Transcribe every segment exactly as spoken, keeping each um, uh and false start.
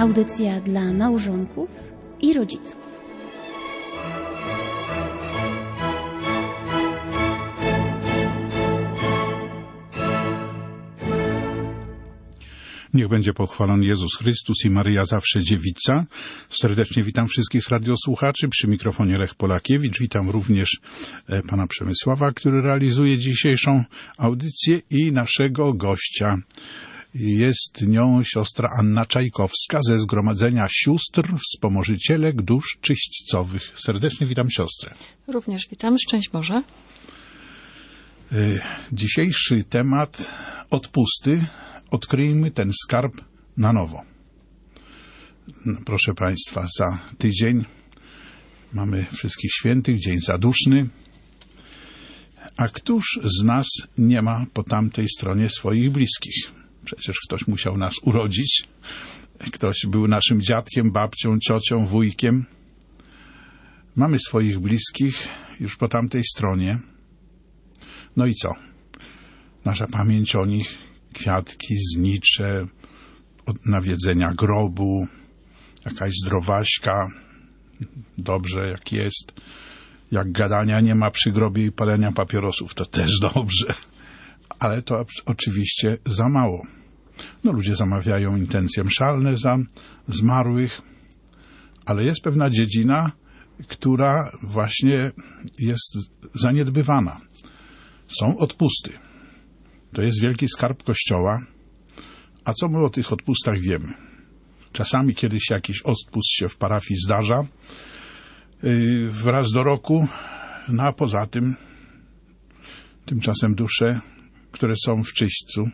Audycja dla małżonków i rodziców. Niech będzie pochwalony Jezus Chrystus i Maryja zawsze dziewica. Serdecznie witam wszystkich radiosłuchaczy. Przy mikrofonie Lech Polakiewicz. Witam również e, pana Przemysława, który realizuje dzisiejszą audycję, i naszego gościa. Jest nią siostra Anna Czajkowska ze Zgromadzenia Sióstr Wspomożycielek Dusz Czyśćcowych. Serdecznie witam siostrę. Również witam. Szczęść Boże. E, dzisiejszy temat: odpusty. Odkryjmy ten skarb na nowo. No, proszę Państwa, za tydzień mamy Wszystkich Świętych, Dzień Zaduszny. A któż z nas nie ma po tamtej stronie swoich bliskich? Przecież ktoś musiał nas urodzić. Ktoś był naszym dziadkiem, babcią, ciocią, wujkiem. Mamy swoich bliskich już po tamtej stronie. No i co? Nasza pamięć o nich, kwiatki, znicze, nawiedzenia grobu, jakaś zdrowaśka, dobrze jak jest. Jak gadania nie ma przy grobie i palenia papierosów, to też dobrze. Ale to oczywiście za mało. No, ludzie zamawiają intencje mszalne za zmarłych, ale jest pewna dziedzina, która właśnie jest zaniedbywana. Są odpusty. To jest wielki skarb Kościoła. A co my o tych odpustach wiemy? Czasami kiedyś jakiś odpust się w parafii zdarza yy, raz do roku, no a poza tym tymczasem dusze, które są w czyśćcu,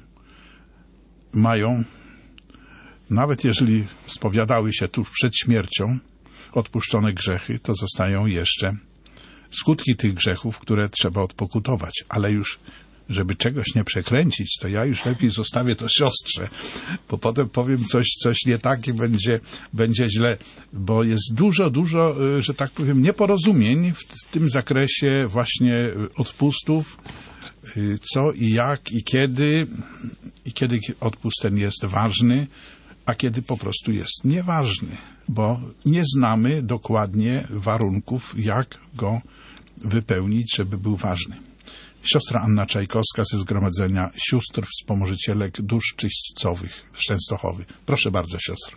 mają, nawet jeżeli spowiadały się tuż przed śmiercią, odpuszczone grzechy, to zostają jeszcze skutki tych grzechów, które trzeba odpokutować, ale już żeby czegoś nie przekręcić, to ja już lepiej zostawię to siostrze, bo potem powiem coś, coś nie tak i będzie, będzie źle, bo jest dużo, dużo, że tak powiem, nieporozumień w tym zakresie właśnie odpustów, co i jak i kiedy, i kiedy odpust ten jest ważny, a kiedy po prostu jest nieważny, bo nie znamy dokładnie warunków, jak go wypełnić, żeby był ważny. Siostra Anna Czajkowska ze Zgromadzenia Sióstr Wspomożycielek Dusz Czyśćcowych z Częstochowy. Proszę bardzo, siostro.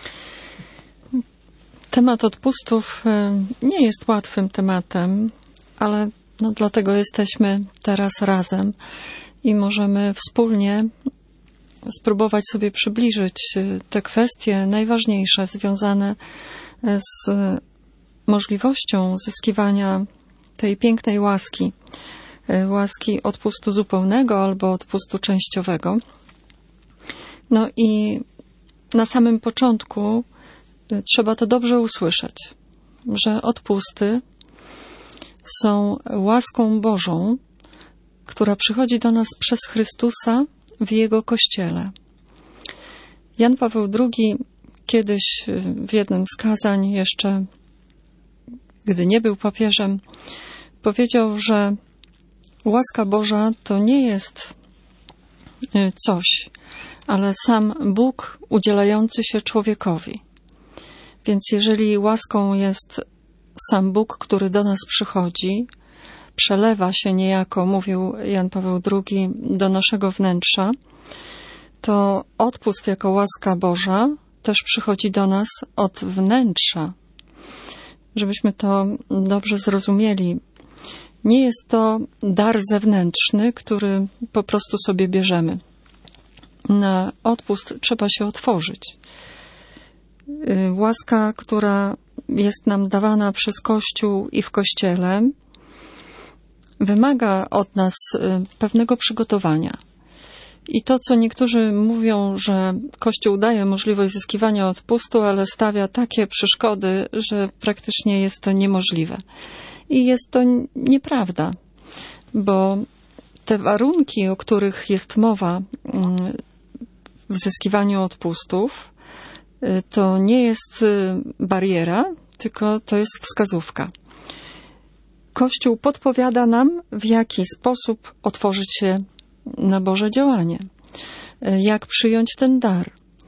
Temat odpustów nie jest łatwym tematem, ale no dlatego jesteśmy teraz razem i możemy wspólnie spróbować sobie przybliżyć te kwestie najważniejsze związane z możliwością zyskiwania tej pięknej łaski. łaski odpustu zupełnego albo odpustu częściowego. No i na samym początku trzeba to dobrze usłyszeć, że odpusty są łaską Bożą, która przychodzi do nas przez Chrystusa w Jego Kościele. Jan Paweł drugi kiedyś w jednym z kazań, jeszcze gdy nie był papieżem, powiedział, że łaska Boża to nie jest coś, ale sam Bóg udzielający się człowiekowi. Więc jeżeli łaską jest sam Bóg, który do nas przychodzi, przelewa się niejako, mówił Jan Paweł drugi, do naszego wnętrza, to odpust jako łaska Boża też przychodzi do nas od wnętrza. Żebyśmy to dobrze zrozumieli. Nie jest to dar zewnętrzny, który po prostu sobie bierzemy. Na odpust trzeba się otworzyć. Łaska, która jest nam dawana przez Kościół i w Kościele, wymaga od nas pewnego przygotowania. I to, co niektórzy mówią, że Kościół daje możliwość zyskiwania odpustu, ale stawia takie przeszkody, że praktycznie jest to niemożliwe. I jest to nieprawda, bo te warunki, o których jest mowa w zyskiwaniu odpustów, to nie jest bariera, tylko to jest wskazówka. Kościół podpowiada nam, w jaki sposób otworzyć się na Boże działanie, jak przyjąć ten dar.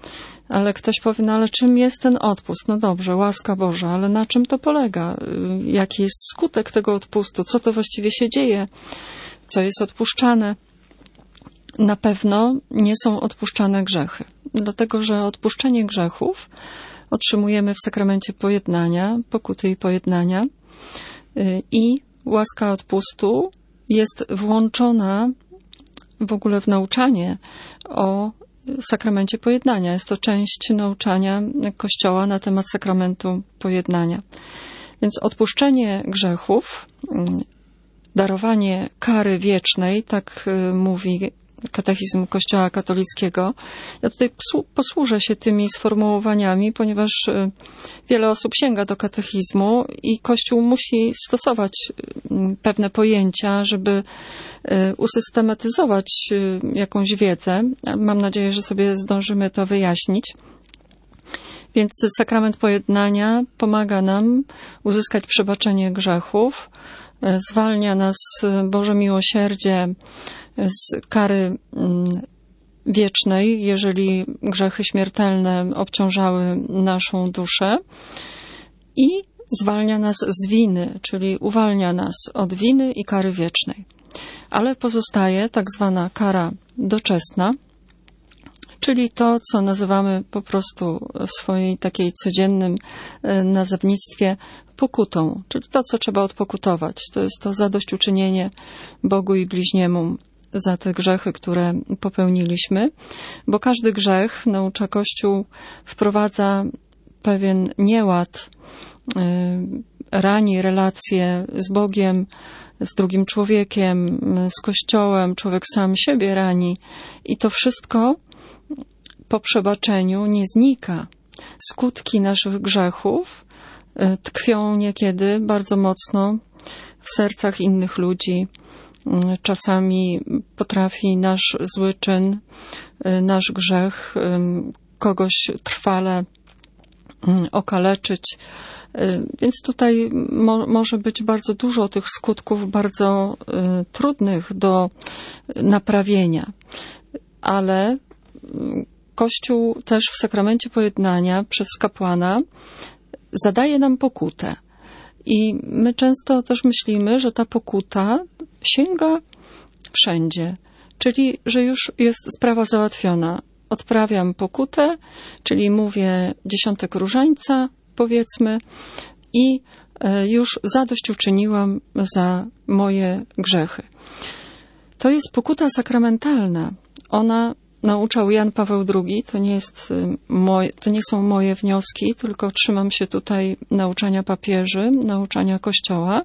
Ale ktoś powie, no ale czym jest ten odpust? No dobrze, łaska Boża, ale na czym to polega? Jaki jest skutek tego odpustu? Co to właściwie się dzieje? Co jest odpuszczane? Na pewno nie są odpuszczane grzechy, dlatego że odpuszczenie grzechów otrzymujemy w sakramencie pojednania, pokuty i pojednania i łaska odpustu jest włączona w ogóle w nauczanie o sakramencie pojednania. Jest to część nauczania Kościoła na temat sakramentu pojednania. Więc odpuszczenie grzechów, darowanie kary wiecznej, tak mówi katechizm Kościoła katolickiego. Ja tutaj posłużę się tymi sformułowaniami, ponieważ wiele osób sięga do katechizmu i Kościół musi stosować pewne pojęcia, żeby usystematyzować jakąś wiedzę. Mam nadzieję, że sobie zdążymy to wyjaśnić. Więc sakrament pojednania pomaga nam uzyskać przebaczenie grzechów, zwalnia nas Boże miłosierdzie z kary wiecznej, jeżeli grzechy śmiertelne obciążały naszą duszę, i zwalnia nas z winy, czyli uwalnia nas od winy i kary wiecznej. Ale pozostaje tak zwana kara doczesna, czyli to, co nazywamy po prostu w swojej takiej codziennym nazewnictwie pokutą, czyli to, co trzeba odpokutować. To jest to zadośćuczynienie Bogu i bliźniemu za te grzechy, które popełniliśmy, bo każdy grzech, naucza Kościół, wprowadza pewien nieład, rani relacje z Bogiem, z drugim człowiekiem, z Kościołem. Człowiek sam siebie rani i to wszystko po przebaczeniu nie znika. Skutki naszych grzechów tkwią niekiedy bardzo mocno w sercach innych ludzi. Czasami potrafi nasz zły czyn, nasz grzech kogoś trwale okaleczyć. Więc tutaj mo- może być bardzo dużo tych skutków bardzo y, trudnych do naprawienia. Ale Kościół też w sakramencie pojednania przez kapłana zadaje nam pokutę. I my często też myślimy, że ta pokuta sięga wszędzie. Czyli, że już jest sprawa załatwiona. Odprawiam pokutę, czyli mówię dziesiątek różańca, powiedzmy, i już zadośćuczyniłam za moje grzechy. To jest pokuta sakramentalna. Ona nauczał Jan Paweł drugi, to nie jest moje, to nie są moje wnioski, tylko trzymam się tutaj nauczania papieży, nauczania Kościoła,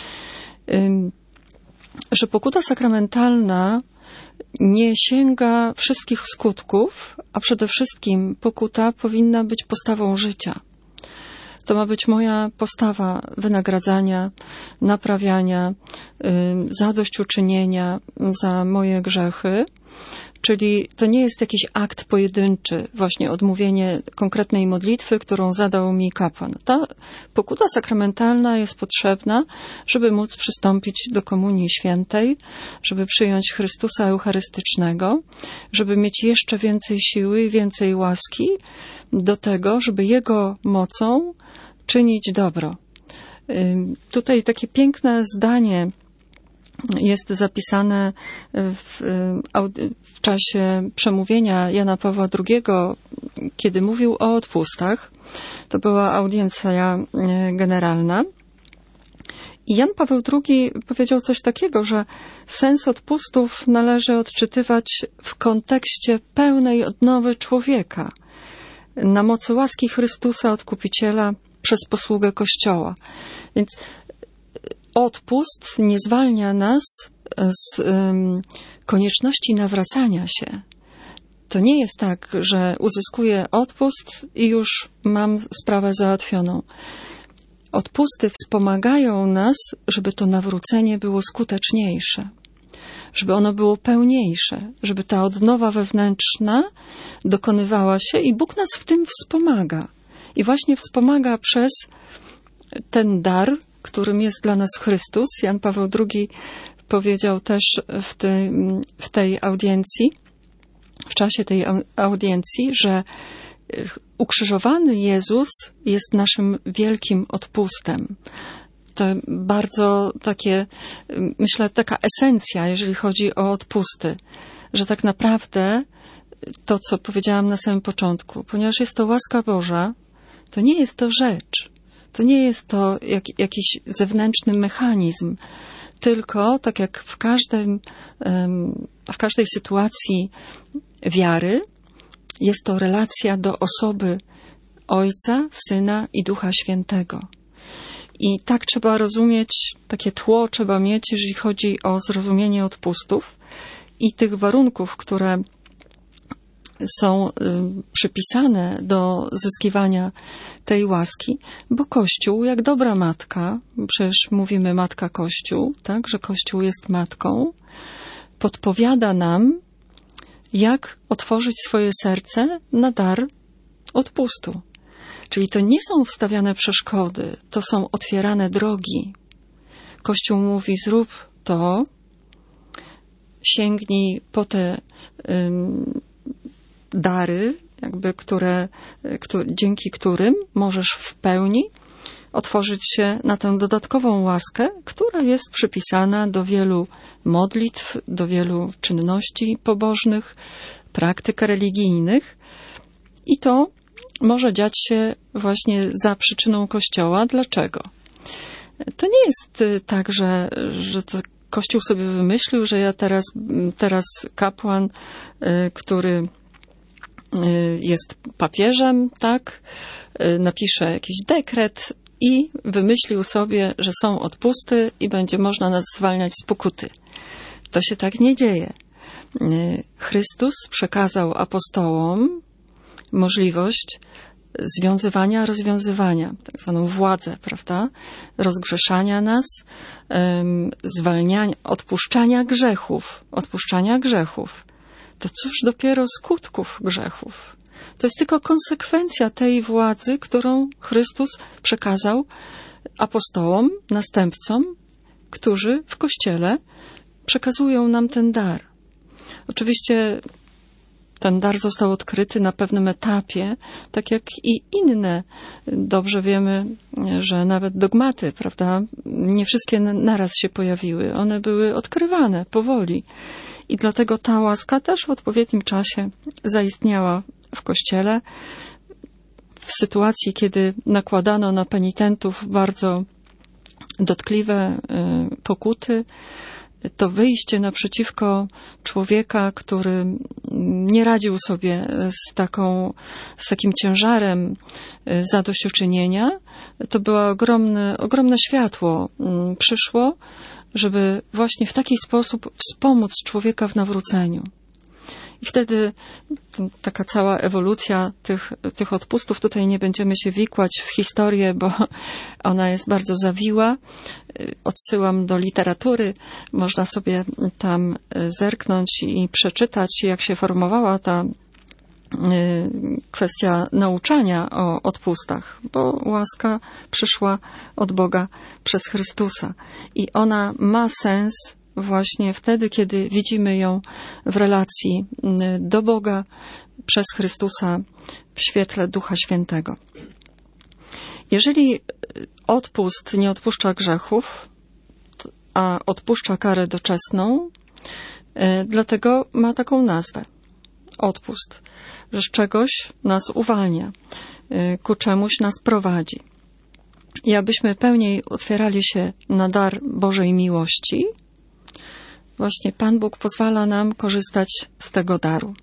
że pokuta sakramentalna nie sięga wszystkich skutków, a przede wszystkim pokuta powinna być postawą życia. To ma być moja postawa wynagradzania, naprawiania, zadośćuczynienia za moje grzechy. Czyli to nie jest jakiś akt pojedynczy, właśnie odmówienie konkretnej modlitwy, którą zadał mi kapłan. Ta pokuta sakramentalna jest potrzebna, żeby móc przystąpić do Komunii Świętej, żeby przyjąć Chrystusa Eucharystycznego, żeby mieć jeszcze więcej siły i więcej łaski do tego, żeby Jego mocą czynić dobro. Tutaj takie piękne zdanie jest zapisane w, w czasie przemówienia Jana Pawła drugiego, kiedy mówił o odpustach. To była audiencja generalna. I Jan Paweł drugi powiedział coś takiego, że sens odpustów należy odczytywać w kontekście pełnej odnowy człowieka na mocy łaski Chrystusa Odkupiciela przez posługę Kościoła. Więc odpust nie zwalnia nas z um, konieczności nawracania się. To nie jest tak, że uzyskuję odpust i już mam sprawę załatwioną. Odpusty wspomagają nas, żeby to nawrócenie było skuteczniejsze, żeby ono było pełniejsze, żeby ta odnowa wewnętrzna dokonywała się i Bóg nas w tym wspomaga. I właśnie wspomaga przez ten dar, którym jest dla nas Chrystus. Jan Paweł drugi powiedział też w tej, w tej audiencji, w czasie tej audiencji, że Ukrzyżowany Jezus jest naszym wielkim odpustem. To bardzo takie, myślę, taka esencja, jeżeli chodzi o odpusty, że tak naprawdę to, co powiedziałam na samym początku, ponieważ jest to łaska Boża, to nie jest to rzecz, to nie jest to jak, jakiś zewnętrzny mechanizm, tylko tak jak w każdym, w każdej sytuacji wiary, jest to relacja do osoby Ojca, Syna i Ducha Świętego. I tak trzeba rozumieć, takie tło trzeba mieć, jeżeli chodzi o zrozumienie odpustów i tych warunków, które są y, przypisane do zyskiwania tej łaski, bo Kościół, jak dobra matka, przecież mówimy matka Kościół, tak, że Kościół jest matką, podpowiada nam, jak otworzyć swoje serce na dar odpustu. Czyli to nie są stawiane przeszkody, to są otwierane drogi. Kościół mówi, zrób to, sięgnij po te ym, dary, jakby, które, które, dzięki którym możesz w pełni otworzyć się na tę dodatkową łaskę, która jest przypisana do wielu modlitw, do wielu czynności pobożnych, praktyk religijnych. I to może dziać się właśnie za przyczyną Kościoła. Dlaczego? To nie jest tak, że, że to Kościół sobie wymyślił, że ja teraz, teraz kapłan, który jest papieżem, tak, napisze jakiś dekret i wymyślił sobie, że są odpusty i będzie można nas zwalniać z pokuty. To się tak nie dzieje. Chrystus przekazał apostołom możliwość związywania, rozwiązywania, tak zwaną władzę, prawda? Rozgrzeszania nas, um, zwalniania, odpuszczania grzechów, odpuszczania grzechów. To cóż dopiero skutków grzechów? To jest tylko konsekwencja tej władzy, którą Chrystus przekazał apostołom, następcom, którzy w Kościele przekazują nam ten dar. Oczywiście ten dar został odkryty na pewnym etapie, tak jak i inne. Dobrze wiemy, że nawet dogmaty, prawda, nie wszystkie naraz się pojawiły. One były odkrywane powoli. I dlatego ta łaska też w odpowiednim czasie zaistniała w Kościele. W sytuacji, kiedy nakładano na penitentów bardzo dotkliwe pokuty, to wyjście naprzeciwko człowieka, który nie radził sobie z, taką, z takim ciężarem zadośćuczynienia, to było ogromne, ogromne światło przyszło, żeby właśnie w taki sposób wspomóc człowieka w nawróceniu. I wtedy taka cała ewolucja tych, tych odpustów, tutaj nie będziemy się wikłać w historię, bo ona jest bardzo zawiła. Odsyłam do literatury. Można sobie tam zerknąć i przeczytać, jak się formowała ta kwestia nauczania o odpustach, bo łaska przyszła od Boga przez Chrystusa. I ona ma sens właśnie wtedy, kiedy widzimy ją w relacji do Boga przez Chrystusa w świetle Ducha Świętego. Jeżeli odpust nie odpuszcza grzechów, a odpuszcza karę doczesną, dlatego ma taką nazwę. Odpust. Że z czegoś nas uwalnia, ku czemuś nas prowadzi. I abyśmy pełniej otwierali się na dar Bożej miłości, właśnie Pan Bóg pozwala nam korzystać z tego daru.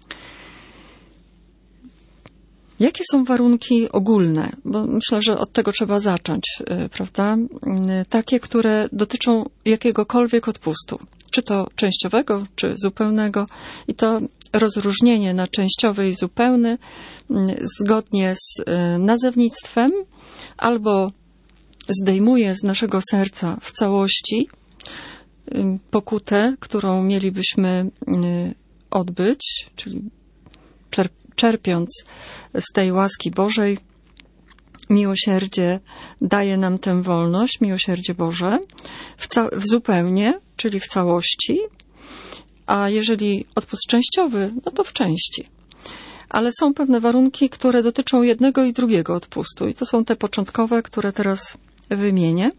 Jakie są warunki ogólne? Bo myślę, że od tego trzeba zacząć, prawda? Takie, które dotyczą jakiegokolwiek odpustu. Czy to częściowego, czy zupełnego. I to rozróżnienie na częściowy i zupełny zgodnie z nazewnictwem albo zdejmuje z naszego serca w całości pokutę, którą mielibyśmy odbyć, czyli czerpiąc z tej łaski Bożej, miłosierdzie daje nam tę wolność, miłosierdzie Boże, w, ca- w zupełnie, czyli w całości, a jeżeli odpust częściowy, no to w części. Ale są pewne warunki, które dotyczą jednego i drugiego odpustu. I to są te początkowe, które teraz wymienię.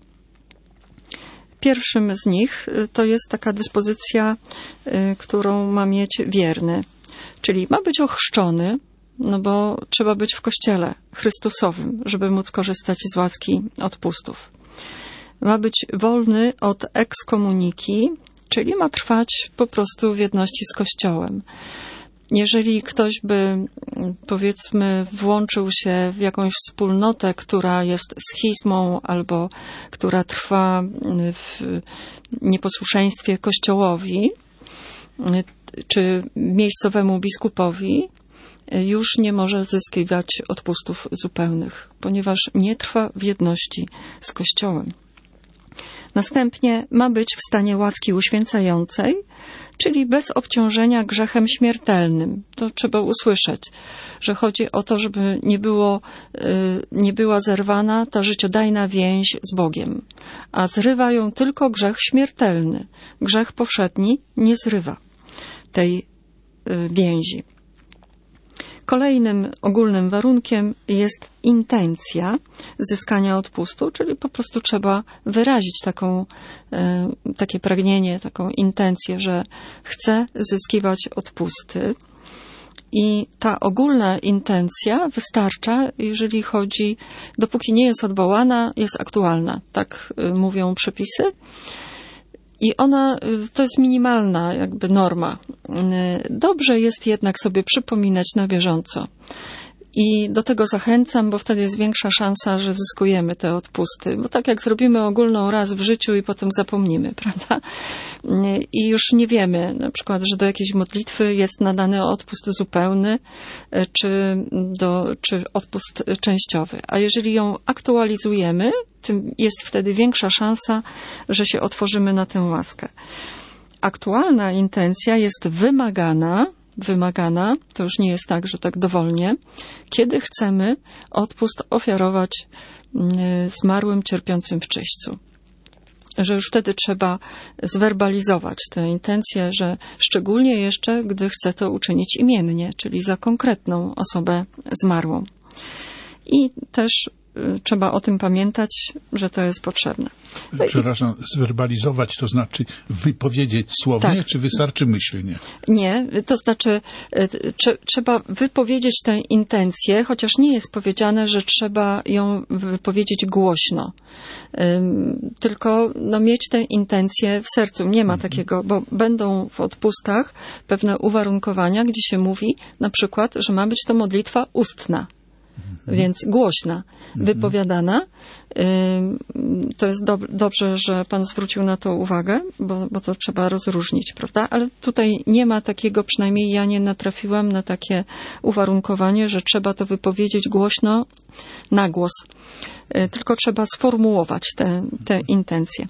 Pierwszym z nich to jest taka dyspozycja, którą ma mieć wierny. Czyli ma być ochrzczony, no bo trzeba być w Kościele Chrystusowym, żeby móc korzystać z łaski odpustów. Ma być wolny od ekskomuniki, czyli ma trwać po prostu w jedności z Kościołem. Jeżeli ktoś by, powiedzmy, włączył się w jakąś wspólnotę, która jest schizmą albo która trwa w nieposłuszeństwie Kościołowi czy miejscowemu biskupowi, już nie może zyskiwać odpustów zupełnych, ponieważ nie trwa w jedności z Kościołem. Następnie ma być w stanie łaski uświęcającej, czyli bez obciążenia grzechem śmiertelnym. To trzeba usłyszeć, że chodzi o to, żeby nie było, nie była zerwana ta życiodajna więź z Bogiem, a zrywa ją tylko grzech śmiertelny. Grzech powszedni nie zrywa tej więzi. Kolejnym ogólnym warunkiem jest intencja zyskania odpustu, czyli po prostu trzeba wyrazić taką, takie pragnienie, taką intencję, że chcę zyskiwać odpusty. I ta ogólna intencja wystarcza, jeżeli chodzi, dopóki nie jest odwołana, jest aktualna. Tak mówią przepisy. I ona, to jest minimalna jakby norma. Dobrze jest jednak sobie przypominać na bieżąco. I do tego zachęcam, bo wtedy jest większa szansa, że zyskujemy te odpusty. Bo tak jak zrobimy ogólną raz w życiu i potem zapomnimy, prawda? I już nie wiemy, na przykład, że do jakiejś modlitwy jest nadany odpust zupełny, czy, do, czy odpust częściowy. A jeżeli ją aktualizujemy, tym jest wtedy większa szansa, że się otworzymy na tę łaskę. Aktualna intencja jest wymagana, wymagana, to już nie jest tak, że tak dowolnie, kiedy chcemy odpust ofiarować zmarłym cierpiącym w czyśćcu. Że już wtedy trzeba zwerbalizować tę intencję, że szczególnie jeszcze, gdy chce to uczynić imiennie, czyli za konkretną osobę zmarłą. I też trzeba o tym pamiętać, że to jest potrzebne. Przepraszam, zwerbalizować to znaczy wypowiedzieć słownie, tak. Czy wystarczy myślnie? Nie, to znaczy trze- trzeba wypowiedzieć tę intencję, chociaż nie jest powiedziane, że trzeba ją wypowiedzieć głośno. Ym, tylko no, mieć tę intencję w sercu. Nie ma takiego, bo będą w odpustach pewne uwarunkowania, gdzie się mówi na przykład, że ma być to modlitwa ustna. Więc głośna, wypowiadana. To jest dob- dobrze, że Pan zwrócił na to uwagę, bo, bo to trzeba rozróżnić, prawda? Ale tutaj nie ma takiego, przynajmniej ja nie natrafiłam na takie uwarunkowanie, że trzeba to wypowiedzieć głośno, na głos. Tylko trzeba sformułować te, te intencje.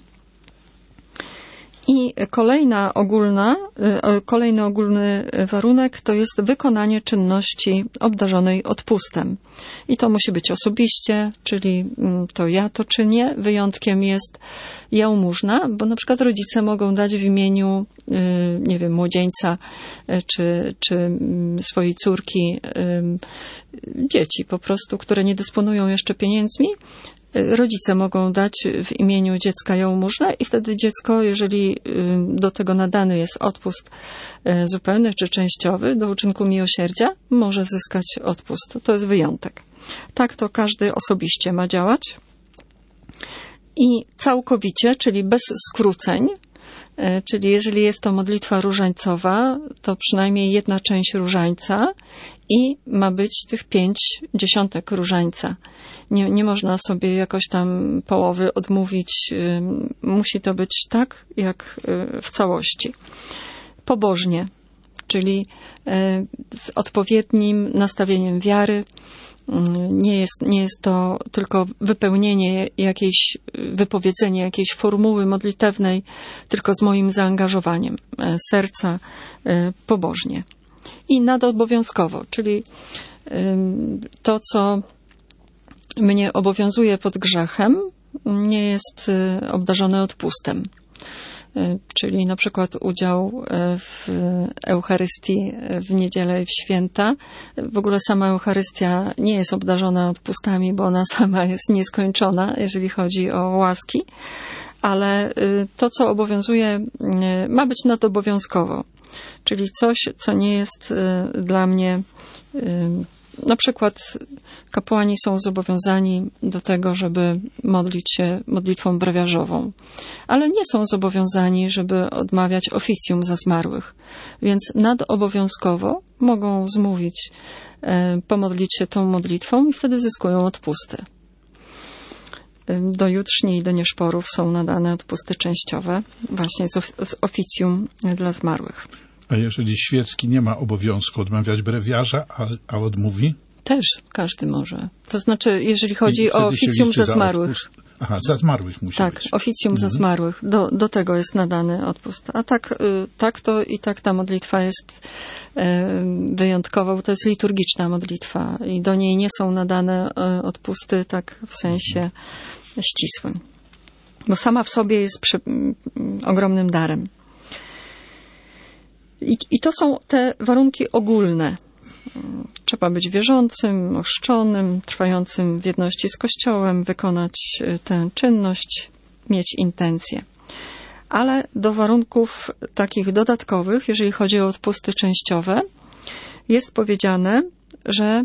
I kolejna ogólna, kolejny ogólny warunek to jest wykonanie czynności obdarzonej odpustem. I to musi być osobiście, czyli to ja to czynię. Wyjątkiem jest jałmużna, bo na przykład rodzice mogą dać w imieniu, nie wiem, młodzieńca czy, czy swojej córki, dzieci po prostu, które nie dysponują jeszcze pieniędzmi. Rodzice mogą dać w imieniu dziecka jałmużnę i wtedy dziecko, jeżeli do tego nadany jest odpust zupełny czy częściowy do uczynku miłosierdzia, może zyskać odpust. To jest wyjątek. Tak to każdy osobiście ma działać. I całkowicie, czyli bez skróceń, czyli jeżeli jest to modlitwa różańcowa, to przynajmniej jedna część różańca i ma być tych pięć dziesiątek różańca. Nie, nie można sobie jakoś tam połowy odmówić. Musi to być tak, jak w całości. Pobożnie, czyli z odpowiednim nastawieniem wiary. Nie jest, nie jest to tylko wypełnienie jakiejś, wypowiedzenie jakiejś formuły modlitewnej, tylko z moim zaangażowaniem serca pobożnie. I nadobowiązkowo, czyli to, co mnie obowiązuje pod grzechem, nie jest obdarzone odpustem. czyli na przykład udział w Eucharystii w niedzielę i w święta. W ogóle sama Eucharystia nie jest obdarzona odpustami, bo ona sama jest nieskończona, jeżeli chodzi o łaski, ale to, co obowiązuje, ma być nadobowiązkowo, czyli coś, co nie jest dla mnie. Na przykład kapłani są zobowiązani do tego, żeby modlić się modlitwą brewiarzową, ale nie są zobowiązani, żeby odmawiać oficjum za zmarłych. Więc nadobowiązkowo mogą zmówić, pomodlić się tą modlitwą i wtedy zyskują odpusty. Do juczni i do nieszporów są nadane odpusty częściowe, właśnie z, of- z oficjum dla zmarłych. A jeżeli świecki nie ma obowiązku odmawiać brewiarza, a, a odmówi? Też każdy może. To znaczy, jeżeli chodzi o oficjum za zmarłych. Za Aha, za zmarłych musi tak, być. Tak, oficjum mhm. za zmarłych. Do, do tego jest nadany odpust. A tak, tak to i tak ta modlitwa jest wyjątkowa, bo to jest liturgiczna modlitwa i do niej nie są nadane odpusty tak w sensie mhm. ścisłym. Bo sama w sobie jest przy, ogromnym darem. I, I to są te warunki ogólne. Trzeba być wierzącym, ochrzczonym, trwającym w jedności z Kościołem, wykonać tę czynność, mieć intencje. Ale do warunków takich dodatkowych, jeżeli chodzi o odpusty częściowe, jest powiedziane, że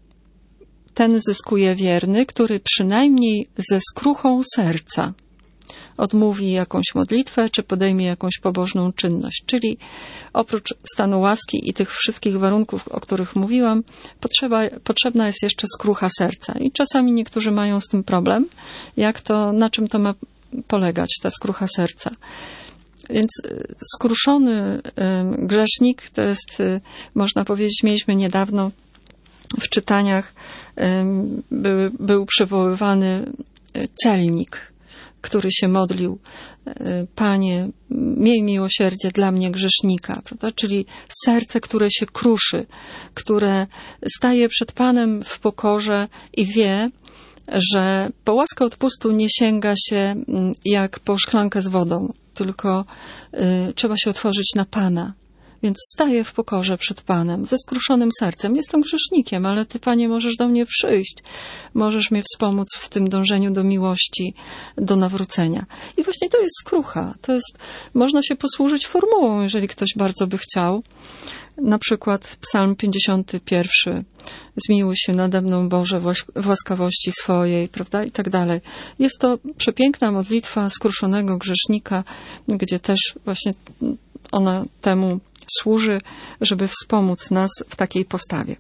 ten zyskuje wierny, który przynajmniej ze skruchą serca odmówi jakąś modlitwę, czy podejmie jakąś pobożną czynność. Czyli oprócz stanu łaski i tych wszystkich warunków, o których mówiłam, potrzeba, potrzebna jest jeszcze skrucha serca. I czasami niektórzy mają z tym problem. Jak to, na czym to ma polegać, ta skrucha serca? Więc skruszony grzesznik to jest, można powiedzieć, mieliśmy niedawno w czytaniach, był, był przywoływany celnik, który się modlił: Panie, miej miłosierdzie dla mnie grzesznika, prawda? Czyli serce, które się kruszy, które staje przed Panem w pokorze i wie, że po łaskę odpustu nie sięga się jak po szklankę z wodą, tylko y, trzeba się otworzyć na Pana. Więc staję w pokorze przed Panem, ze skruszonym sercem. Jestem grzesznikiem, ale Ty, Panie, możesz do mnie przyjść. Możesz mnie wspomóc w tym dążeniu do miłości, do nawrócenia. I właśnie to jest skrucha. To jest, można się posłużyć formułą, jeżeli ktoś bardzo by chciał. Na przykład Psalm pięćdziesiąty pierwszy. Zmiłuj się nade mną, Boże, w łaskawości swojej, prawda? I tak dalej. Jest to przepiękna modlitwa skruszonego grzesznika, gdzie też właśnie ona temu służy, żeby wspomóc nas w takiej postawie.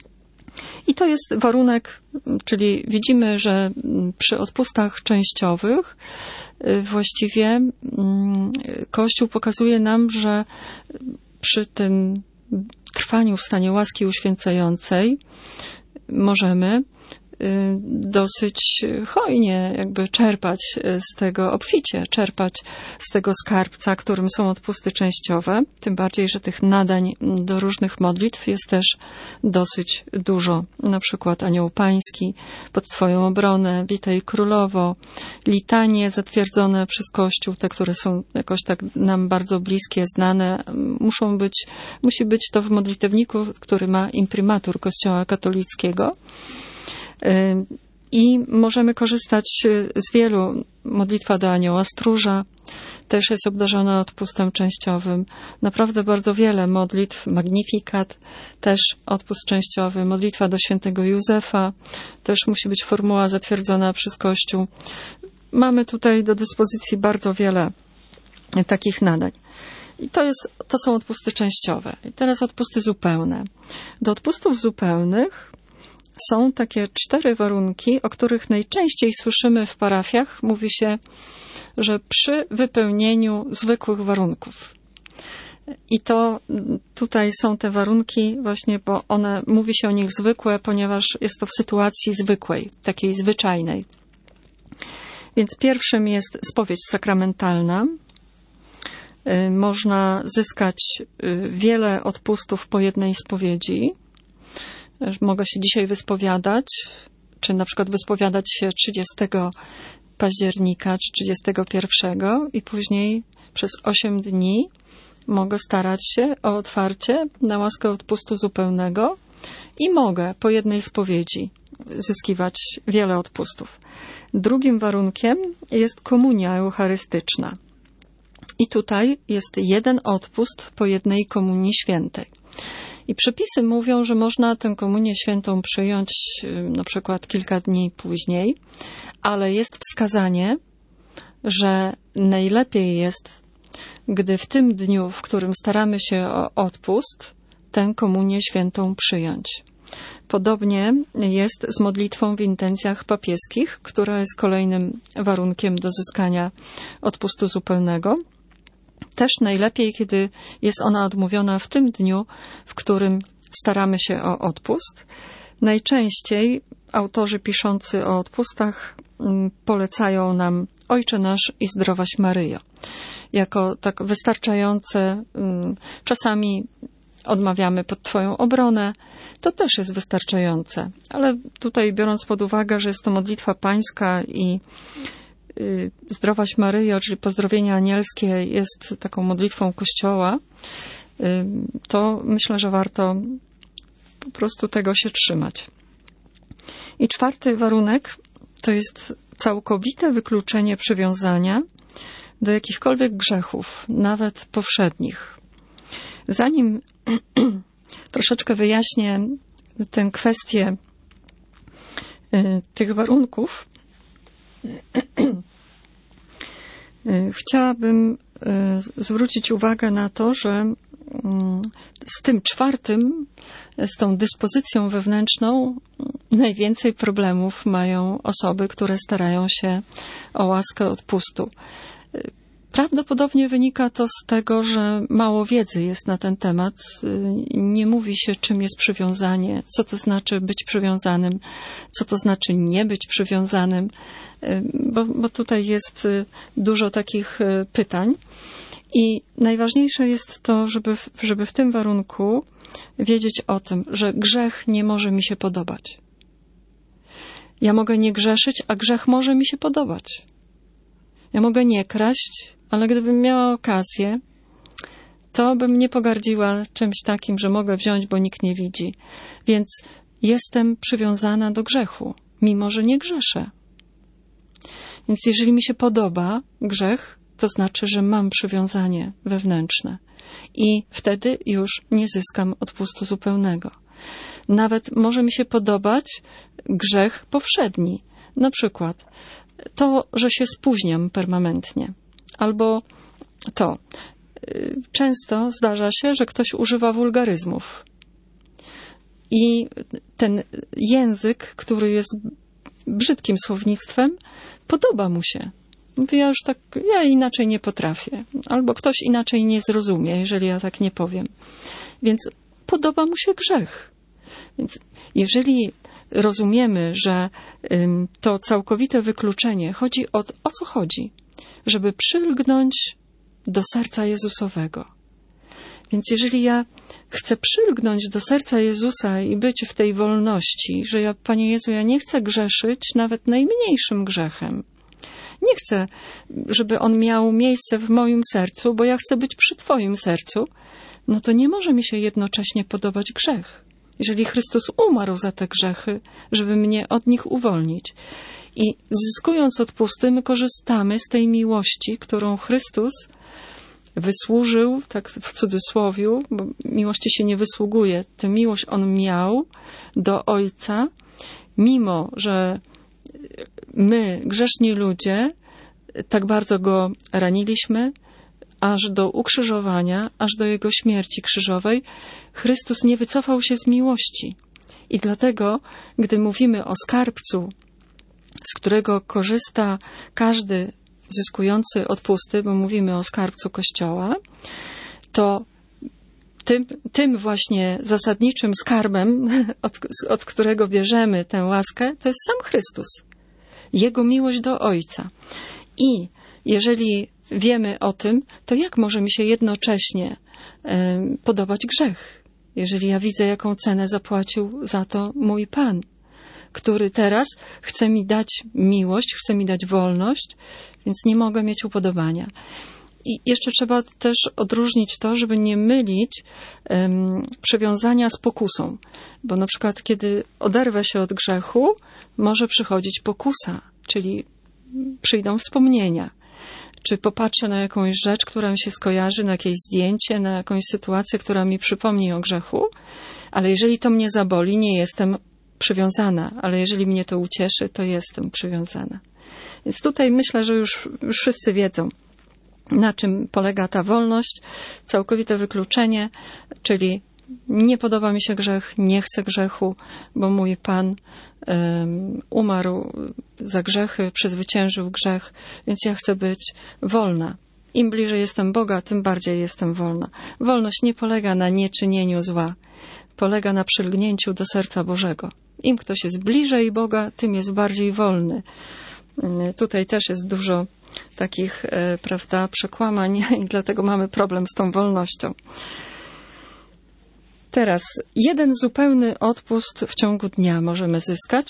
I to jest warunek, czyli widzimy, że przy odpustach częściowych właściwie Kościół pokazuje nam, że przy tym trwaniu w stanie łaski uświęcającej możemy dosyć hojnie jakby czerpać z tego, obficie czerpać z tego skarbca, którym są odpusty częściowe. Tym bardziej, że tych nadań do różnych modlitw jest też dosyć dużo. Na przykład Anioł Pański, pod Twoją obronę, Witaj Królowo, litanie zatwierdzone przez Kościół, te, które są jakoś tak nam bardzo bliskie, znane, muszą być, musi być to w modlitewniku, który ma imprimatur Kościoła katolickiego. I możemy korzystać z wielu. Modlitwa do Anioła Stróża też jest obdarzona odpustem częściowym. Naprawdę bardzo wiele modlitw. Magnifikat, też odpust częściowy. Modlitwa do świętego Józefa, też musi być formuła zatwierdzona przez Kościół. Mamy tutaj do dyspozycji bardzo wiele takich nadań. I to, jest, to są odpusty częściowe. I teraz odpusty zupełne. Do odpustów zupełnych są takie cztery warunki, o których najczęściej słyszymy w parafiach. Mówi się, że przy wypełnieniu zwykłych warunków. I to tutaj są te warunki właśnie, bo one, mówi się o nich zwykłe, ponieważ jest to w sytuacji zwykłej, takiej zwyczajnej. Więc pierwszym jest spowiedź sakramentalna. Można zyskać wiele odpustów po jednej spowiedzi. Mogę się dzisiaj wyspowiadać, czy na przykład wyspowiadać się trzydziestego października czy trzydziestego pierwszego i później przez osiem dni mogę starać się o otwarcie na łaskę odpustu zupełnego i mogę po jednej spowiedzi zyskiwać wiele odpustów. Drugim warunkiem jest komunia eucharystyczna. I tutaj jest jeden odpust po jednej komunii świętej. I przepisy mówią, że można tę komunię świętą przyjąć na przykład kilka dni później, ale jest wskazanie, że najlepiej jest, gdy w tym dniu, w którym staramy się o odpust, tę komunię świętą przyjąć. Podobnie jest z modlitwą w intencjach papieskich, która jest kolejnym warunkiem do zyskania odpustu zupełnego. Też najlepiej, kiedy jest ona odmówiona w tym dniu, w którym staramy się o odpust. Najczęściej autorzy piszący o odpustach polecają nam Ojcze Nasz i Zdrowaś Maryjo. Jako tak wystarczające, czasami odmawiamy pod Twoją obronę, to też jest wystarczające. Ale tutaj biorąc pod uwagę, że jest to modlitwa pańska i Zdrowaś Maryjo, czyli pozdrowienie anielskie jest taką modlitwą Kościoła, to myślę, że warto po prostu tego się trzymać. I czwarty warunek to jest całkowite wykluczenie przywiązania do jakichkolwiek grzechów, nawet powszednich. Zanim troszeczkę wyjaśnię tę kwestię tych warunków, chciałabym zwrócić uwagę na to, że z tym czwartym, z tą dyspozycją wewnętrzną najwięcej problemów mają osoby, które starają się o łaskę odpustu. Prawdopodobnie wynika to z tego, że mało wiedzy jest na ten temat. Nie mówi się, czym jest przywiązanie, co to znaczy być przywiązanym, co to znaczy nie być przywiązanym, bo, bo tutaj jest dużo takich pytań. I najważniejsze jest to, żeby, żeby w tym warunku wiedzieć o tym, że grzech nie może mi się podobać. Ja mogę nie grzeszyć, a grzech może mi się podobać. Ja mogę nie kraść, ale gdybym miała okazję, to bym nie pogardziła czymś takim, że mogę wziąć, bo nikt nie widzi. Więc jestem przywiązana do grzechu, mimo że nie grzeszę. Więc jeżeli mi się podoba grzech, to znaczy, że mam przywiązanie wewnętrzne i wtedy już nie zyskam odpustu zupełnego. Nawet może mi się podobać grzech powszedni. Na przykład to, że się spóźniam permanentnie. Albo to. Często zdarza się, że ktoś używa wulgaryzmów. I ten język, który jest brzydkim słownictwem, podoba mu się. Mówi, ja już tak, ja inaczej nie potrafię. Albo ktoś inaczej nie zrozumie, jeżeli ja tak nie powiem. Więc podoba mu się grzech. Więc jeżeli rozumiemy, że ym, to całkowite wykluczenie chodzi o, o co chodzi? Żeby przylgnąć do serca Jezusowego. Więc jeżeli ja chcę przylgnąć do serca Jezusa i być w tej wolności, że ja, Panie Jezu, ja nie chcę grzeszyć nawet najmniejszym grzechem. Nie chcę, żeby on miał miejsce w moim sercu, bo ja chcę być przy Twoim sercu, no to nie może mi się jednocześnie podobać grzech. Jeżeli Chrystus umarł za te grzechy, żeby mnie od nich uwolnić. I zyskując odpusty, my korzystamy z tej miłości, którą Chrystus wysłużył, tak w cudzysłowiu, bo miłości się nie wysługuje. Tę miłość On miał do Ojca, mimo że my, grzeszni ludzie, tak bardzo Go raniliśmy, aż do ukrzyżowania, aż do Jego śmierci krzyżowej, Chrystus nie wycofał się z miłości. I dlatego, gdy mówimy o skarbcu, z którego korzysta każdy zyskujący odpusty, bo mówimy o skarbcu Kościoła, to tym, tym właśnie zasadniczym skarbem, od, od którego bierzemy tę łaskę, to jest sam Chrystus. Jego miłość do Ojca. I jeżeli wiemy o tym, to jak może mi się jednocześnie y, podobać grzech? Jeżeli ja widzę, jaką cenę zapłacił za to mój Pan. który teraz chce mi dać miłość, chce mi dać wolność, więc nie mogę mieć upodobania. I jeszcze trzeba też odróżnić to, żeby nie mylić um, przywiązania z pokusą. Bo na przykład, kiedy oderwę się od grzechu, może przychodzić pokusa, czyli przyjdą wspomnienia. Czy popatrzę na jakąś rzecz, która mi się skojarzy, na jakieś zdjęcie, na jakąś sytuację, która mi przypomni o grzechu, ale jeżeli to mnie zaboli, nie jestem przywiązana, ale jeżeli mnie to ucieszy, to jestem przywiązana. Więc tutaj myślę, że już, już wszyscy wiedzą, na czym polega ta wolność, całkowite wykluczenie, czyli nie podoba mi się grzech, nie chcę grzechu, bo mój Pan um, umarł za grzechy, przezwyciężył grzech, więc ja chcę być wolna. Im bliżej jestem Boga, tym bardziej jestem wolna. Wolność nie polega na nieczynieniu zła, polega na przylgnięciu do serca Bożego. Im ktoś jest bliżej Boga, tym jest bardziej wolny. Tutaj też jest dużo takich, e, prawda, przekłamań i dlatego mamy problem z tą wolnością. Teraz jeden zupełny odpust w ciągu dnia możemy zyskać.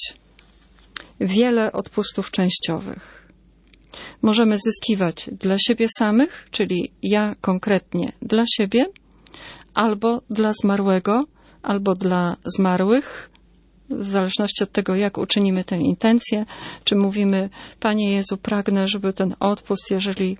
Wiele odpustów częściowych. Możemy zyskiwać dla siebie samych, czyli ja konkretnie dla siebie, albo dla zmarłego, albo dla zmarłych, w zależności od tego, jak uczynimy tę intencję, czy mówimy, Panie Jezu, pragnę, żeby ten odpust, jeżeli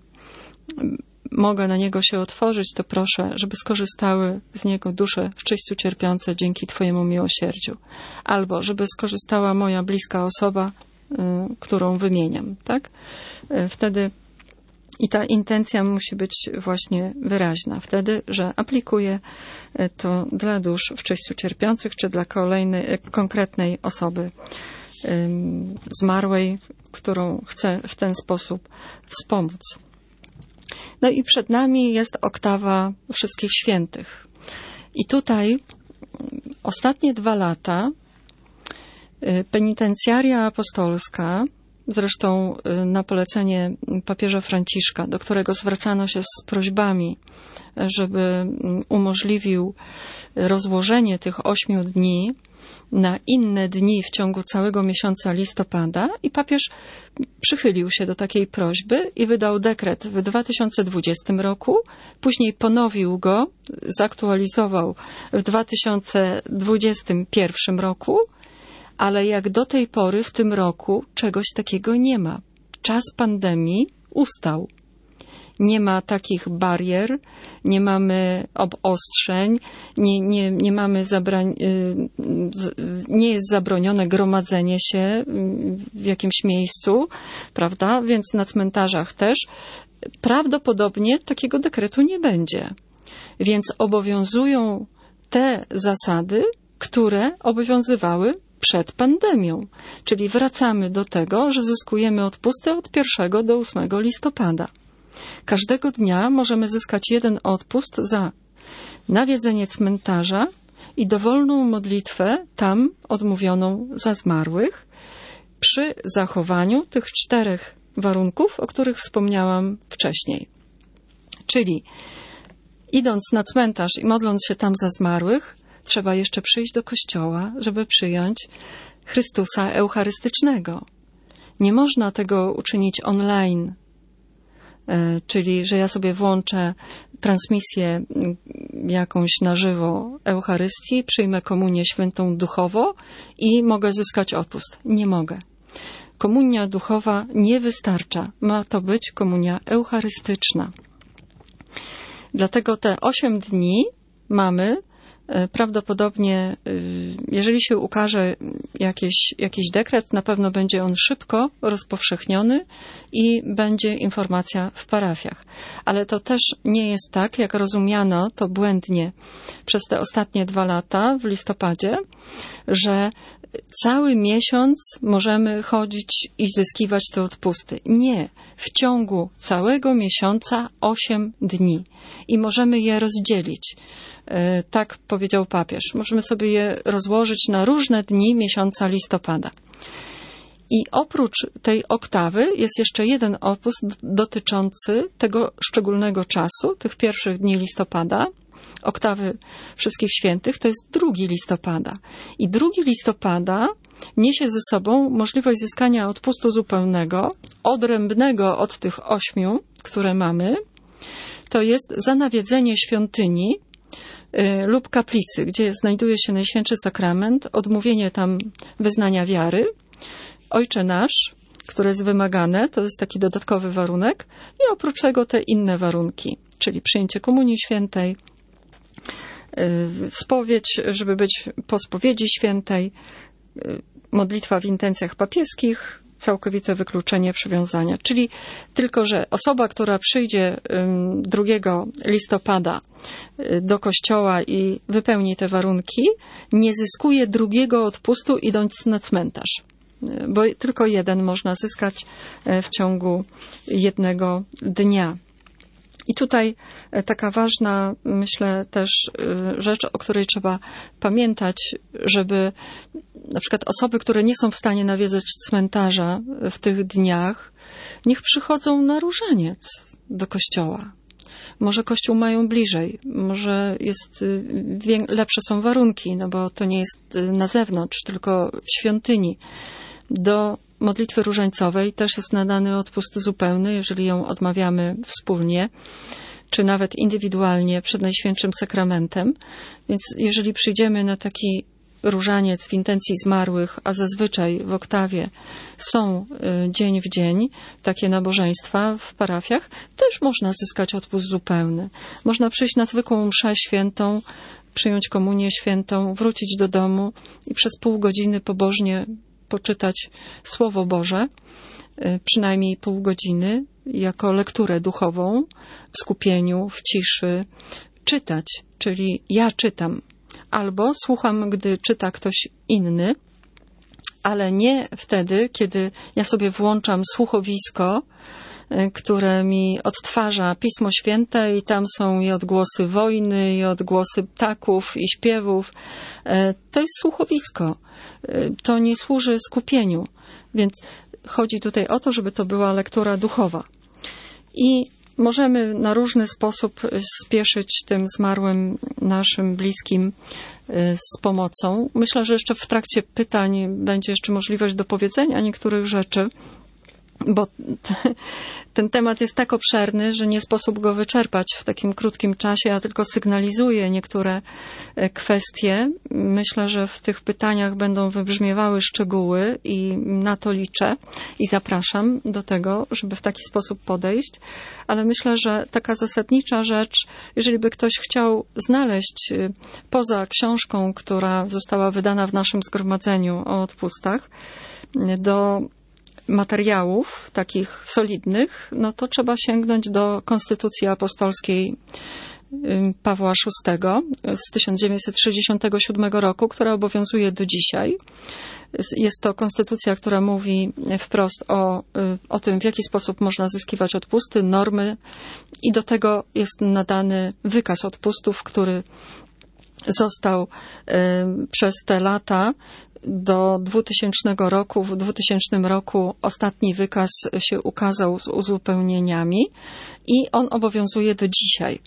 mogę na niego się otworzyć, to proszę, żeby skorzystały z niego dusze w czyśćcu cierpiące dzięki Twojemu miłosierdziu. Albo żeby skorzystała moja bliska osoba, y, którą wymieniam, tak? Y, wtedy i ta intencja musi być właśnie wyraźna. Wtedy, że aplikuję to dla dusz w czyśćcu cierpiących, czy dla kolejnej, konkretnej osoby y, zmarłej, którą chcę w ten sposób wspomóc. No i przed nami jest oktawa Wszystkich Świętych. I tutaj ostatnie dwa lata penitencjaria apostolska, zresztą na polecenie papieża Franciszka, do którego zwracano się z prośbami, żeby umożliwił rozłożenie tych ośmiu dni na inne dni w ciągu całego miesiąca listopada i papież przychylił się do takiej prośby i wydał dekret w dwa tysiące dwudziestym roku, później ponowił go, zaktualizował w dwa tysiące dwudziestym pierwszym roku, ale jak do tej pory w tym roku czegoś takiego nie ma. Czas pandemii ustał. Nie ma takich barier, nie mamy obostrzeń, nie, nie, nie mamy zabrań, nie jest zabronione gromadzenie się w jakimś miejscu, prawda? Więc na cmentarzach też prawdopodobnie takiego dekretu nie będzie. Więc obowiązują te zasady, które obowiązywały przed pandemią. Czyli wracamy do tego, że zyskujemy odpusty od pierwszego do ósmego listopada. Każdego dnia możemy zyskać jeden odpust za nawiedzenie cmentarza i dowolną modlitwę tam odmówioną za zmarłych przy zachowaniu tych czterech warunków, o których wspomniałam wcześniej. Czyli idąc na cmentarz i modląc się tam za zmarłych, trzeba jeszcze przyjść do kościoła, żeby przyjąć Chrystusa Eucharystycznego. Nie można tego uczynić online, czyli że ja sobie włączę transmisję jakąś na żywo Eucharystii, przyjmę komunię świętą duchowo i mogę zyskać odpust. Nie mogę. Komunia duchowa nie wystarcza. Ma to być komunia eucharystyczna. Dlatego te osiem dni mamy prawdopodobnie, jeżeli się ukaże jakiś, jakiś dekret, na pewno będzie on szybko rozpowszechniony i będzie informacja w parafiach. Ale to też nie jest tak, jak rozumiano to błędnie przez te ostatnie dwa lata w listopadzie, że cały miesiąc możemy chodzić i zyskiwać te odpusty. Nie. W ciągu całego miesiąca osiem dni. I możemy je rozdzielić. Tak powiedział papież. Możemy sobie je rozłożyć na różne dni miesiąca listopada. I oprócz tej oktawy jest jeszcze jeden odpust dotyczący tego szczególnego czasu, tych pierwszych dni listopada. Oktawy Wszystkich Świętych to jest drugi listopada. I drugi listopada niesie ze sobą możliwość zyskania odpustu zupełnego, odrębnego od tych ośmiu, które mamy. To jest za nawiedzenie świątyni y, lub kaplicy, gdzie znajduje się Najświętszy Sakrament, odmówienie tam wyznania wiary, Ojcze Nasz, które jest wymagane, to jest taki dodatkowy warunek, i oprócz tego te inne warunki, czyli przyjęcie Komunii Świętej, spowiedź, żeby być po spowiedzi świętej, modlitwa w intencjach papieskich, całkowite wykluczenie przywiązania. Czyli tylko, że osoba, która przyjdzie drugiego listopada do kościoła i wypełni te warunki, nie zyskuje drugiego odpustu idąc na cmentarz, bo tylko jeden można zyskać w ciągu jednego dnia. I tutaj taka ważna, myślę, też rzecz, o której trzeba pamiętać, żeby na przykład osoby, które nie są w stanie nawiedzać cmentarza w tych dniach, niech przychodzą na różaniec do kościoła. Może kościół mają bliżej, może jest, lepsze są warunki, no bo to nie jest na zewnątrz, tylko w świątyni. Do modlitwy różańcowej też jest nadany odpust zupełny, jeżeli ją odmawiamy wspólnie, czy nawet indywidualnie przed Najświętszym Sakramentem. Więc jeżeli przyjdziemy na taki różaniec w intencji zmarłych, a zazwyczaj w oktawie są dzień w dzień takie nabożeństwa w parafiach, też można zyskać odpust zupełny. Można przyjść na zwykłą mszę świętą, przyjąć komunię świętą, wrócić do domu i przez pół godziny pobożnie poczytać Słowo Boże, przynajmniej pół godziny, jako lekturę duchową, w skupieniu, w ciszy, czytać, czyli ja czytam, albo słucham, gdy czyta ktoś inny, ale nie wtedy, kiedy ja sobie włączam słuchowisko, które mi odtwarza Pismo Święte i tam są i odgłosy wojny, i odgłosy ptaków, i śpiewów. To jest słuchowisko. To nie służy skupieniu. Więc chodzi tutaj o to, żeby to była lektura duchowa. I możemy na różny sposób spieszyć tym zmarłym naszym bliskim z pomocą. Myślę, że jeszcze w trakcie pytań będzie jeszcze możliwość dopowiedzenia niektórych rzeczy, bo ten temat jest tak obszerny, że nie sposób go wyczerpać w takim krótkim czasie. Ja tylko sygnalizuję niektóre kwestie. Myślę, że w tych pytaniach będą wybrzmiewały szczegóły i na to liczę i zapraszam do tego, żeby w taki sposób podejść. Ale myślę, że taka zasadnicza rzecz, jeżeli by ktoś chciał znaleźć poza książką, która została wydana w naszym zgromadzeniu o odpustach, do materiałów takich solidnych, no to trzeba sięgnąć do Konstytucji Apostolskiej Pawła szóstego z tysiąc dziewięćset sześćdziesiątego siódmego roku, która obowiązuje do dzisiaj. Jest to konstytucja, która mówi wprost o, o tym, w jaki sposób można zyskiwać odpusty, normy, i do tego jest nadany wykaz odpustów, który został y, przez te lata do dwutysięcznego roku. W dwutysięcznym roku ostatni wykaz się ukazał z uzupełnieniami i on obowiązuje do dzisiaj.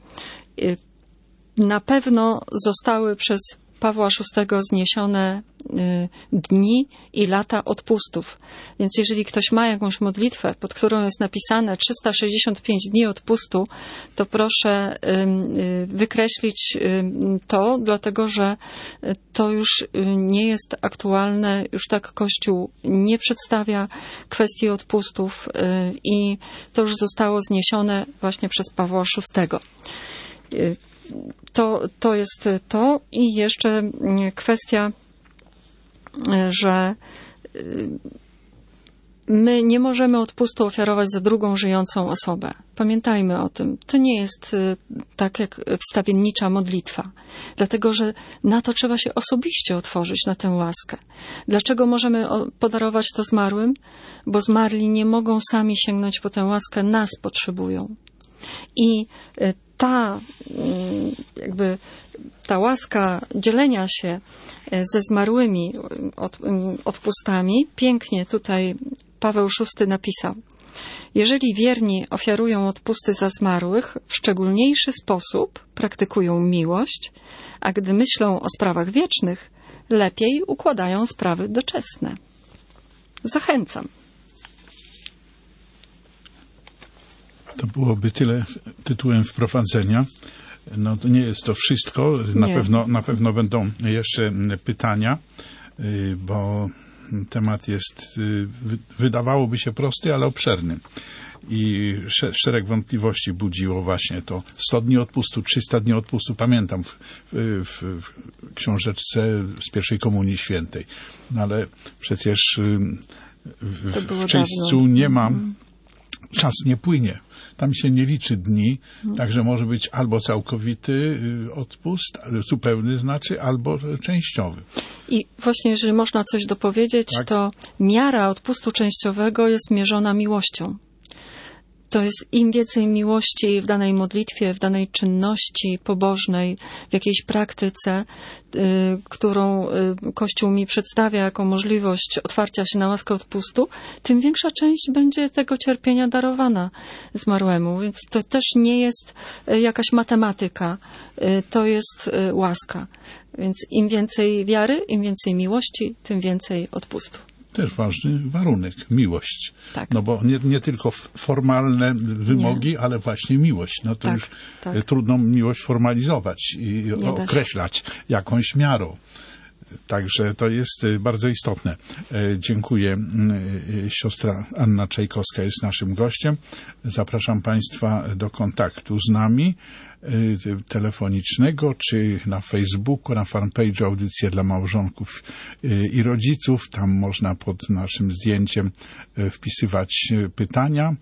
Na pewno zostały przez Pawła szóstego zniesione dni i lata odpustów. Więc jeżeli ktoś ma jakąś modlitwę, pod którą jest napisane trzysta sześćdziesiąt pięć dni odpustu, to proszę wykreślić to, dlatego że to już nie jest aktualne, już tak Kościół nie przedstawia kwestii odpustów i to już zostało zniesione właśnie przez Pawła szóstego. To, to jest to i jeszcze kwestia, że my nie możemy odpustu ofiarować za drugą żyjącą osobę. Pamiętajmy o tym. To nie jest tak jak wstawiennicza modlitwa. Dlatego, że na to trzeba się osobiście otworzyć, na tę łaskę. Dlaczego możemy podarować to zmarłym? Bo zmarli nie mogą sami sięgnąć po tę łaskę, nas potrzebują. I ta jakby ta łaska dzielenia się ze zmarłymi od, odpustami, pięknie tutaj Paweł szósty napisał: jeżeli wierni ofiarują odpusty za zmarłych, w szczególniejszy sposób praktykują miłość, a gdy myślą o sprawach wiecznych, lepiej układają sprawy doczesne. Zachęcam. To byłoby tyle tytułem wprowadzenia. No to nie jest to wszystko. Na Nie. pewno, na pewno będą jeszcze pytania, bo temat jest, wydawałoby się prosty, ale obszerny. I szereg wątpliwości budziło właśnie to sto dni odpustu, trzysta dni odpustu. Pamiętam w, w, w książeczce z pierwszej Komunii Świętej. No ale przecież w, w czyśćcu nie ma, czas nie płynie. Tam się nie liczy dni, hmm. także może być albo całkowity odpust, zupełny znaczy, albo częściowy. I właśnie, jeżeli można coś dopowiedzieć, tak? To miara odpustu częściowego jest mierzona miłością. To jest im więcej miłości w danej modlitwie, w danej czynności pobożnej, w jakiejś praktyce, y, którą y, Kościół mi przedstawia jako możliwość otwarcia się na łaskę odpustu, tym większa część będzie tego cierpienia darowana zmarłemu. Więc to też nie jest y, jakaś matematyka, y, to jest y, łaska. Więc im więcej wiary, im więcej miłości, tym więcej odpustu. Też ważny warunek, miłość. Tak. No bo nie, nie tylko formalne wymogi, nie. ale właśnie miłość. No to tak, już tak. trudno miłość formalizować i nie określać jakąś miarą. Także to jest bardzo istotne. Dziękuję. Siostra Anna Czajkowska jest naszym gościem. Zapraszam Państwa do kontaktu z nami telefonicznego, czy na Facebooku, na fanpage'u Audycje dla Małżonków i Rodziców. Tam można pod naszym zdjęciem wpisywać pytania.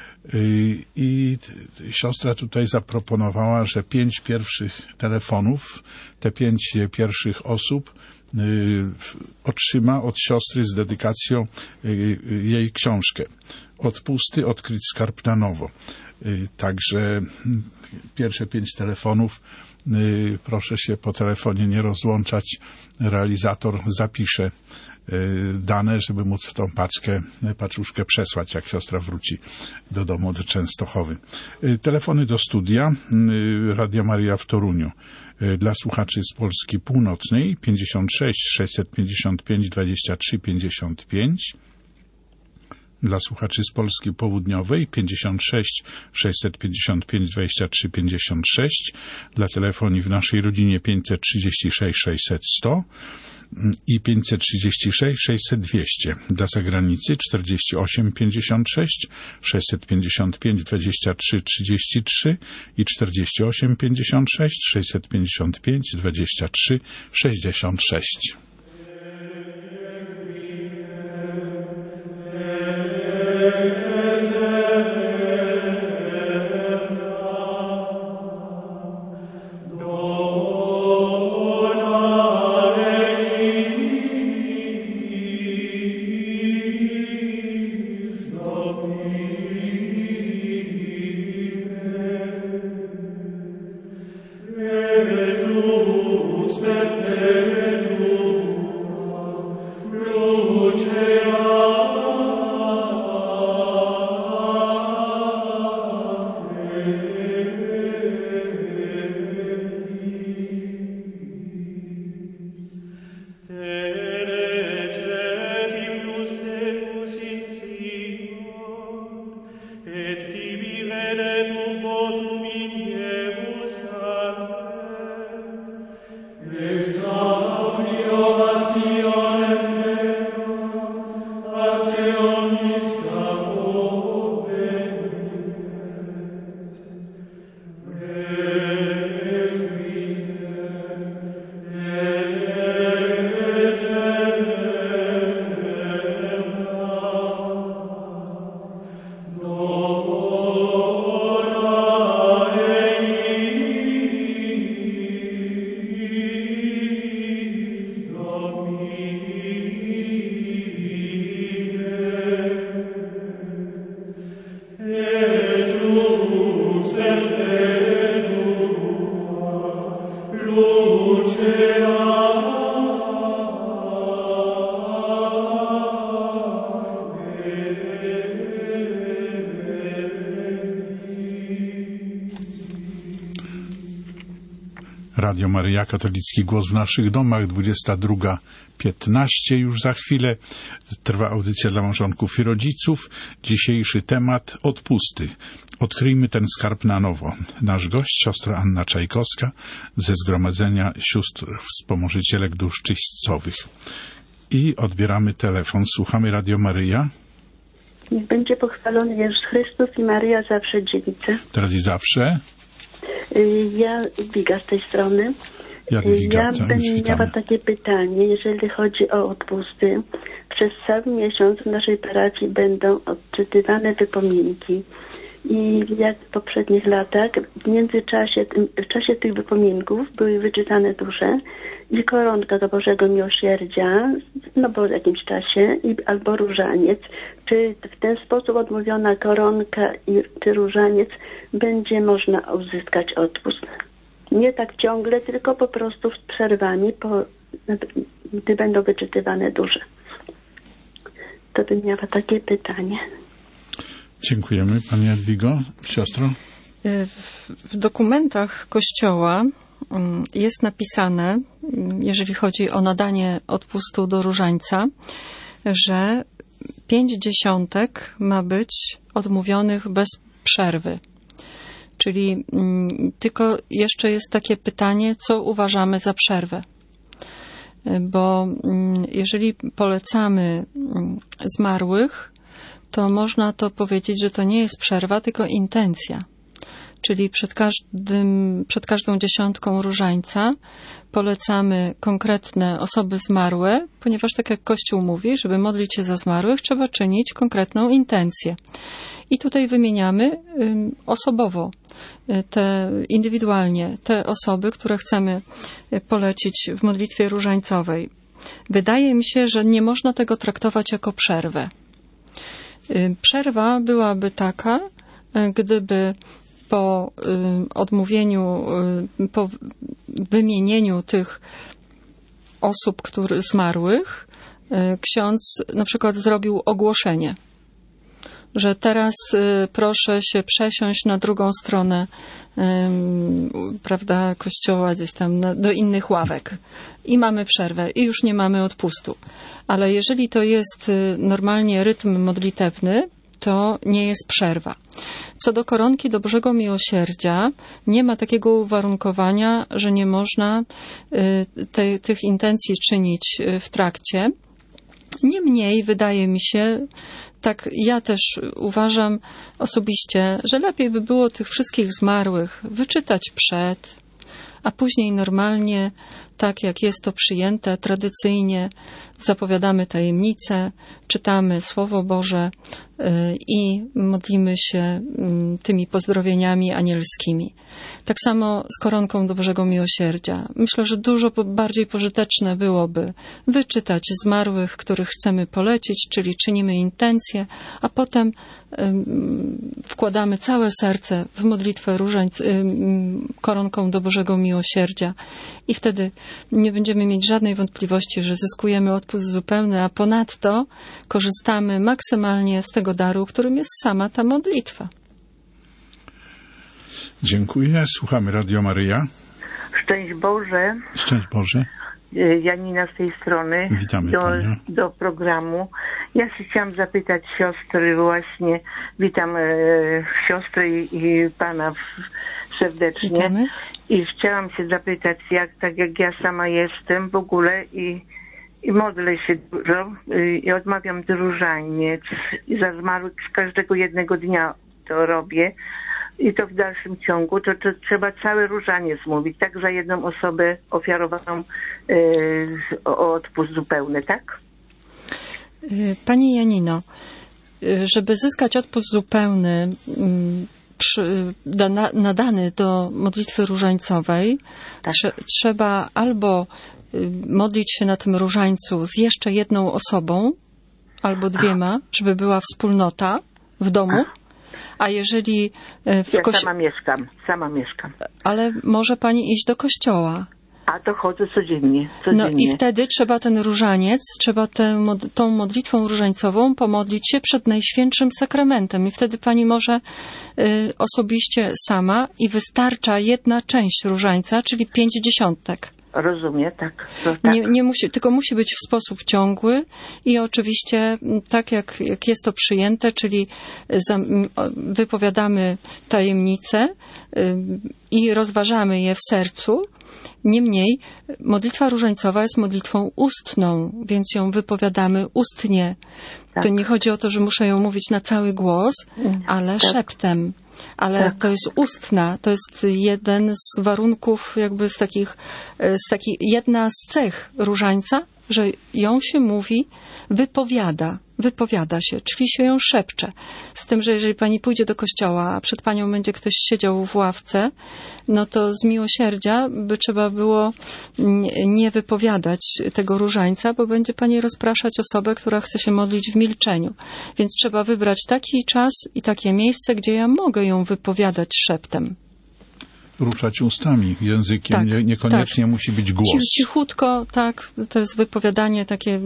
I siostra tutaj zaproponowała, że pięć pierwszych telefonów, te pięć pierwszych osób otrzyma od siostry z dedykacją jej książkę Odpusty, odkryć skarb na nowo. Także pierwsze pięć telefonów, proszę się po telefonie nie rozłączać. Realizator zapisze dane, żeby móc w tą paczkę, paczuszkę przesłać, jak siostra wróci do domu do Częstochowy. Telefony do studia Radia Maria w Toruniu. Dla słuchaczy z Polski Północnej pięćdziesiąt sześć sześćset pięćdziesiąt pięć dwadzieścia trzy pięćdziesiąt pięć. Dla słuchaczy z Polski Południowej pięćdziesiąt sześć sześćset pięćdziesiąt pięć dwadzieścia trzy pięćdziesiąt sześć. Dla telefonii w naszej rodzinie pięćset trzydzieści sześć sześćset sto i pięćset trzydzieści sześć sześćset dwieście. Dla zagranicy czterdzieści osiem pięćdziesiąt sześć sześćset pięćdziesiąt pięć dwadzieścia trzy trzydzieści trzy i czterdzieści osiem pięćdziesiąt sześć sześćset pięćdziesiąt pięć dwadzieścia trzy sześćdziesiąt sześć. Radio Maryja, katolicki głos w naszych domach, dwudziesta druga piętnaście już za chwilę. Trwa audycja dla małżonków i rodziców. Dzisiejszy temat odpusty. Odkryjmy ten skarb na nowo. Nasz gość, siostra Anna Czajkowska ze Zgromadzenia Sióstr Wspomożycielek Dusz Czyścowych. I odbieramy telefon. Słuchamy Radio Maryja. Niech będzie pochwalony Jezus Chrystus i Maryja zawsze dziewica. Teraz i zawsze. Ja, Jadwiga z tej strony. Jadwiga, ja bym miała takie pytanie, jeżeli chodzi o odpusty. Przez cały miesiąc w naszej parafii będą odczytywane wypominki. I jak w poprzednich latach, w międzyczasie, w czasie tych wypominków były wyczytane dusze i koronka do Bożego Miłosierdzia, no po jakimś czasie, i, albo różaniec. Czy w ten sposób odmówiona koronka i, czy różaniec będzie można uzyskać odpust? Nie tak ciągle, tylko po prostu z przerwami, po, gdy będą wyczytywane dusze. To bym miała takie pytanie. Dziękujemy, Pani Jadwigo. Siostro? W dokumentach Kościoła jest napisane, jeżeli chodzi o nadanie odpustu do różańca, że pięć dziesiątek ma być odmówionych bez przerwy. Czyli tylko jeszcze jest takie pytanie, co uważamy za przerwę. Bo jeżeli polecamy zmarłych, to można to powiedzieć, że to nie jest przerwa, tylko intencja. Czyli przed każdym, przed każdą dziesiątką różańca polecamy konkretne osoby zmarłe, ponieważ tak jak Kościół mówi, żeby modlić się za zmarłych, trzeba czynić konkretną intencję. I tutaj wymieniamy osobowo, te, indywidualnie te osoby, które chcemy polecić w modlitwie różańcowej. Wydaje mi się, że nie można tego traktować jako przerwę. Przerwa byłaby taka, gdyby po odmówieniu, po wymienieniu tych osób, które zmarłych, ksiądz na przykład zrobił ogłoszenie, że teraz proszę się przesiąść na drugą stronę, prawda, kościoła, gdzieś tam na, do innych ławek. I mamy przerwę i już nie mamy odpustu. Ale jeżeli to jest normalnie rytm modlitewny, to nie jest przerwa. Co do koronki do Bożego Miłosierdzia, nie ma takiego uwarunkowania, że nie można te, tych intencji czynić w trakcie. Niemniej wydaje mi się, tak ja też uważam osobiście, że lepiej by było tych wszystkich zmarłych wyczytać przed, a później normalnie, tak jak jest to przyjęte tradycyjnie, zapowiadamy tajemnicę, czytamy Słowo Boże i modlimy się tymi pozdrowieniami anielskimi. Tak samo z koronką do Bożego Miłosierdzia. Myślę, że dużo bardziej pożyteczne byłoby wyczytać zmarłych, których chcemy polecić, czyli czynimy intencję, a potem wkładamy całe serce w modlitwę różańc, koronką do Bożego Miłosierdzia i wtedy nie będziemy mieć żadnej wątpliwości, że zyskujemy odpust zupełny, a ponadto korzystamy maksymalnie z tego daru, którym jest sama ta modlitwa. Dziękuję. Słuchamy Radio Maryja. Szczęść Boże. Szczęść Boże. Janina z tej strony. Witamy do, Panią. do programu. Ja się chciałam zapytać siostry właśnie. Witam e, siostry i, i pana w, serdecznie. Witamy. I chciałam się zapytać, jak tak jak ja sama jestem w ogóle i, i modlę się dużo i, i odmawiam różaniec i za zmarłych z każdego jednego dnia to robię. I to w dalszym ciągu, to, to trzeba cały różaniec mówić, tak za jedną osobę ofiarowaną yy, o odpust zupełny, tak? Pani Janino, żeby zyskać odpust zupełny przy, da, nadany do modlitwy różańcowej, tak. trze, trzeba albo modlić się na tym różańcu z jeszcze jedną osobą, albo dwiema, żeby była wspólnota w domu. A jeżeli w ja kości... sama mieszkam, sama mieszkam. Ale może pani iść do kościoła. A to chodzę codziennie, codziennie. No i wtedy trzeba ten różaniec, trzeba tę, mod- tą modlitwą różańcową pomodlić się przed Najświętszym Sakramentem. I wtedy pani może y, osobiście sama i wystarcza jedna część różańca, czyli pięć dziesiątek. Rozumiem, tak. To, tak. Nie, nie musi, tylko musi być w sposób ciągły i oczywiście tak jak, jak jest to przyjęte, czyli za, wypowiadamy tajemnice y, i rozważamy je w sercu. Niemniej modlitwa różańcowa jest modlitwą ustną, więc ją wypowiadamy ustnie. Tak. To nie chodzi o to, że muszę ją mówić na cały głos, ale tak. szeptem. Ale tak. to jest ustna, to jest jeden z warunków, jakby z takich, z takich, jedna z cech różańca, że ją się mówi, wypowiada, wypowiada się, czyli się ją szepcze. Z tym, że jeżeli pani pójdzie do kościoła, a przed panią będzie ktoś siedział w ławce, no to z miłosierdzia by trzeba było nie wypowiadać tego różańca, bo będzie pani rozpraszać osobę, która chce się modlić w milczeniu. Więc trzeba wybrać taki czas i takie miejsce, gdzie ja mogę ją wypowiadać szeptem. Ruszać ustami, językiem, tak, nie, niekoniecznie tak. musi być głos. Cichutko, tak, to jest wypowiadanie takie,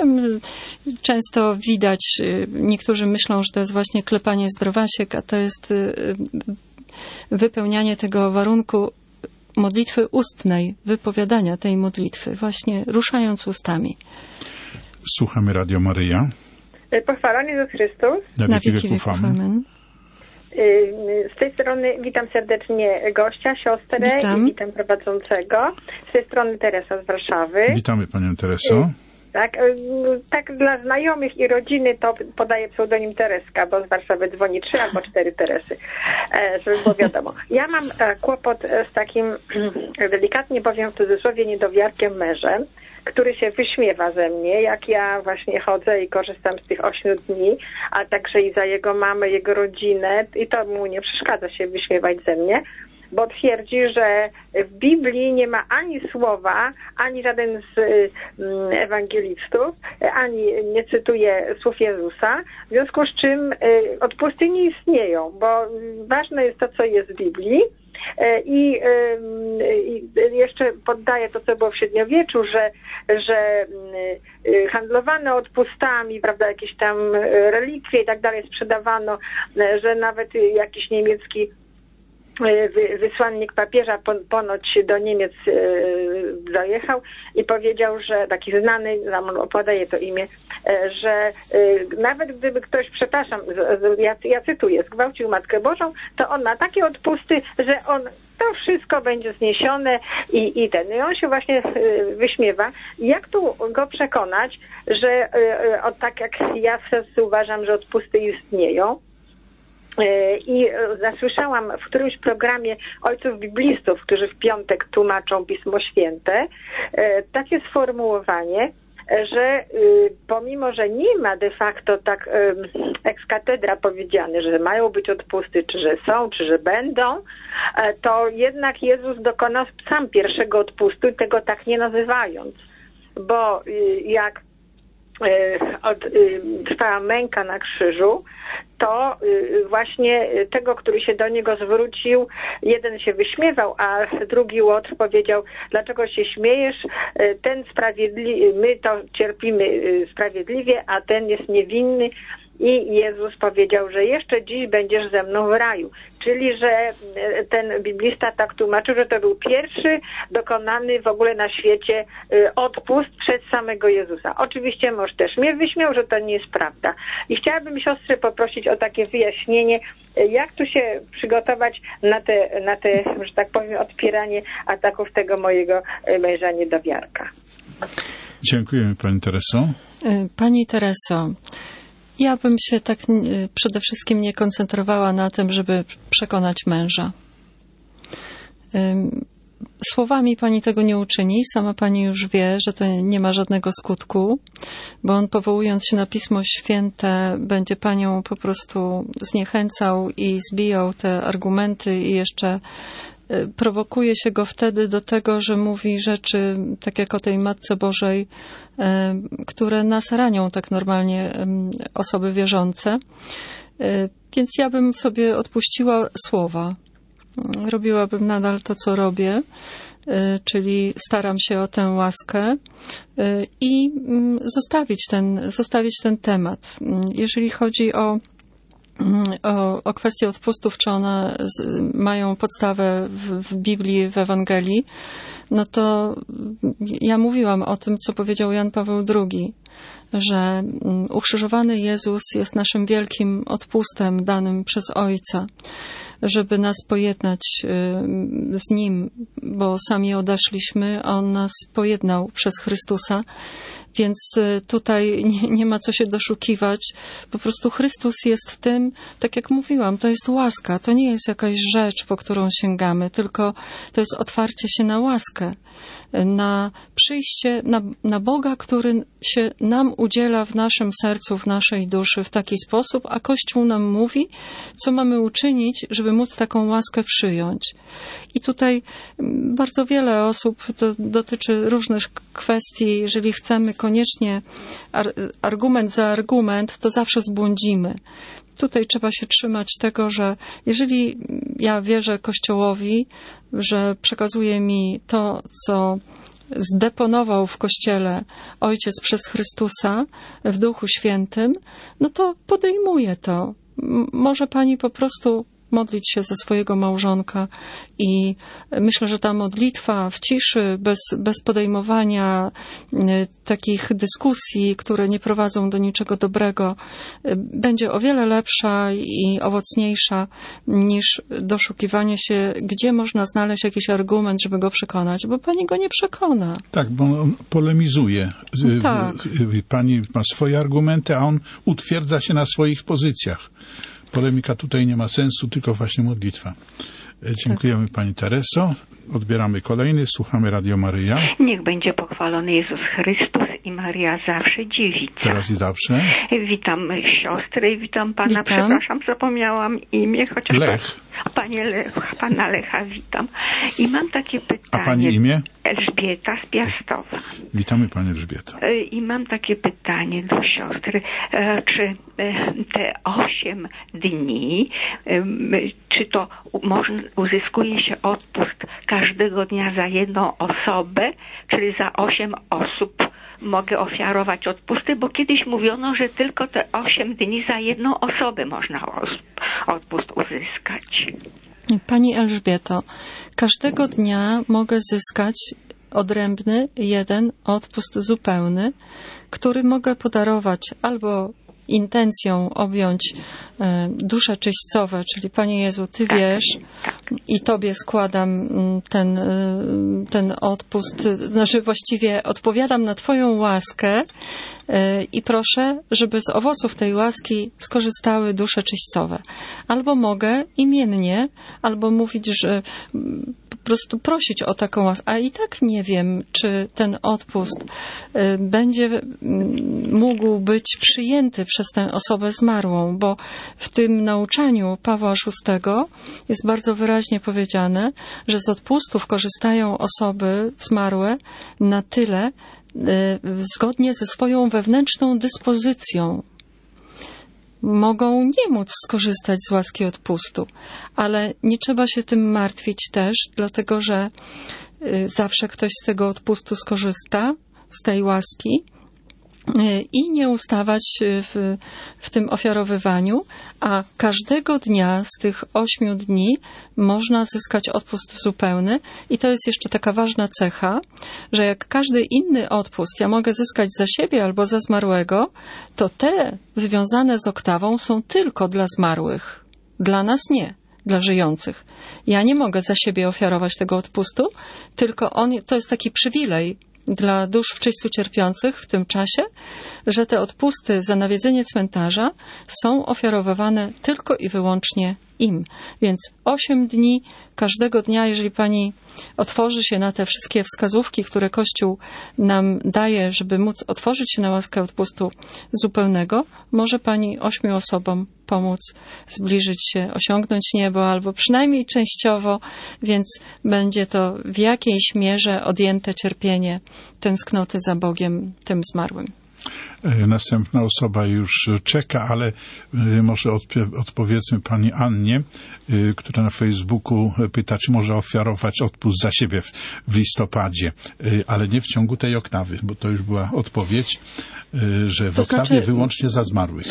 często widać, niektórzy myślą, że to jest właśnie klepanie zdrowasiek, a to jest wypełnianie tego warunku modlitwy ustnej, wypowiadania tej modlitwy, właśnie ruszając ustami. Słuchamy Radio Maryja. Pochwalony Jezus Chrystus. Na wieki wieków. Amen. Z tej strony witam serdecznie gościa, siostrę witam. i witam prowadzącego. Z tej strony Teresa z Warszawy. Witamy panią Tereso. Tak, tak dla znajomych i rodziny to podaję pseudonim Tereska, bo z Warszawy dzwoni trzy albo cztery Teresy, żeby było wiadomo. Ja mam kłopot z takim, delikatnie powiem w cudzysłowie, niedowiarkiem mężem, który się wyśmiewa ze mnie, jak ja właśnie chodzę i korzystam z tych ośmiu dni, a także i za jego mamę, jego rodzinę, i to mu nie przeszkadza się wyśmiewać ze mnie, bo twierdzi, że w Biblii nie ma ani słowa, ani żaden z ewangelistów, ani nie cytuje słów Jezusa, w związku z czym odpusty nie istnieją, bo ważne jest to, co jest w Biblii. I, I jeszcze poddaję to, co było w średniowieczu, że, że handlowano odpustami, prawda, jakieś tam relikwie i tak dalej sprzedawano, że nawet jakiś niemiecki wysłannik papieża ponoć do Niemiec dojechał i powiedział, że taki znany, podaję to imię, że nawet gdyby ktoś, przepraszam, ja, ja cytuję, zgwałcił Matkę Bożą, to on ma takie odpusty, że on to wszystko będzie zniesione i, i ten. I on się właśnie wyśmiewa. Jak tu go przekonać, że o, tak jak ja w sercu uważam, że odpusty istnieją, i zasłyszałam w którymś programie ojców biblistów, którzy w piątek tłumaczą Pismo Święte, takie sformułowanie, że pomimo, że nie ma de facto tak ex cathedra powiedziane, że mają być odpusty, czy że są, czy że będą, to jednak Jezus dokonał sam pierwszego odpustu i tego tak nie nazywając. Bo jak od, trwała męka na krzyżu, to właśnie tego, który się do niego zwrócił, jeden się wyśmiewał, a drugi Łotr powiedział, dlaczego się śmiejesz, ten sprawiedliwy, my to cierpimy sprawiedliwie, a ten jest niewinny. I Jezus powiedział, że jeszcze dziś będziesz ze mną w raju. Czyli, że ten biblista tak tłumaczył, że to był pierwszy dokonany w ogóle na świecie odpust przez samego Jezusa. Oczywiście mąż też mnie wyśmiał, że to nie jest prawda. I chciałabym siostrę poprosić o takie wyjaśnienie, jak tu się przygotować na te, na te, że tak powiem, odpieranie ataków tego mojego męża niedowiarka. Dziękujemy pani Tereso. Pani Tereso, ja bym się tak przede wszystkim nie koncentrowała na tym, żeby przekonać męża. Słowami pani tego nie uczyni. Sama pani już wie, że to nie ma żadnego skutku, bo on, powołując się na Pismo Święte, będzie panią po prostu zniechęcał i zbijał te argumenty i jeszcze prowokuje się go wtedy do tego, że mówi rzeczy, tak jak o tej Matce Bożej, które nas ranią tak normalnie osoby wierzące. Więc ja bym sobie odpuściła słowa. Robiłabym nadal to, co robię. czyli staram się o tę łaskę i zostawić ten, zostawić ten temat. Jeżeli chodzi o O, o kwestię odpustów, czy one z, mają podstawę w, w Biblii, w Ewangelii, no to ja mówiłam o tym, co powiedział Jan Paweł drugi, że ukrzyżowany Jezus jest naszym wielkim odpustem danym przez Ojca, żeby nas pojednać z Nim, bo sami odeszliśmy, a On nas pojednał przez Chrystusa. Więc tutaj nie, nie ma co się doszukiwać. Po prostu Chrystus jest w tym, tak jak mówiłam, to jest łaska. To nie jest jakaś rzecz, po którą sięgamy, tylko to jest otwarcie się na łaskę, na przyjście, na, na Boga, który się nam udziela w naszym sercu, w naszej duszy w taki sposób, a Kościół nam mówi, co mamy uczynić, żeby móc taką łaskę przyjąć. I tutaj bardzo wiele osób, to dotyczy różnych kwestii, jeżeli chcemy koniecznie ar- argument za argument, to zawsze zbłądzimy. Tutaj trzeba się trzymać tego, że jeżeli ja wierzę Kościołowi, że przekazuje mi to, co zdeponował w Kościele Ojciec przez Chrystusa w Duchu Świętym, no to podejmuję to. M- może pani po prostu modlić się za swojego małżonka i myślę, że ta modlitwa w ciszy, bez, bez podejmowania y, takich dyskusji, które nie prowadzą do niczego dobrego, y, będzie o wiele lepsza i owocniejsza niż doszukiwanie się, gdzie można znaleźć jakiś argument, żeby go przekonać, bo pani go nie przekona. Tak, bo on polemizuje. Tak. Pani ma swoje argumenty, a on utwierdza się na swoich pozycjach. Polemika tutaj nie ma sensu, tylko właśnie modlitwa. Dziękujemy tak. Pani Tereso. Odbieramy kolejny, słuchamy Radio Maryja. Niech będzie pochwalony Jezus Chrystus i Maria zawsze dziewica. Teraz i zawsze. Witam siostrę i witam pana, witam. Przepraszam, zapomniałam imię, chociaż... Lech. Panie Lech, pana Lecha witam. I mam takie pytanie. A pani imię? Elżbieta z Piastowa. Witamy Pani Elżbieto. I mam takie pytanie do siostry. Czy te osiem dni, czy to można, uzyskuje się odpust każdego dnia za jedną osobę, czyli za osiem osób mogę ofiarować odpusty, bo kiedyś mówiono, że tylko te osiem dni za jedną osobę można odpust uzyskać. Pani Elżbieto, każdego dnia mogę zyskać odrębny jeden odpust zupełny, który mogę podarować albo intencją objąć e, dusze czyśćcowe, czyli Panie Jezu, Ty tak, wiesz tak. i Tobie składam ten, ten odpust, znaczy właściwie odpowiadam na Twoją łaskę e, i proszę, żeby z owoców tej łaski skorzystały dusze czyśćcowe. Albo mogę imiennie, albo mówić, że po prostu prosić o taką łaskę, a i tak nie wiem, czy ten odpust y, będzie y, mógł być przyjęty przez tę osobę zmarłą, bo w tym nauczaniu Pawła szóstego jest bardzo wyraźnie powiedziane, że z odpustów korzystają osoby zmarłe na tyle y, zgodnie ze swoją wewnętrzną dyspozycją. Mogą nie móc skorzystać z łaski odpustu, ale nie trzeba się tym martwić też, dlatego że zawsze ktoś z tego odpustu skorzysta, z tej łaski i nie ustawać w, w tym ofiarowywaniu, a każdego dnia z tych ośmiu dni można zyskać odpust zupełny i to jest jeszcze taka ważna cecha, że jak każdy inny odpust ja mogę zyskać za siebie albo za zmarłego, to te związane z oktawą są tylko dla zmarłych, dla nas nie, dla żyjących. Ja nie mogę za siebie ofiarować tego odpustu, tylko on, to jest taki przywilej dla dusz w czyśćcu cierpiących w tym czasie, że te odpusty za nawiedzenie cmentarza są ofiarowywane tylko i wyłącznie im. Więc osiem dni każdego dnia, jeżeli pani otworzy się na te wszystkie wskazówki, które Kościół nam daje, żeby móc otworzyć się na łaskę odpustu zupełnego, może pani ośmiu osobom pomóc zbliżyć się, osiągnąć niebo, albo przynajmniej częściowo, więc będzie to w jakiejś mierze odjęte cierpienie, tęsknoty za Bogiem tym zmarłym. Następna osoba już czeka, ale może odp- odpowiedzmy pani Annie, która na Facebooku pyta, czy może ofiarować odpust za siebie w, w listopadzie, ale nie w ciągu tej oktawy, bo to już była odpowiedź, że w to oktawie znaczy, wyłącznie za zmarłych.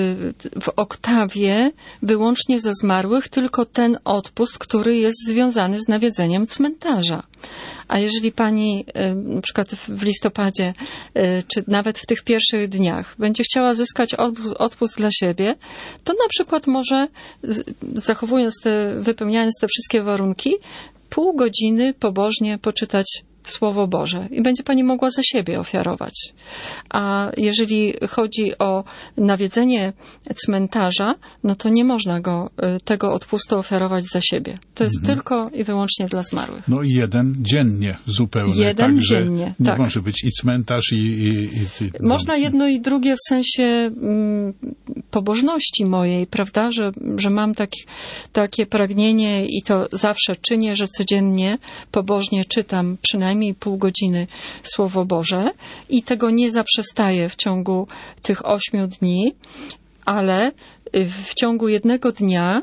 W oktawie wyłącznie za zmarłych tylko ten odpust, który jest związany z nawiedzeniem cmentarza. A jeżeli pani na przykład w listopadzie, czy nawet w tych pierwszych dniach będzie chciała zyskać odpust, odpust dla siebie, to na przykład może, zachowując te, wypełniając te wszystkie warunki, pół godziny pobożnie poczytać Słowo Boże i będzie pani mogła za siebie ofiarować. A jeżeli chodzi o nawiedzenie cmentarza, no to nie można go, tego odpustu ofiarować za siebie. To jest mhm. tylko i wyłącznie dla zmarłych. No i jeden dziennie zupełnie. Jeden Także dziennie, nie tak. może być i cmentarz i... i, i, i można jedno i drugie w sensie mm, pobożności mojej, prawda, że, że mam tak, takie pragnienie i to zawsze czynię, że codziennie pobożnie czytam przynajmniej pół godziny Słowo Boże i tego nie zaprzestaję w ciągu tych ośmiu dni, ale w ciągu jednego dnia,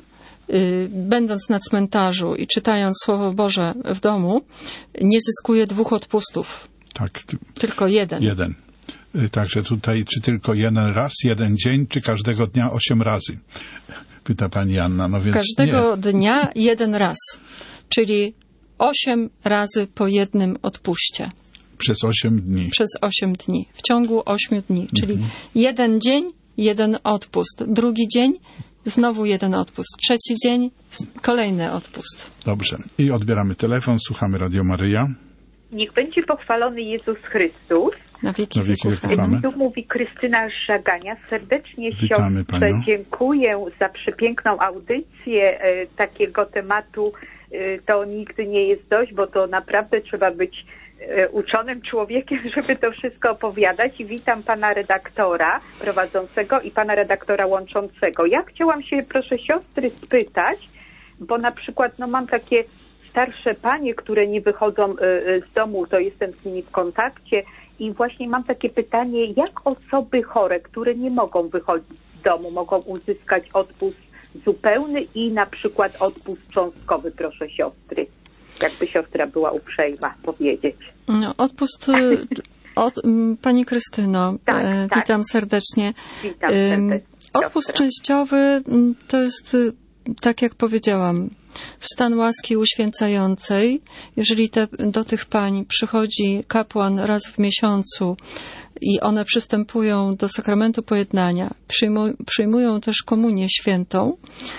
będąc na cmentarzu i czytając Słowo Boże w domu, nie zyskuję dwóch odpustów. Tak. Tylko jeden. Jeden. Także tutaj, czy tylko jeden raz, jeden dzień, czy każdego dnia osiem razy? Pyta pani Anna. No więc każdego nie. dnia jeden raz. Czyli osiem razy po jednym odpuście. Przez osiem dni. Przez osiem dni. W ciągu ośmiu dni. Czyli mhm. jeden dzień, jeden odpust. Drugi dzień, znowu jeden odpust. Trzeci dzień, kolejny odpust. Dobrze. I odbieramy telefon, słuchamy Radio Maryja. Niech będzie pochwalony Jezus Chrystus. Na wieki, Na wieki wieków. Tu mówi Krystyna Żagania. Serdecznie Witamy siostrze panią. Dziękuję za przepiękną audycję e, takiego tematu. E, to nigdy nie jest dość, bo to naprawdę trzeba być e, uczonym człowiekiem, żeby to wszystko opowiadać. I witam pana redaktora prowadzącego i pana redaktora łączącego. Ja chciałam się, proszę siostry, spytać, bo na przykład no mam takie starsze panie, które nie wychodzą z domu, to jestem z nimi w kontakcie i właśnie mam takie pytanie, jak osoby chore, które nie mogą wychodzić z domu, mogą uzyskać odpust zupełny i na przykład odpust cząstkowy, proszę siostry, jakby siostra była uprzejma powiedzieć. No, odpust... Od, pani Krystyno, tak, e, tak. witam serdecznie. Witam serdecznie. Odpust siostra. Częściowy to jest, tak jak powiedziałam, stan łaski uświęcającej. Jeżeli te, do tych pań przychodzi kapłan raz w miesiącu i one przystępują do sakramentu pojednania, przyjmują, przyjmują też komunię świętą,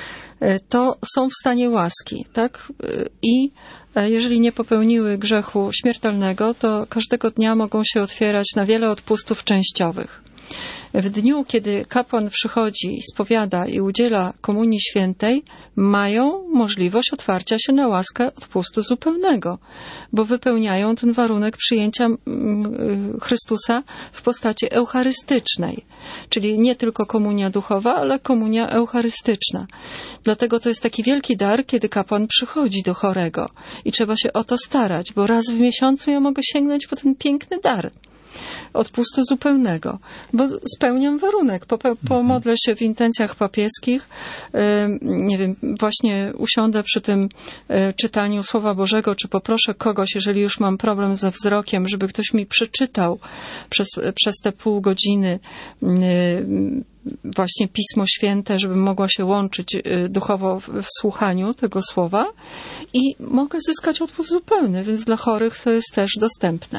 to są w stanie łaski, tak? I jeżeli nie popełniły grzechu śmiertelnego, to każdego dnia mogą się otwierać na wiele odpustów częściowych. W dniu, kiedy kapłan przychodzi, spowiada i udziela komunii świętej, mają możliwość otwarcia się na łaskę odpustu zupełnego, bo wypełniają ten warunek przyjęcia Chrystusa w postaci eucharystycznej, czyli nie tylko komunia duchowa, ale komunia eucharystyczna. Dlatego to jest taki wielki dar, kiedy kapłan przychodzi do chorego i trzeba się o to starać, bo raz w miesiącu ja mogę sięgnąć po ten piękny dar odpustu zupełnego, bo spełniam warunek. Pomodlę się w intencjach papieskich, nie wiem, właśnie usiądę przy tym czytaniu Słowa Bożego, czy poproszę kogoś, jeżeli już mam problem ze wzrokiem, żeby ktoś mi przeczytał przez, przez te pół godziny właśnie Pismo Święte, żebym mogła się łączyć duchowo w, w słuchaniu tego słowa i mogę zyskać odpust zupełny, więc dla chorych to jest też dostępne.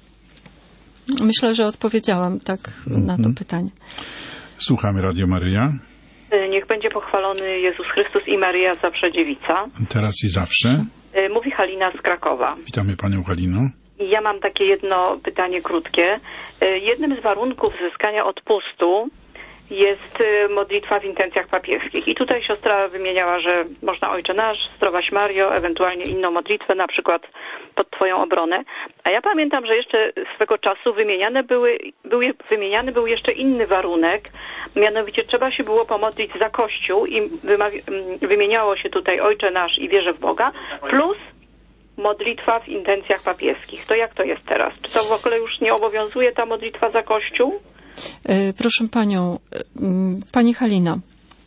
Myślę, że odpowiedziałam tak mm-hmm. na to pytanie. Słuchamy Radio Maryja. Niech będzie pochwalony Jezus Chrystus i Maryja zawsze dziewica. Teraz i zawsze. Mówi Halina z Krakowa. Witamy panią Halino. Ja mam takie jedno pytanie krótkie. Jednym z warunków zyskania odpustu jest modlitwa w intencjach papieskich. I tutaj siostra wymieniała, że można Ojcze Nasz, Zdrowaś Mario, ewentualnie inną modlitwę, na przykład pod Twoją obronę. A ja pamiętam, że jeszcze swego czasu wymieniane były, był, wymieniany był jeszcze inny warunek, mianowicie trzeba się było pomodlić za Kościół i wymieniało się tutaj Ojcze Nasz i wierzę w Boga, plus modlitwa w intencjach papieskich. To jak to jest teraz? Czy to w ogóle już nie obowiązuje ta modlitwa za Kościół? Proszę panią, pani Halino,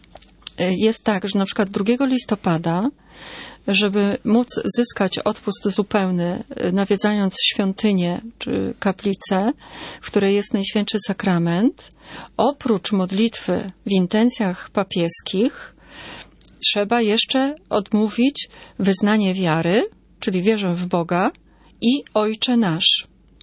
jest tak, że na przykład drugiego listopada, żeby móc zyskać odpust zupełny, nawiedzając świątynię czy kaplicę, w której jest Najświętszy Sakrament, oprócz modlitwy w intencjach papieskich, trzeba jeszcze odmówić wyznanie wiary, czyli wierzę w Boga, i Ojcze Nasz.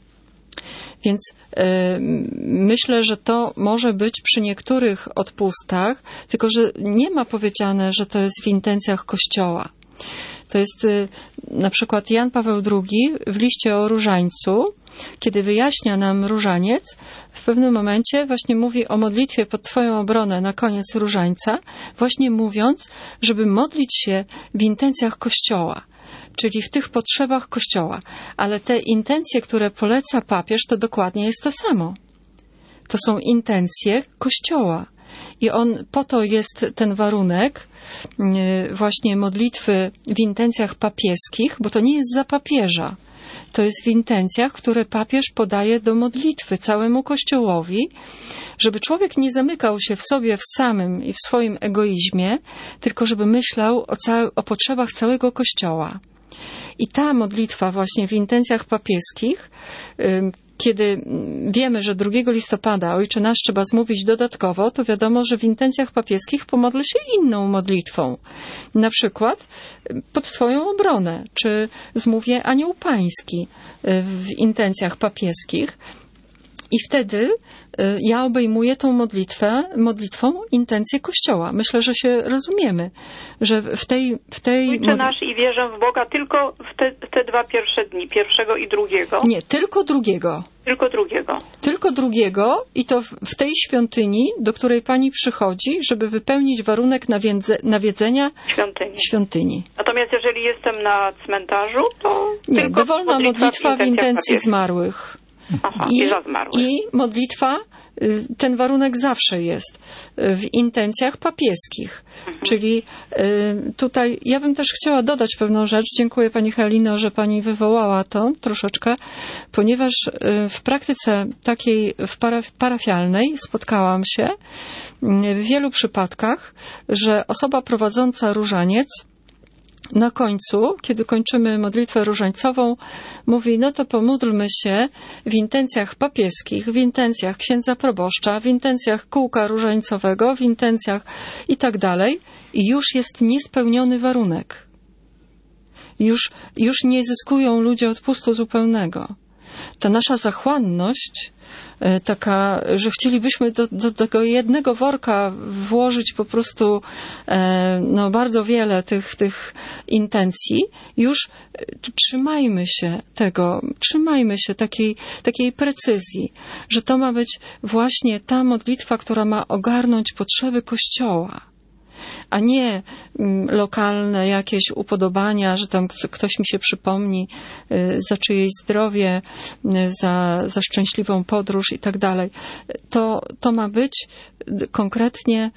Więc y, myślę, że to może być przy niektórych odpustach, tylko że nie ma powiedziane, że to jest w intencjach Kościoła. To jest y, na przykład Jan Paweł drugi w liście o różańcu, kiedy wyjaśnia nam różaniec, w pewnym momencie właśnie mówi o modlitwie pod Twoją obronę na koniec różańca, właśnie mówiąc, żeby modlić się w intencjach Kościoła, czyli w tych potrzebach Kościoła. Ale te intencje, które poleca papież, to dokładnie jest to samo. To są intencje Kościoła. I on, po to jest ten warunek właśnie modlitwy w intencjach papieskich, bo to nie jest za papieża. To jest w intencjach, które papież podaje do modlitwy całemu Kościołowi, żeby człowiek nie zamykał się w sobie w samym i w swoim egoizmie, tylko żeby myślał o, cał- o potrzebach całego Kościoła. I ta modlitwa właśnie w intencjach papieskich, kiedy wiemy, że drugiego listopada Ojcze Nasz trzeba zmówić dodatkowo, to wiadomo, że w intencjach papieskich pomodlę się inną modlitwą. Na przykład pod Twoją obronę, czy zmówię Anioł Pański w intencjach papieskich. I wtedy ja obejmuję tą modlitwę, modlitwą intencję Kościoła. Myślę, że się rozumiemy, że w tej... W tej Ojcze mod... Nasz i wierzę w Boga tylko w te, w te dwa pierwsze dni, pierwszego i drugiego. Nie, tylko drugiego. Tylko drugiego. Tylko drugiego i to w, w tej świątyni, do której pani przychodzi, żeby wypełnić warunek nawiedze, nawiedzenia świątyni. świątyni. Natomiast jeżeli jestem na cmentarzu, to nie, tylko dowolna modlitwa, modlitwa w intencji papieskich. zmarłych. Aha, I, i za zmarłych. I modlitwa, ten warunek zawsze jest w intencjach papieskich. Mhm. Czyli tutaj ja bym też chciała dodać pewną rzecz. Dziękuję pani Halino, że pani wywołała to troszeczkę, ponieważ w praktyce takiej w paraf- parafialnej spotkałam się w wielu przypadkach, że osoba prowadząca różaniec na końcu, kiedy kończymy modlitwę różańcową, mówi, no to pomódlmy się w intencjach papieskich, w intencjach księdza proboszcza, w intencjach kółka różańcowego, w intencjach i tak dalej. I już jest niespełniony warunek. Już, już nie zyskują ludzie odpustu zupełnego. Ta nasza zachłanność, taka, że chcielibyśmy do, do, do tego jednego worka włożyć po prostu no, bardzo wiele tych, tych intencji, już trzymajmy się tego, trzymajmy się takiej, takiej precyzji, że to ma być właśnie ta modlitwa, która ma ogarnąć potrzeby Kościoła, a nie lokalne jakieś upodobania, że tam ktoś mi się przypomni za czyjeś zdrowie, za, za szczęśliwą podróż i tak dalej. To, to ma być konkretnie,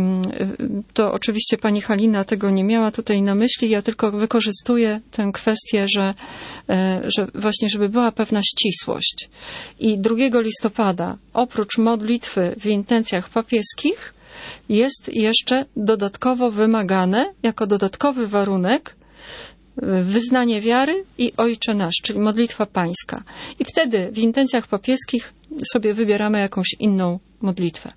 to oczywiście pani Halina tego nie miała tutaj na myśli, ja tylko wykorzystuję tę kwestię, że, że właśnie, żeby była pewna ścisłość. I drugiego listopada, oprócz modlitwy w intencjach papieskich, jest jeszcze dodatkowo wymagane, jako dodatkowy warunek, wyznanie wiary i Ojcze Nasz, czyli modlitwa pańska. I wtedy w intencjach papieskich sobie wybieramy jakąś inną modlitwę.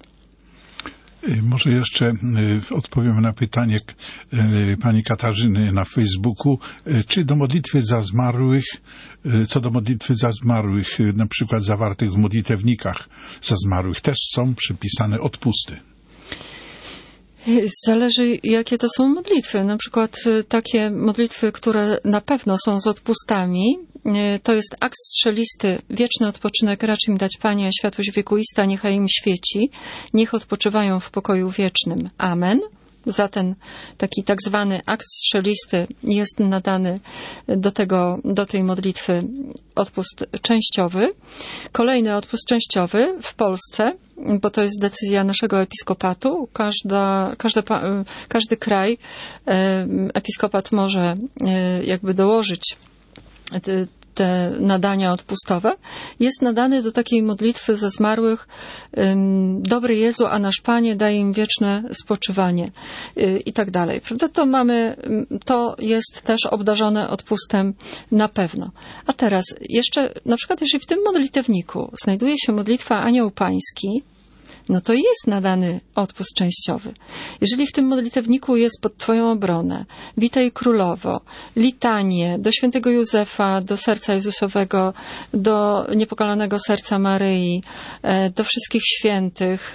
Może jeszcze odpowiem na pytanie pani Katarzyny na Facebooku. Czy do modlitwy za zmarłych, co do modlitwy za zmarłych, na przykład zawartych w modlitewnikach za zmarłych, też są przypisane odpusty? Zależy, jakie to są modlitwy. Na przykład takie modlitwy, które na pewno są z odpustami, to jest akt strzelisty, wieczny odpoczynek racz im dać Panie, a światłość wiekuista niechaj im świeci, niech odpoczywają w pokoju wiecznym. Amen. Za ten taki tak zwany akt strzelisty jest nadany do tego, do tej modlitwy odpust częściowy. Kolejny odpust częściowy w Polsce, bo to jest decyzja naszego episkopatu. Każda, każdy, każdy kraj, episkopat może jakby dołożyć te nadania odpustowe, jest nadany do takiej modlitwy za zmarłych: Dobry Jezu, a nasz Panie, daj im wieczne spoczywanie i tak dalej. Prawda? To mamy, to jest też obdarzone odpustem na pewno. A teraz jeszcze, na przykład jeżeli w tym modlitewniku znajduje się modlitwa Anioł Pański, no to jest nadany odpust częściowy. Jeżeli w tym modlitewniku jest pod Twoją obronę Witaj Królowo, litanie do świętego Józefa, do serca Jezusowego, do niepokalanego serca Maryi, do wszystkich świętych,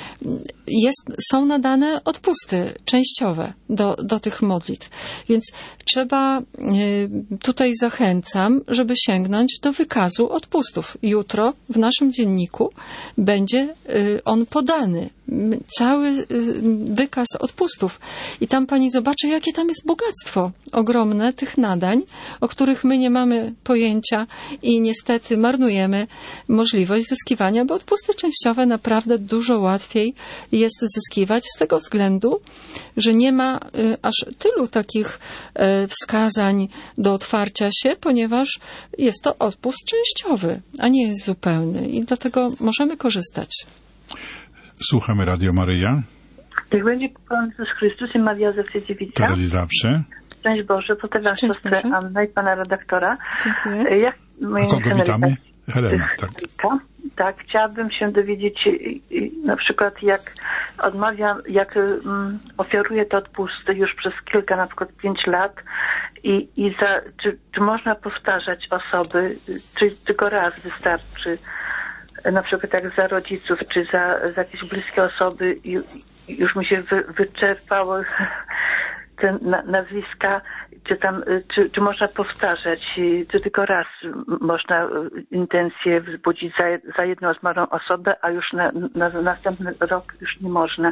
jest, są nadane odpusty częściowe do, do tych modlitw. Więc trzeba, tutaj zachęcam, żeby sięgnąć do wykazu odpustów. Jutro w naszym dzienniku będzie on podany. Cały wykaz odpustów. I tam pani zobaczy, jakie tam jest bogactwo ogromne tych nadań, o których my nie mamy pojęcia i niestety marnujemy możliwość zyskiwania, bo odpusty częściowe naprawdę dużo łatwiej jest zyskiwać z tego względu, że nie ma aż tylu takich wskazań do otwarcia się, ponieważ jest to odpust częściowy, a nie jest zupełny i dlatego możemy korzystać. Słuchamy Radio Maryja. Niech będzie Pan Jezus Chrystus i Maria Zawsze Dziewica. To radzie zawsze. Szczęść Boże, pozdrawiam siostrę Annę i Pana redaktora. Dziękuję. Ja, A kogo witamy? Helena, tak. Tak, chciałabym się dowiedzieć na przykład jak odmawiam, jak um, ofiaruję te odpusty już przez kilka, na przykład pięć lat i, i za, czy, czy można powtarzać osoby, czy tylko raz wystarczy? Na przykład jak za rodziców, czy za, za jakieś bliskie osoby już mi się wy, wyczerpały te na, nazwiska, czy tam, czy, czy można powtarzać, czy tylko raz można intencję wzbudzić za, za jedną zmarłą osobę, a już na, na, na następny rok już nie można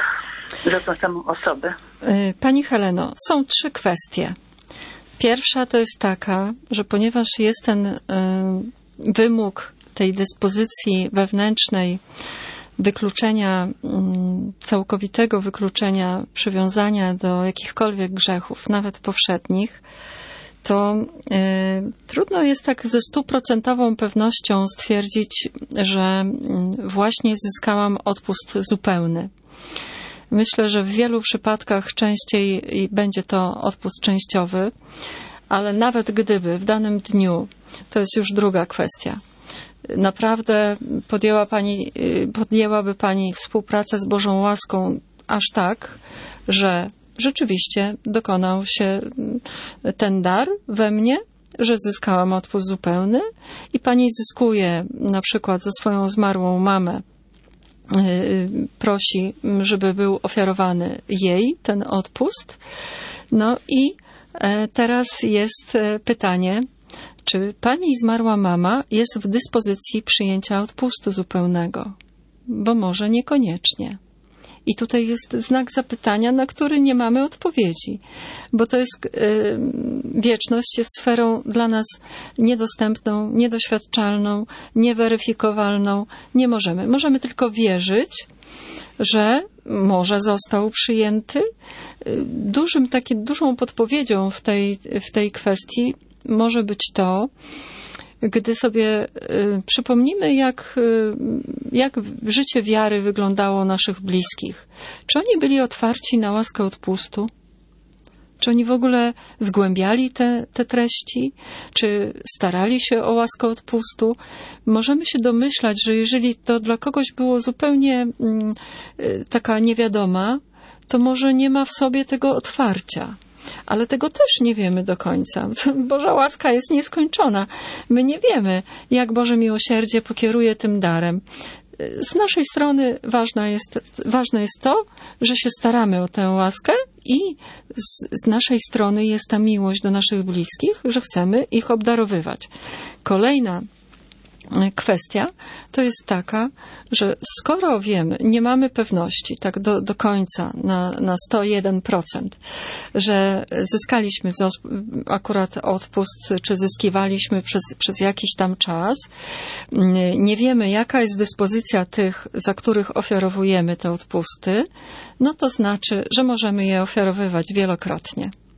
za tą samą osobę. Pani Heleno, są trzy kwestie. Pierwsza to jest taka, że ponieważ jest ten y, wymóg tej dyspozycji wewnętrznej wykluczenia, całkowitego wykluczenia, przywiązania do jakichkolwiek grzechów, nawet powszednich, to y, trudno jest tak ze stuprocentową pewnością stwierdzić, że właśnie zyskałam odpust zupełny. Myślę, że w wielu przypadkach częściej będzie to odpust częściowy, ale nawet gdyby w danym dniu, to jest już druga kwestia, naprawdę podjęła pani, podjęłaby pani współpracę z Bożą łaską aż tak, że rzeczywiście dokonał się ten dar we mnie, że zyskałam odpust zupełny i pani zyskuje na przykład ze swoją zmarłą mamę, prosi, żeby był ofiarowany jej ten odpust. No i teraz jest pytanie, czy pani zmarła mama jest w dyspozycji przyjęcia odpustu zupełnego? Bo może niekoniecznie. I tutaj jest znak zapytania, na który nie mamy odpowiedzi. Bo to jest, yy, wieczność jest sferą dla nas niedostępną, niedoświadczalną, nieweryfikowalną. Nie możemy. Możemy tylko wierzyć, że może został przyjęty. Dużym, takie, dużą podpowiedzią w tej, w tej kwestii może być to, gdy sobie y, przypomnimy, jak, y, jak życie wiary wyglądało naszych bliskich. Czy oni byli otwarci na łaskę odpustu? Czy oni w ogóle zgłębiali te, te treści? Czy starali się o łaskę odpustu? Możemy się domyślać, że jeżeli to dla kogoś było zupełnie y, taka niewiadoma, to może nie ma w sobie tego otwarcia. Ale tego też nie wiemy do końca. Boża łaska jest nieskończona. My nie wiemy, jak Boże miłosierdzie pokieruje tym darem. Z naszej strony ważne jest, ważne jest to, że się staramy o tę łaskę i z, z naszej strony jest ta miłość do naszych bliskich, że chcemy ich obdarowywać. Kolejna kwestia to jest taka, że skoro wiemy, nie mamy pewności tak do, do końca na, na sto jeden procent, że zyskaliśmy akurat odpust, czy zyskiwaliśmy przez, przez jakiś tam czas, nie wiemy, jaka jest dyspozycja tych, za których ofiarowujemy te odpusty, no to znaczy, że możemy je ofiarowywać wielokrotnie.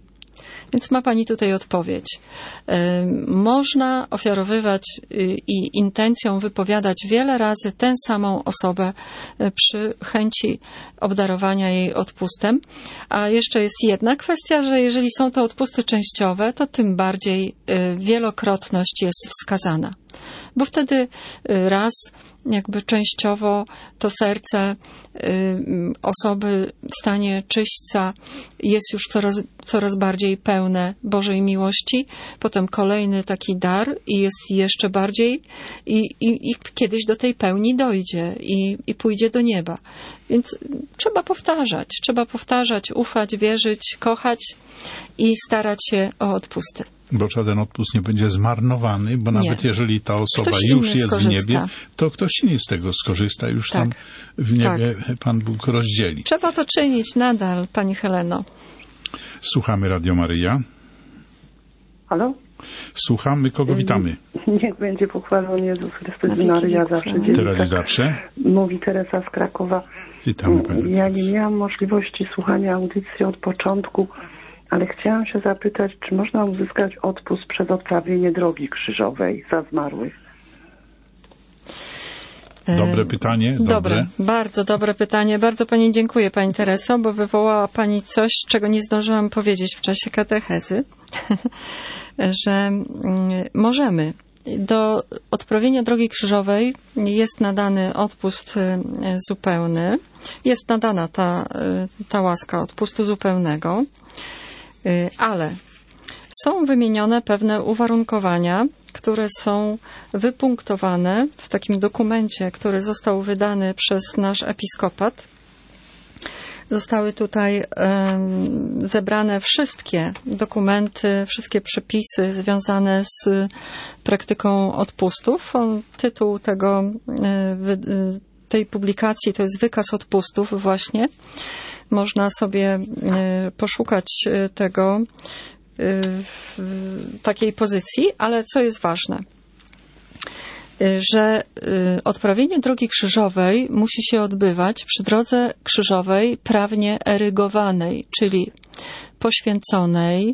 Więc ma pani tutaj odpowiedź. Można ofiarowywać i intencją wypowiadać wiele razy tę samą osobę przy chęci obdarowania jej odpustem. A jeszcze jest jedna kwestia, że jeżeli są to odpusty częściowe, to tym bardziej wielokrotność jest wskazana. Bo wtedy raz jakby częściowo to serce osoby w stanie czyśćca jest już coraz, coraz bardziej pełne Bożej miłości. Potem kolejny taki dar i jest jeszcze bardziej i, i, i kiedyś do tej pełni dojdzie i, i pójdzie do nieba. Więc trzeba powtarzać, trzeba powtarzać, ufać, wierzyć, kochać i starać się o odpusty. Bo żaden odpust nie będzie zmarnowany, bo nawet nie. jeżeli ta osoba ktoś już jest skorzysta. w niebie, to ktoś inny z tego skorzysta, już tak. tam w niebie tak. Pan Bóg rozdzieli. Trzeba to czynić nadal, Pani Heleno. Słuchamy Radio Maryja. Halo? Słuchamy, kogo witamy? Niech będzie pochwalony Jezus Chrystus i Maryja zawsze. Teraz zawsze. Mówi Teresa z Krakowa. Witamy Pani. Ja nie miałam możliwości słuchania audycji od początku, ale chciałam się zapytać, czy można uzyskać odpust przez odprawienie drogi krzyżowej za zmarłych? Dobre pytanie. Dobre. dobre. Bardzo dobre pytanie. Bardzo Pani dziękuję, Pani Tereso, bo wywołała Pani coś, czego nie zdążyłam powiedzieć w czasie katechezy, że możemy. Do odprawienia drogi krzyżowej jest nadany odpust zupełny. Jest nadana ta, ta łaska odpustu zupełnego. Ale są wymienione pewne uwarunkowania, które są wypunktowane w takim dokumencie, który został wydany przez nasz episkopat. Zostały tutaj um, zebrane wszystkie dokumenty, wszystkie przepisy związane z praktyką odpustów. On, tytuł tego, tej publikacji to jest Wykaz odpustów właśnie. Można sobie poszukać tego w takiej pozycji, ale co jest ważne, że odprawienie drogi krzyżowej musi się odbywać przy drodze krzyżowej prawnie erygowanej, czyli poświęconej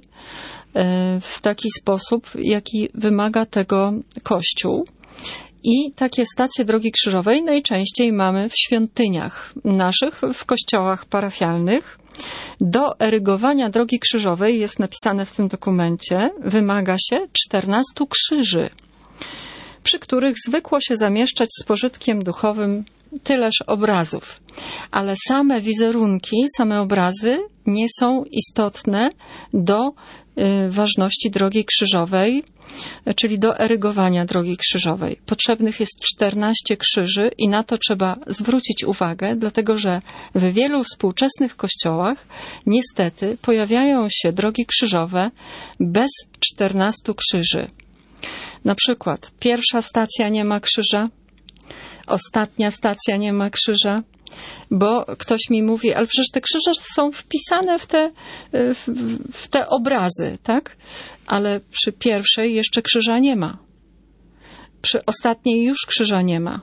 w taki sposób, jaki wymaga tego Kościół. I takie stacje drogi krzyżowej najczęściej mamy w świątyniach naszych, w kościołach parafialnych. Do erygowania drogi krzyżowej jest napisane w tym dokumencie, wymaga się czternastu krzyży, przy których zwykło się zamieszczać z pożytkiem duchowym tyleż obrazów. Ale same wizerunki, same obrazy nie są istotne do ważności drogi krzyżowej, czyli do erygowania drogi krzyżowej. Potrzebnych jest czternaście krzyży i na to trzeba zwrócić uwagę, dlatego że w wielu współczesnych kościołach niestety pojawiają się drogi krzyżowe bez czternastu krzyży. Na przykład pierwsza stacja nie ma krzyża, ostatnia stacja nie ma krzyża, bo ktoś mi mówi, ale przecież te krzyże są wpisane w te, w, w te obrazy, tak? Ale przy pierwszej jeszcze krzyża nie ma. Przy ostatniej już krzyża nie ma.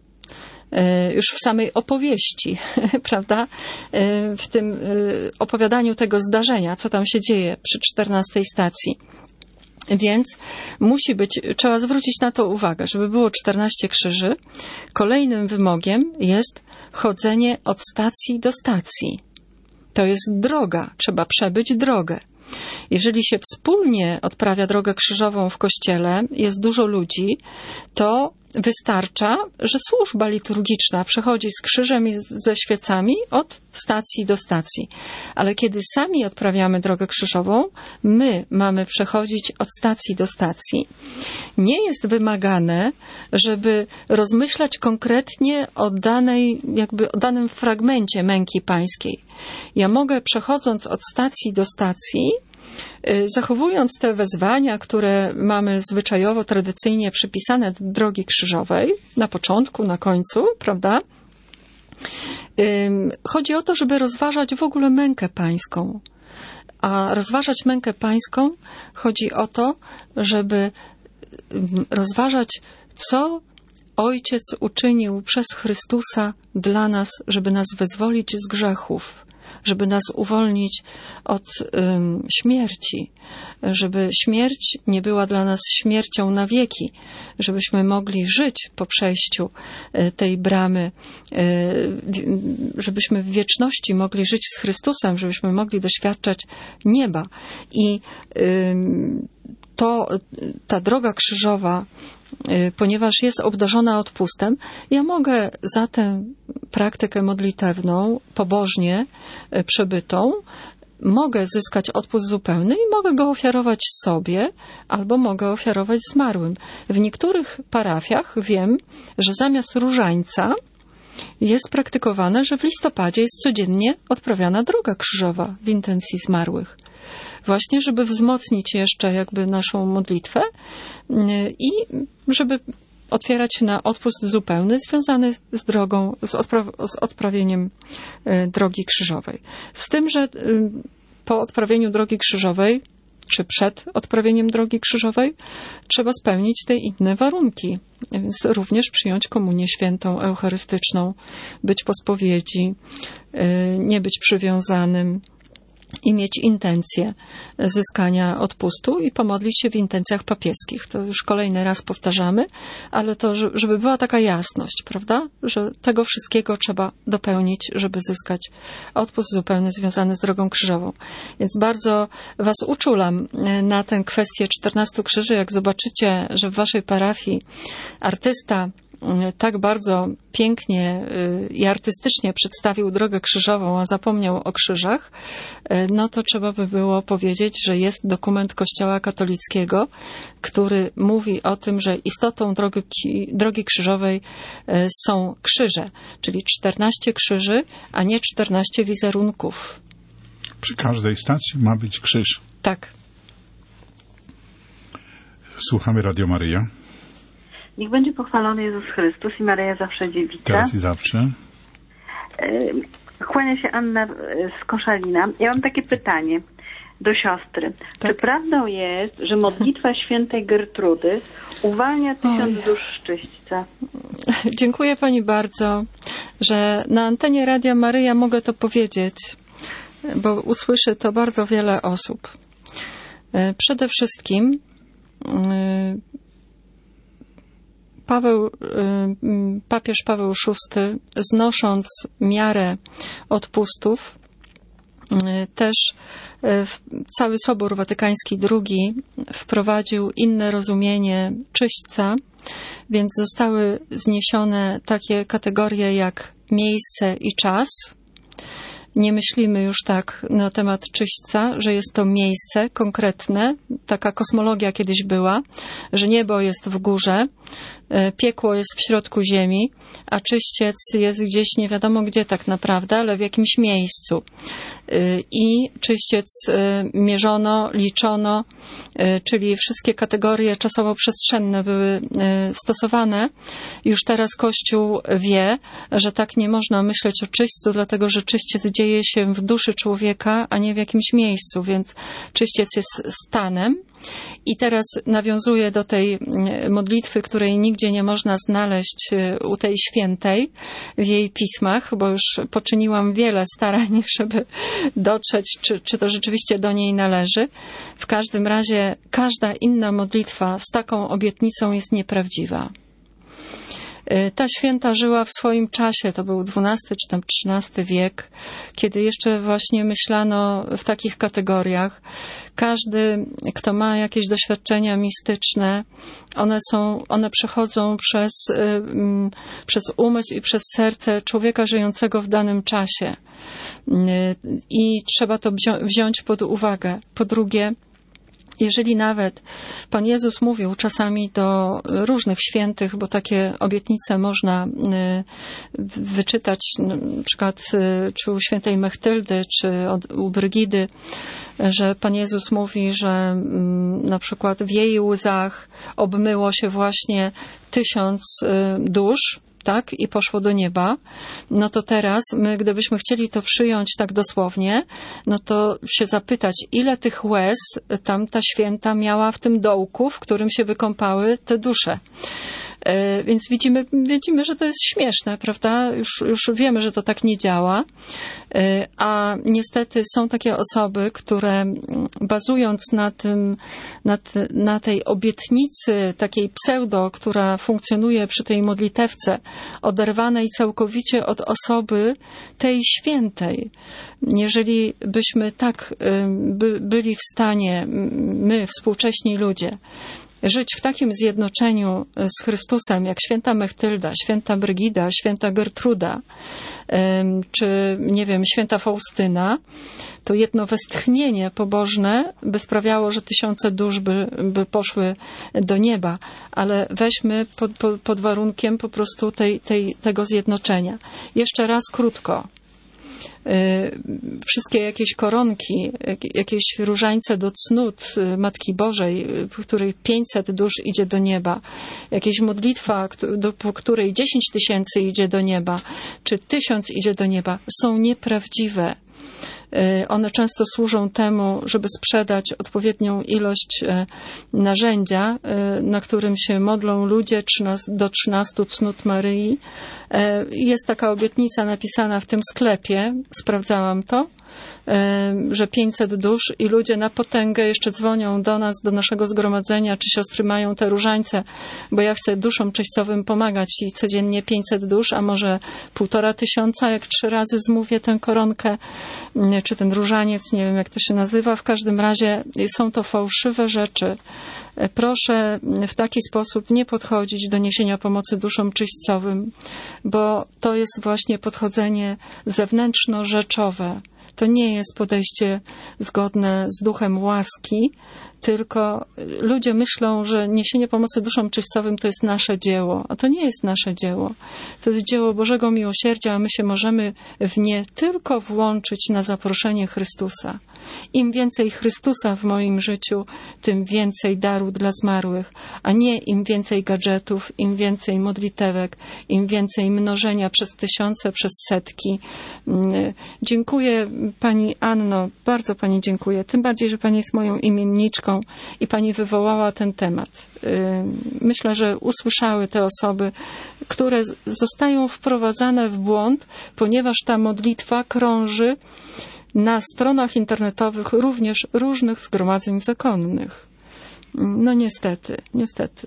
Już w samej opowieści, prawda? W tym opowiadaniu tego zdarzenia, co tam się dzieje przy czternastej stacji. Więc musi być, trzeba zwrócić na to uwagę, żeby było czternaście krzyży. Kolejnym wymogiem jest chodzenie od stacji do stacji. To jest droga, trzeba przebyć drogę. Jeżeli się wspólnie odprawia drogę krzyżową w kościele, jest dużo ludzi, to wystarcza, że służba liturgiczna przechodzi z krzyżem i ze świecami od stacji do stacji. Ale kiedy sami odprawiamy drogę krzyżową, my mamy przechodzić od stacji do stacji. Nie jest wymagane, żeby rozmyślać konkretnie o danej, jakby o danym fragmencie męki pańskiej. Ja mogę, przechodząc od stacji do stacji, zachowując te wezwania, które mamy zwyczajowo, tradycyjnie przypisane do drogi krzyżowej, na początku, na końcu, prawda? Chodzi o to, żeby rozważać w ogóle mękę pańską. A rozważać mękę pańską chodzi o to, żeby rozważać, co Ojciec uczynił przez Chrystusa dla nas, żeby nas wyzwolić z grzechów. żeby nas uwolnić od um, śmierci, żeby śmierć nie była dla nas śmiercią na wieki, żebyśmy mogli żyć po przejściu tej bramy, żebyśmy w wieczności mogli żyć z Chrystusem, żebyśmy mogli doświadczać nieba. I to, ta droga krzyżowa, ponieważ jest obdarzona odpustem, ja mogę za tę praktykę modlitewną, pobożnie przebytą, mogę zyskać odpust zupełny i mogę go ofiarować sobie, albo mogę ofiarować zmarłym. W niektórych parafiach wiem, że zamiast różańca jest praktykowane, że w listopadzie jest codziennie odprawiana droga krzyżowa w intencji zmarłych. Właśnie, żeby wzmocnić jeszcze jakby naszą modlitwę i żeby otwierać się na odpust zupełny związany z drogą, z, odpra- z odprawieniem drogi krzyżowej. Z tym, że po odprawieniu drogi krzyżowej, czy przed odprawieniem drogi krzyżowej, trzeba spełnić te inne warunki. Więc również przyjąć komunię świętą, eucharystyczną, być po spowiedzi, nie być przywiązanym, i mieć intencję zyskania odpustu i pomodlić się w intencjach papieskich. To już kolejny raz powtarzamy, ale to, żeby była taka jasność, prawda? Że tego wszystkiego trzeba dopełnić, żeby zyskać odpust zupełny związany z drogą krzyżową. Więc bardzo was uczulam na tę kwestię czternastu krzyży. Jak zobaczycie, że w waszej parafii artysta tak bardzo pięknie i artystycznie przedstawił drogę krzyżową, a zapomniał o krzyżach, no to trzeba by było powiedzieć, że jest dokument Kościoła katolickiego, który mówi o tym, że istotą drogi, drogi krzyżowej są krzyże, czyli czternaście krzyży, a nie czternaście wizerunków. Przy każdej stacji ma być krzyż. Tak. Słuchamy Radio Maryja. Niech będzie pochwalony Jezus Chrystus i Maryja zawsze dziewica. Teraz i zawsze. Kłania się Anna z Koszalina. Ja mam takie pytanie do siostry. Tak. Czy prawdą jest, że modlitwa świętej Gertrudy uwalnia tysiąc Oj. dusz z czyśćca? Dziękuję pani bardzo, że na antenie Radia Maryja mogę to powiedzieć, bo usłyszy to bardzo wiele osób. Przede wszystkim Paweł, papież Paweł szósty, znosząc miarę odpustów, też cały Sobór Watykański drugi wprowadził inne rozumienie czyśćca, więc zostały zniesione takie kategorie jak miejsce i czas. Nie myślimy już tak na temat czyśćca, że jest to miejsce konkretne. Taka kosmologia kiedyś była, że niebo jest w górze, piekło jest w środku ziemi, a czyściec jest gdzieś nie wiadomo gdzie tak naprawdę, ale w jakimś miejscu. I czyściec mierzono, liczono, czyli wszystkie kategorie czasowo-przestrzenne były stosowane. Już teraz Kościół wie, że tak nie można myśleć o czyśćcu, dlatego że czyściec dzieje się w duszy człowieka, a nie w jakimś miejscu, więc czyściec jest stanem. I teraz nawiązuję do tej modlitwy, której nigdzie nie można znaleźć u tej świętej w jej pismach, bo już poczyniłam wiele starań, żeby dotrzeć, czy, czy to rzeczywiście do niej należy. W każdym razie każda inna modlitwa z taką obietnicą jest nieprawdziwa. Ta święta żyła w swoim czasie, to był dwunasty czy tam trzynasty wiek, kiedy jeszcze właśnie myślano w takich kategoriach. Każdy, kto ma jakieś doświadczenia mistyczne, one są, one przechodzą przez, przez umysł i przez serce człowieka żyjącego w danym czasie. I trzeba to wziąć pod uwagę. Po drugie, jeżeli nawet Pan Jezus mówił czasami do różnych świętych, bo takie obietnice można wyczytać, na przykład czy u świętej Mechtyldy, czy u Brygidy, że Pan Jezus mówi, że na przykład w jej łzach obmyło się właśnie tysiąc dusz, tak, i poszło do nieba, no to teraz my, gdybyśmy chcieli to przyjąć tak dosłownie, no to się zapytać, ile tych łez tam ta święta miała w tym dołku, w którym się wykąpały te dusze. Więc widzimy, widzimy, że to jest śmieszne, prawda? Już, już wiemy, że to tak nie działa. A niestety są takie osoby, które bazując na tym, na, te, na tej obietnicy takiej pseudo, która funkcjonuje przy tej modlitewce, oderwanej całkowicie od osoby tej świętej. Jeżeli byśmy tak by, byli w stanie, my, współcześni ludzie, żyć w takim zjednoczeniu z Chrystusem, jak święta Mechtylda, święta Brygida, święta Gertruda, czy, nie wiem, święta Faustyna, to jedno westchnienie pobożne by sprawiało, że tysiące dusz by, by poszły do nieba. Ale weźmy pod, pod, pod warunkiem po prostu tej, tej, tego zjednoczenia. Jeszcze raz krótko. Wszystkie jakieś koronki, jakieś różańce do cnót Matki Bożej, w której pięćset dusz idzie do nieba, jakaś modlitwa, do, po której dziesięć tysięcy idzie do nieba, czy tysiąc idzie do nieba, są nieprawdziwe. One często służą temu, żeby sprzedać odpowiednią ilość narzędzia, na którym się modlą ludzie do trzynastu cnót Maryi. Jest taka obietnica napisana w tym sklepie, sprawdzałam to, że pięćset dusz i ludzie na potęgę jeszcze dzwonią do nas, do naszego zgromadzenia, czy siostry mają te różańce, bo ja chcę duszom czyśćcowym pomagać i codziennie pięćset dusz, a może półtora tysiąca, jak trzy razy zmówię tę koronkę, czy ten różaniec, nie wiem jak to się nazywa. W każdym razie są to fałszywe rzeczy. Proszę w taki sposób nie podchodzić do niesienia pomocy duszom czyśćcowym, bo to jest właśnie podchodzenie zewnętrzno-rzeczowe. To nie jest podejście zgodne z duchem łaski, tylko ludzie myślą, że niesienie pomocy duszom czyśćcowym to jest nasze dzieło, a to nie jest nasze dzieło. To jest dzieło Bożego Miłosierdzia, a my się możemy w nie tylko włączyć na zaproszenie Chrystusa. Im więcej Chrystusa w moim życiu, tym więcej daru dla zmarłych, a nie im więcej gadżetów, im więcej modlitewek, im więcej mnożenia przez tysiące, przez setki. Dziękuję Pani Anno, bardzo Pani dziękuję, tym bardziej, że Pani jest moją imienniczką i Pani wywołała ten temat. Myślę, że usłyszały te osoby, które zostają wprowadzane w błąd, ponieważ ta modlitwa krąży na stronach internetowych również różnych zgromadzeń zakonnych. No niestety, niestety.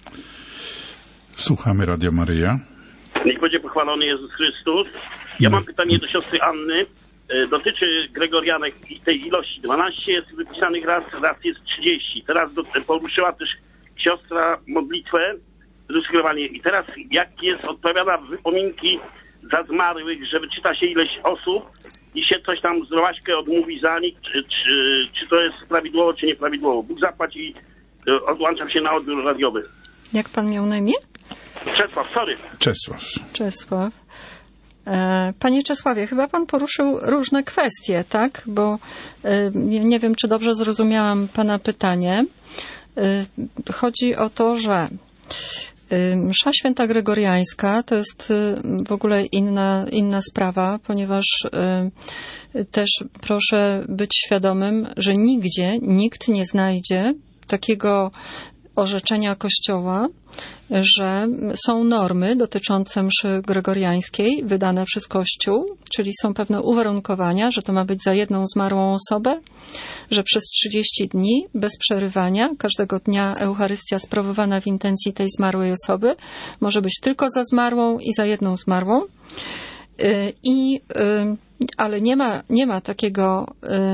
Słuchamy Radio Maryja. Niech będzie pochwalony Jezus Chrystus. Ja mam pytanie do siostry Anny. Dotyczy Gregorianek i tej ilości. dwanaście jest wypisanych raz, raz jest trzydzieści. Teraz do, poruszyła też siostra modlitwę, zeskrywanie. I teraz jak jest odpowiada w wypominki za zmarłych, że wyczyta się ileś osób i się coś tam zdrowaśkę odmówi za nich, czy, czy, czy to jest prawidłowo, czy nieprawidłowo. Bóg zapłać i odłączam się na odbiór radiowy. Jak pan miał na imię? Czesław, sorry. Czesław. Czesław. Panie Czesławie, chyba pan poruszył różne kwestie, tak? Bo nie wiem, czy dobrze zrozumiałam pana pytanie. Chodzi o to, że msza święta gregoriańska to jest w ogóle inna, inna sprawa, ponieważ też proszę być świadomym, że nigdzie nikt nie znajdzie takiego orzeczenia Kościoła, że są normy dotyczące mszy gregoriańskiej wydane przez Kościół, czyli są pewne uwarunkowania, że to ma być za jedną zmarłą osobę, że przez trzydzieści dni bez przerywania, każdego dnia Eucharystia sprawowana w intencji tej zmarłej osoby może być tylko za zmarłą i za jedną zmarłą. I, ale nie ma, nie ma takiego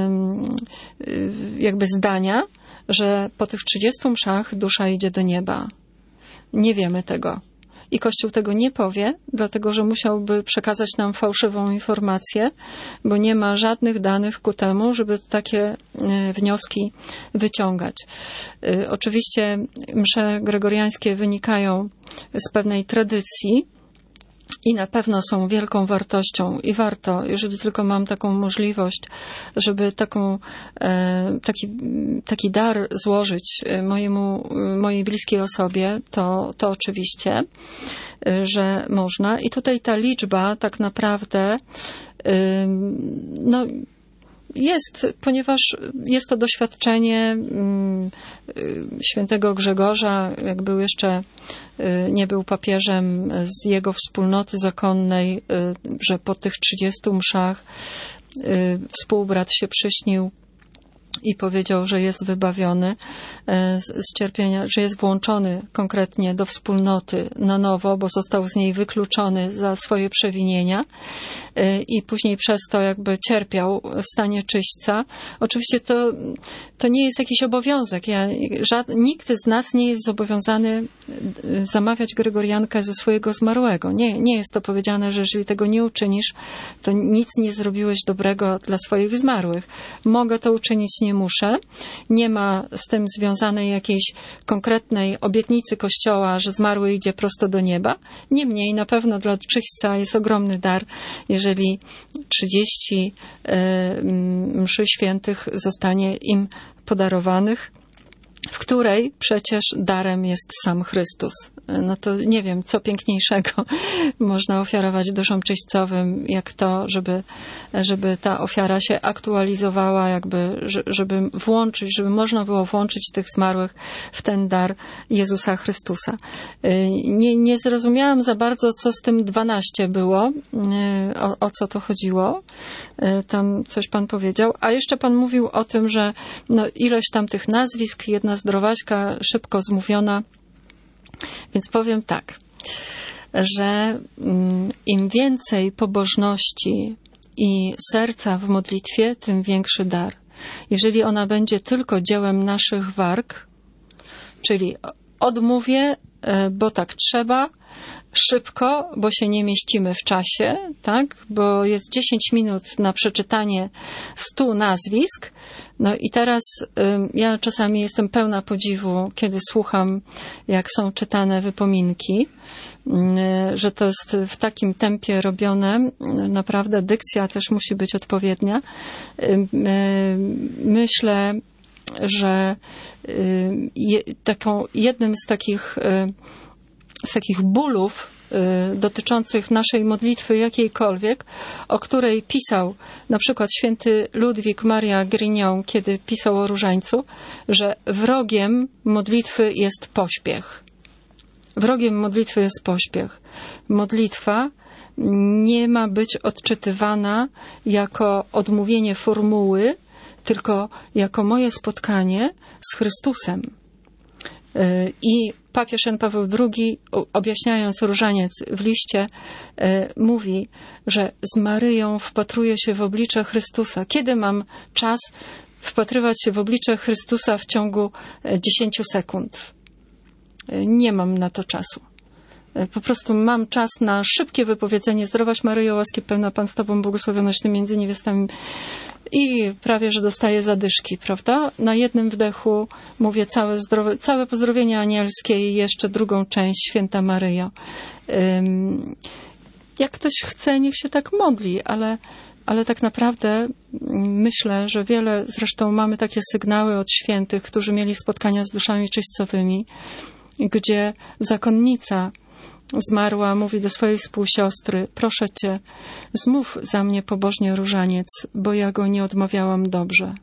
jakby zdania, że po tych trzydziestu mszach dusza idzie do nieba. Nie wiemy tego. I Kościół tego nie powie, dlatego że musiałby przekazać nam fałszywą informację, bo nie ma żadnych danych ku temu, żeby takie wnioski wyciągać. Oczywiście msze gregoriańskie wynikają z pewnej tradycji, i na pewno są wielką wartością i warto, jeżeli tylko mam taką możliwość, żeby taką, taki, taki dar złożyć mojemu, mojej bliskiej osobie, to, to oczywiście, że można. I tutaj ta liczba tak naprawdę no, Jest, ponieważ jest to doświadczenie świętego Grzegorza, jak był jeszcze, nie był papieżem, z jego wspólnoty zakonnej, że po tych trzydziestu mszach współbrat się przyśnił i powiedział, że jest wybawiony z cierpienia, że jest włączony konkretnie do wspólnoty na nowo, bo został z niej wykluczony za swoje przewinienia i później przez to jakby cierpiał w stanie czyśćca. Oczywiście to, to nie jest jakiś obowiązek. Ja, żad, nikt z nas nie jest zobowiązany zamawiać Gregoriankę ze swojego zmarłego. Nie, nie jest to powiedziane, że jeżeli tego nie uczynisz, to nic nie zrobiłeś dobrego dla swoich zmarłych. Mogę to uczynić, nie muszę. Nie ma z tym związanej jakiejś konkretnej obietnicy Kościoła, że zmarły idzie prosto do nieba. Niemniej na pewno dla czyśćca jest ogromny dar, jeżeli trzydzieści mszy świętych zostanie im podarowanych, w której przecież darem jest sam Chrystus. No to nie wiem, co piękniejszego można ofiarować duszom czyśćcowym, jak to, żeby, żeby ta ofiara się aktualizowała, jakby, żeby włączyć, żeby można było włączyć tych zmarłych w ten dar Jezusa Chrystusa. Nie, nie zrozumiałam za bardzo, co z tym dwanaście było, o, o co to chodziło. Tam coś pan powiedział. A jeszcze pan mówił o tym, że no, ilość tam tych nazwisk, jedna zdrowaśka szybko zmówiona. Więc powiem tak, że im więcej pobożności i serca w modlitwie, tym większy dar. Jeżeli ona będzie tylko dziełem naszych warg, czyli odmówię, bo tak trzeba, szybko, bo się nie mieścimy w czasie, tak? Bo jest dziesięć minut na przeczytanie stu nazwisk. No i teraz ja czasami jestem pełna podziwu, kiedy słucham, jak są czytane wypominki, że to jest w takim tempie robione. Naprawdę dykcja też musi być odpowiednia. Myślę, że taką, jednym z takich z takich bólów y, dotyczących naszej modlitwy jakiejkolwiek, o której pisał na przykład święty Ludwik Maria Grignon, kiedy pisał o różańcu, że wrogiem modlitwy jest pośpiech. Wrogiem modlitwy jest pośpiech. Modlitwa nie ma być odczytywana jako odmówienie formuły, tylko jako moje spotkanie z Chrystusem. Y, I papież Jan Paweł drugi, objaśniając różaniec w liście, mówi, że z Maryją wpatruje się w oblicze Chrystusa. Kiedy mam czas wpatrywać się w oblicze Chrystusa w ciągu dziesięciu sekund? Nie mam na to czasu. Po prostu mam czas na szybkie wypowiedzenie: Zdrowaś Maryjo, łaski pełna, Pan z Tobą, błogosławionaś Ty między niewiastami. I prawie, że dostaję zadyszki, prawda? Na jednym wdechu mówię całe, zdrowe, całe pozdrowienie anielskie i jeszcze drugą część Święta Maryjo. Um, jak ktoś chce, niech się tak modli, ale, ale tak naprawdę myślę, że wiele, zresztą mamy takie sygnały od świętych, którzy mieli spotkania z duszami czyśćcowymi, gdzie zakonnica zmarła, mówi do swojej współsiostry: proszę cię, zmów za mnie pobożnie różaniec, bo ja go nie odmawiałam dobrze.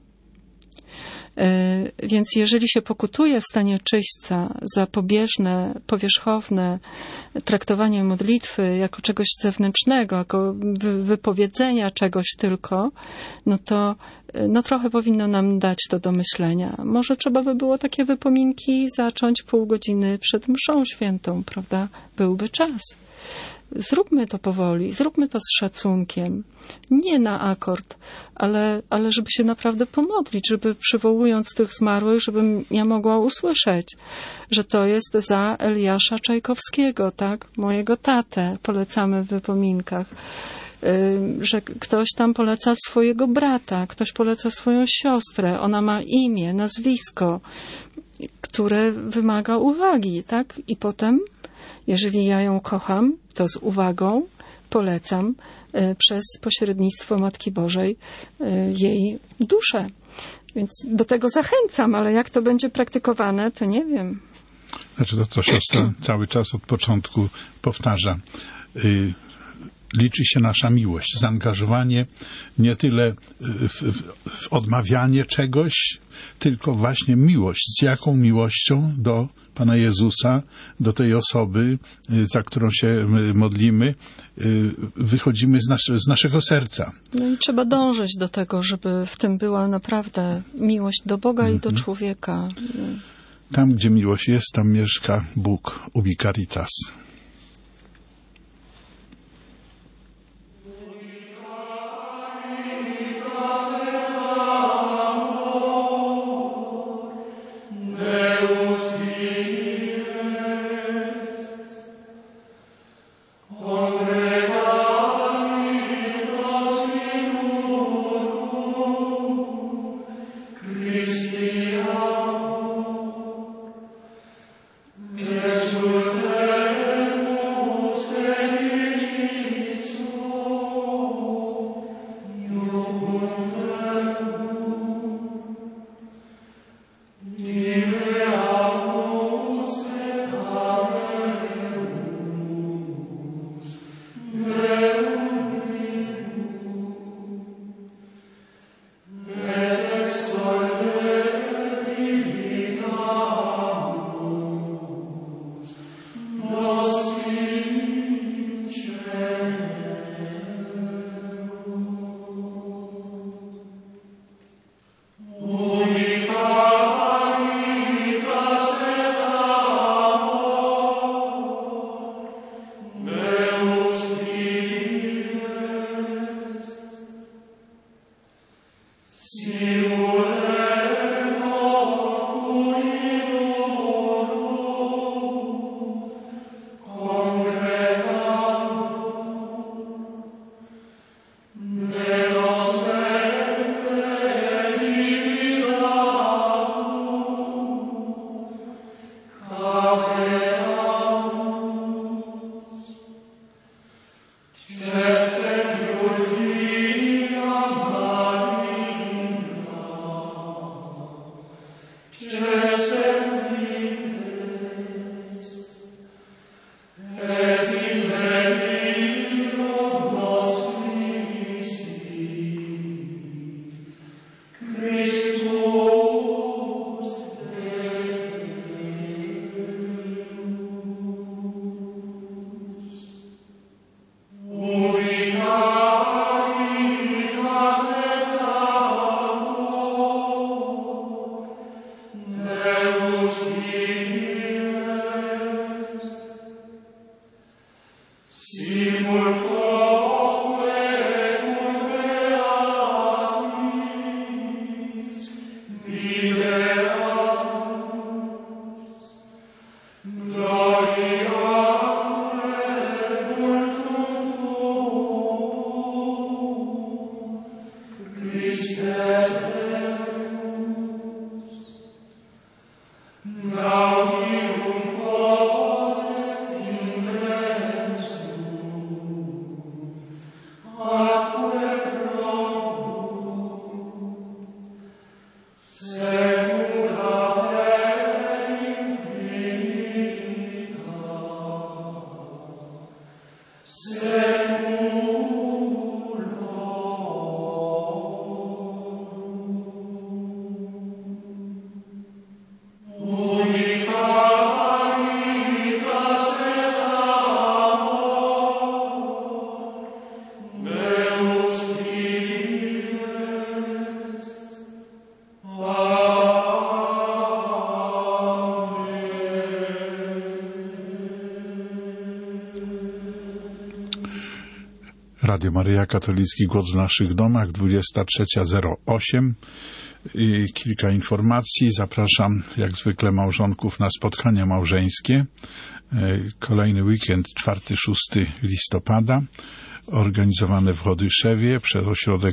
Więc jeżeli się pokutuje w stanie czyśćca za pobieżne, powierzchowne traktowanie modlitwy jako czegoś zewnętrznego, jako wypowiedzenia czegoś tylko, no to no trochę powinno nam dać to do myślenia. Może trzeba by było takie wypominki zacząć pół godziny przed mszą świętą, prawda? Byłby czas. Zróbmy to powoli, zróbmy to z szacunkiem. Nie na akord, ale, ale żeby się naprawdę pomodlić, żeby przywołując tych zmarłych, żebym ja mogła usłyszeć, że to jest za Eliasza Czajkowskiego, tak? Mojego tatę polecamy w wypominkach. Że ktoś tam poleca swojego brata, ktoś poleca swoją siostrę, ona ma imię, nazwisko, które wymaga uwagi, tak? I potem, jeżeli ja ją kocham, to z uwagą polecam y, przez pośrednictwo Matki Bożej y, jej duszę. Więc do tego zachęcam, ale jak to będzie praktykowane, to nie wiem. Znaczy to, co siostra cały czas od początku powtarza. Y, liczy się nasza miłość, zaangażowanie nie tyle w, w, w odmawianie czegoś, tylko właśnie miłość. Z jaką miłością do Pana Jezusa, do tej osoby, za którą się modlimy, wychodzimy z, nasze, z naszego serca. No i trzeba dążyć do tego, żeby w tym była naprawdę miłość do Boga mm-hmm. i do człowieka. Tam, gdzie miłość jest, tam mieszka Bóg, ubi caritas. Radio Maryja, katolicki głos w naszych domach, dwudziesta trzecia zero osiem. I kilka informacji. Zapraszam jak zwykle małżonków na spotkania małżeńskie. Kolejny weekend, czwartego do szóstego listopada. Organizowane w Chodyszewie przez ośrodek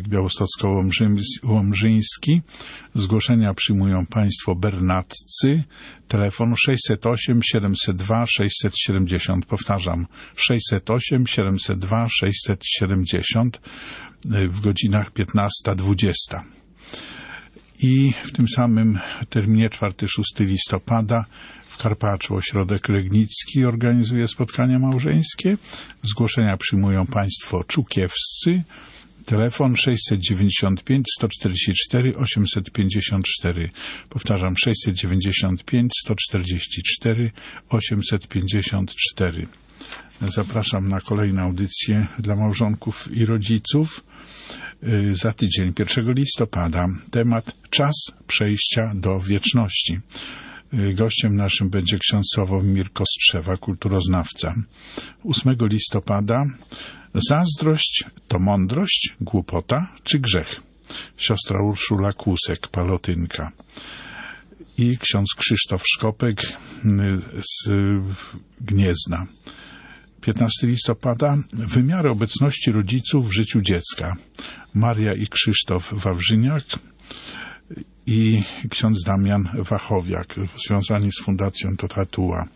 białostocko-łomżyński. Zgłoszenia przyjmują państwo bernaccy. Telefon sześćset osiem siedemset dwa sześćset siedemdziesiąt. Powtarzam, sześćset osiem siedemset dwa sześćset siedemdziesiąt w godzinach piętnasta dwudziesta. I w tym samym terminie czwartego do szóstego listopada w W Karpaczu ośrodek Legnicki organizuje spotkania małżeńskie. Zgłoszenia przyjmują państwo czukiewscy. Telefon sześćset dziewięćdziesiąt pięć sto czterdzieści cztery osiemset pięćdziesiąt cztery. Powtarzam, sześćset dziewięćdziesiąt pięć sto czterdzieści cztery osiemset pięćdziesiąt cztery. Zapraszam na kolejne audycje dla małżonków i rodziców. Za tydzień, pierwszego listopada, temat czas przejścia do wieczności. Gościem naszym będzie ksiądz Sławomir Kostrzewa, kulturoznawca. ósmego listopada zazdrość to mądrość, głupota czy grzech? Siostra Urszula Kłusek, palotynka. I ksiądz Krzysztof Szkopek z Gniezna. piętnastego listopada wymiary obecności rodziców w życiu dziecka. Maria i Krzysztof Wawrzyniak i ksiądz Damian Wachowiak, związani z Fundacją Totatua.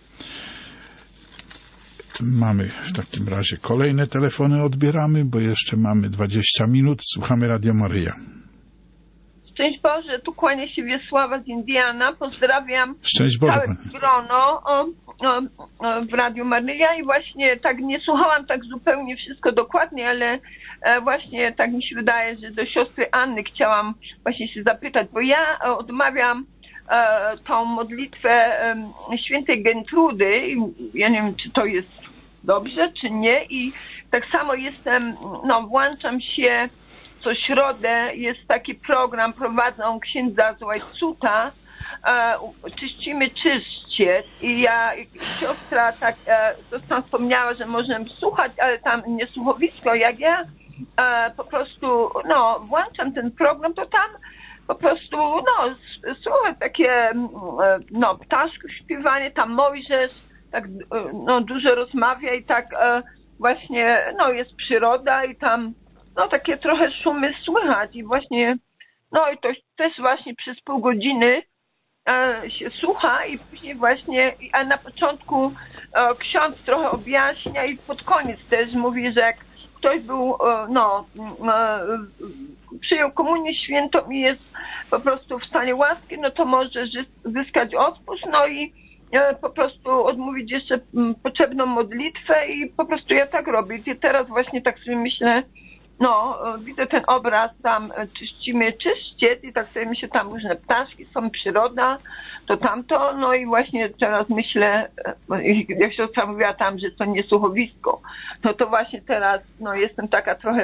Mamy w takim razie kolejne telefony, odbieramy, bo jeszcze mamy dwadzieścia minut. Słuchamy Radio Maryja. Szczęść Boże, tu kłania się Wiesława z Indiana. Pozdrawiam Szczęść Boże. całe grono o, o, o, w Radiu Maryja i właśnie tak nie słuchałam tak zupełnie wszystko dokładnie, ale e, właśnie tak mi się wydaje, że do siostry Anny chciałam właśnie się zapytać, bo ja e, odmawiam e, tą modlitwę e, świętej Gentrudy. Ja nie wiem, czy to jest dobrze, czy nie, i tak samo jestem, no włączam się co środę, jest taki program, prowadzą księdza z Łajcuta, e, czyścimy czyściec, i ja, i siostra tak e, to tam wspomniała, że możemy słuchać, ale tam nie słuchowisko, jak ja e, po prostu, no, włączam ten program, to tam po prostu, no, słuchaj takie, e, no, ptaszków śpiewanie, tam Mojżesz tak, e, no, dużo rozmawia i tak e, właśnie, no, jest przyroda i tam no takie trochę szumy słychać i właśnie, no i to też właśnie przez pół godziny e, się słucha i później właśnie, a na początku e, ksiądz trochę objaśnia i pod koniec też mówi, że jak ktoś był, e, no, e, przyjął komunię świętą i jest po prostu w stanie łaski, no to może zyskać odpust, no i e, po prostu odmówić jeszcze m, potrzebną modlitwę i po prostu ja tak robię. I teraz właśnie tak sobie myślę, no, widzę ten obraz, tam czyścimy czyściec i tak sobie myślę, tam różne ptaszki są, przyroda, to tamto, no i właśnie teraz myślę, jak siostra mówiła tam, że to nie słuchowisko, no to właśnie teraz, no jestem taka trochę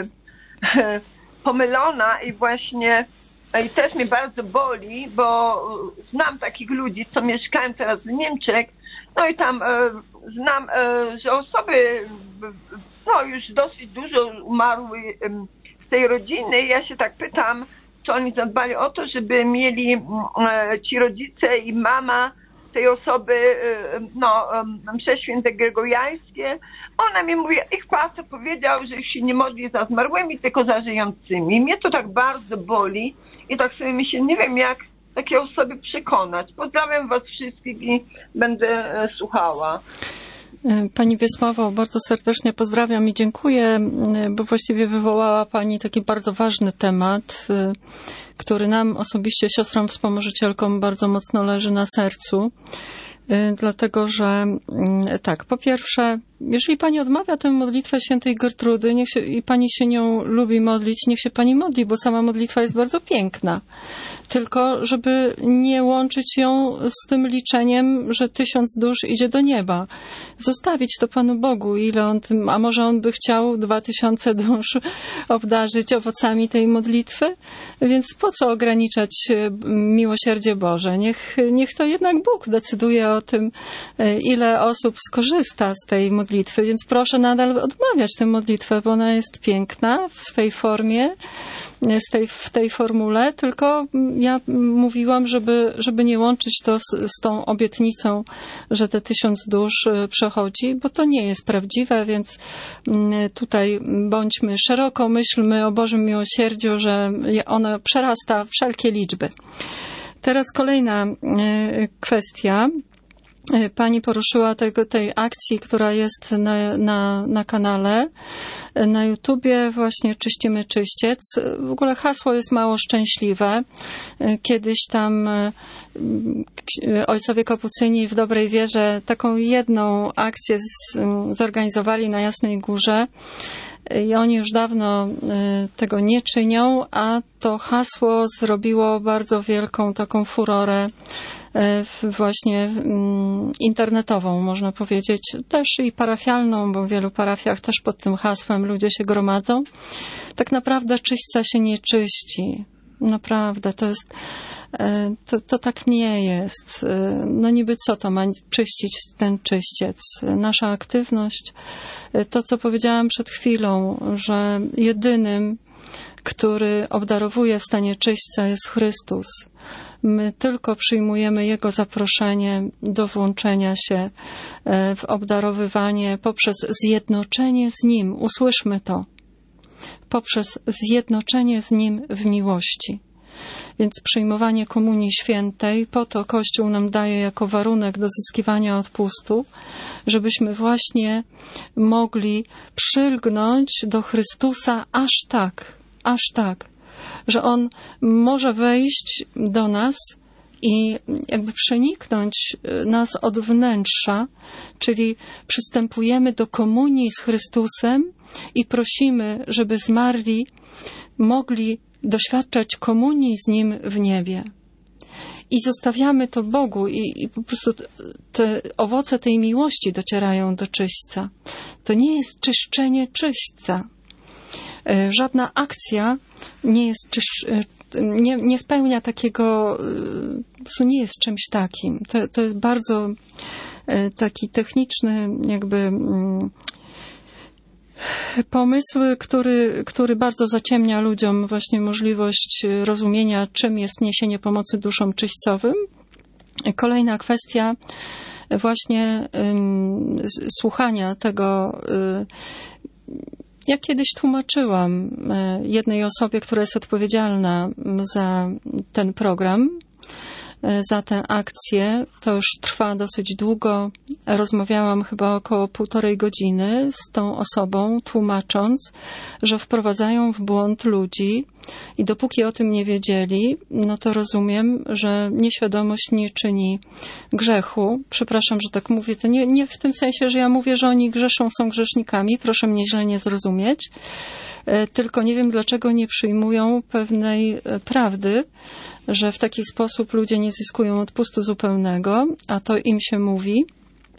pomylona i właśnie i też mnie bardzo boli, bo znam takich ludzi, co mieszkają teraz w Niemczech, no i tam e, znam, e, że osoby no już dosyć dużo umarły e, z tej rodziny. Ja się tak pytam, czy oni zadbali o to, żeby mieli e, ci rodzice i mama tej osoby, e, no, e, msze święte gregoriańskie. Ona mi mówi, ich pastor powiedział, że się nie modli za zmarłymi, tylko za żyjącymi. Mnie to tak bardzo boli i tak sobie myślę, nie wiem jak takie osoby przekonać. Pozdrawiam was wszystkich i będę e, słuchała. Pani Wiesławo, bardzo serdecznie pozdrawiam i dziękuję, bo właściwie wywołała Pani taki bardzo ważny temat, który nam osobiście, siostrom wspomożycielkom, bardzo mocno leży na sercu. Dlatego, że tak, po pierwsze, jeżeli Pani odmawia tę modlitwę świętej Gertrudy niech się, i Pani się nią lubi modlić, niech się Pani modli, bo sama modlitwa jest bardzo piękna. Tylko, żeby nie łączyć ją z tym liczeniem, że tysiąc dusz idzie do nieba. Zostawić to Panu Bogu, ile on tym, a może on by chciał dwa tysiące dusz obdarzyć owocami tej modlitwy? Więc po co ograniczać miłosierdzie Boże? Niech, niech to jednak Bóg decyduje o tym, ile osób skorzysta z tej modlitwy. Więc proszę nadal odmawiać tę modlitwę, bo ona jest piękna w swej formie, z tej, w tej formule, tylko ja mówiłam, żeby, żeby nie łączyć to z, z tą obietnicą, że te tysiąc dusz przechodzi, bo to nie jest prawdziwe, więc tutaj bądźmy szeroko, myślmy o Bożym miłosierdziu, że ono przerasta wszelkie liczby. Teraz kolejna kwestia. Pani poruszyła tego, tej akcji, która jest na, na, na kanale. Na YouTubie właśnie Czyścimy Czyściec. W ogóle hasło jest mało szczęśliwe. Kiedyś tam ojcowie kapucyni w dobrej wierze taką jedną akcję z, zorganizowali na Jasnej Górze. I oni już dawno tego nie czynią, a to hasło zrobiło bardzo wielką taką furorę właśnie internetową, można powiedzieć, też i parafialną, bo w wielu parafiach też pod tym hasłem ludzie się gromadzą. Tak naprawdę czyśćca się nie czyści. Naprawdę, to jest, to, to tak nie jest. No niby co to ma czyścić ten czyściec? Nasza aktywność, to co powiedziałam przed chwilą, że jedynym, który obdarowuje w stanie czyśćca, jest Chrystus. My tylko przyjmujemy Jego zaproszenie do włączenia się w obdarowywanie poprzez zjednoczenie z Nim. Usłyszmy to. Poprzez zjednoczenie z Nim w miłości. Więc przyjmowanie Komunii Świętej, po to Kościół nam daje jako warunek do zyskiwania odpustu, żebyśmy właśnie mogli przylgnąć do Chrystusa aż tak, aż tak, że On może wejść do nas i jakby przeniknąć nas od wnętrza, czyli przystępujemy do komunii z Chrystusem i prosimy, żeby zmarli mogli doświadczać komunii z Nim w niebie. I zostawiamy to Bogu i, i po prostu te owoce tej miłości docierają do czyśćca. To nie jest czyszczenie czyśćca. Żadna akcja nie jest czysz, nie, nie spełnia takiego, po prostu nie jest czymś takim. To, to jest bardzo taki techniczny jakby pomysł, który, który bardzo zaciemnia ludziom właśnie możliwość rozumienia, czym jest niesienie pomocy duszom czyśćcowym. Kolejna kwestia właśnie um, słuchania tego. Um, ja kiedyś tłumaczyłam jednej osobie, która jest odpowiedzialna za ten program, za tę akcję. To już trwa dosyć długo. Rozmawiałam chyba około półtorej godziny z tą osobą, tłumacząc, że wprowadzają w błąd ludzi i dopóki o tym nie wiedzieli, no to rozumiem, że nieświadomość nie czyni grzechu. Przepraszam, że tak mówię. To nie, nie w tym sensie, że ja mówię, że oni grzeszą, są grzesznikami. Proszę mnie źle nie zrozumieć. Tylko nie wiem, dlaczego nie przyjmują pewnej prawdy, że w taki sposób ludzie nie zyskują odpustu zupełnego, a to im się mówi,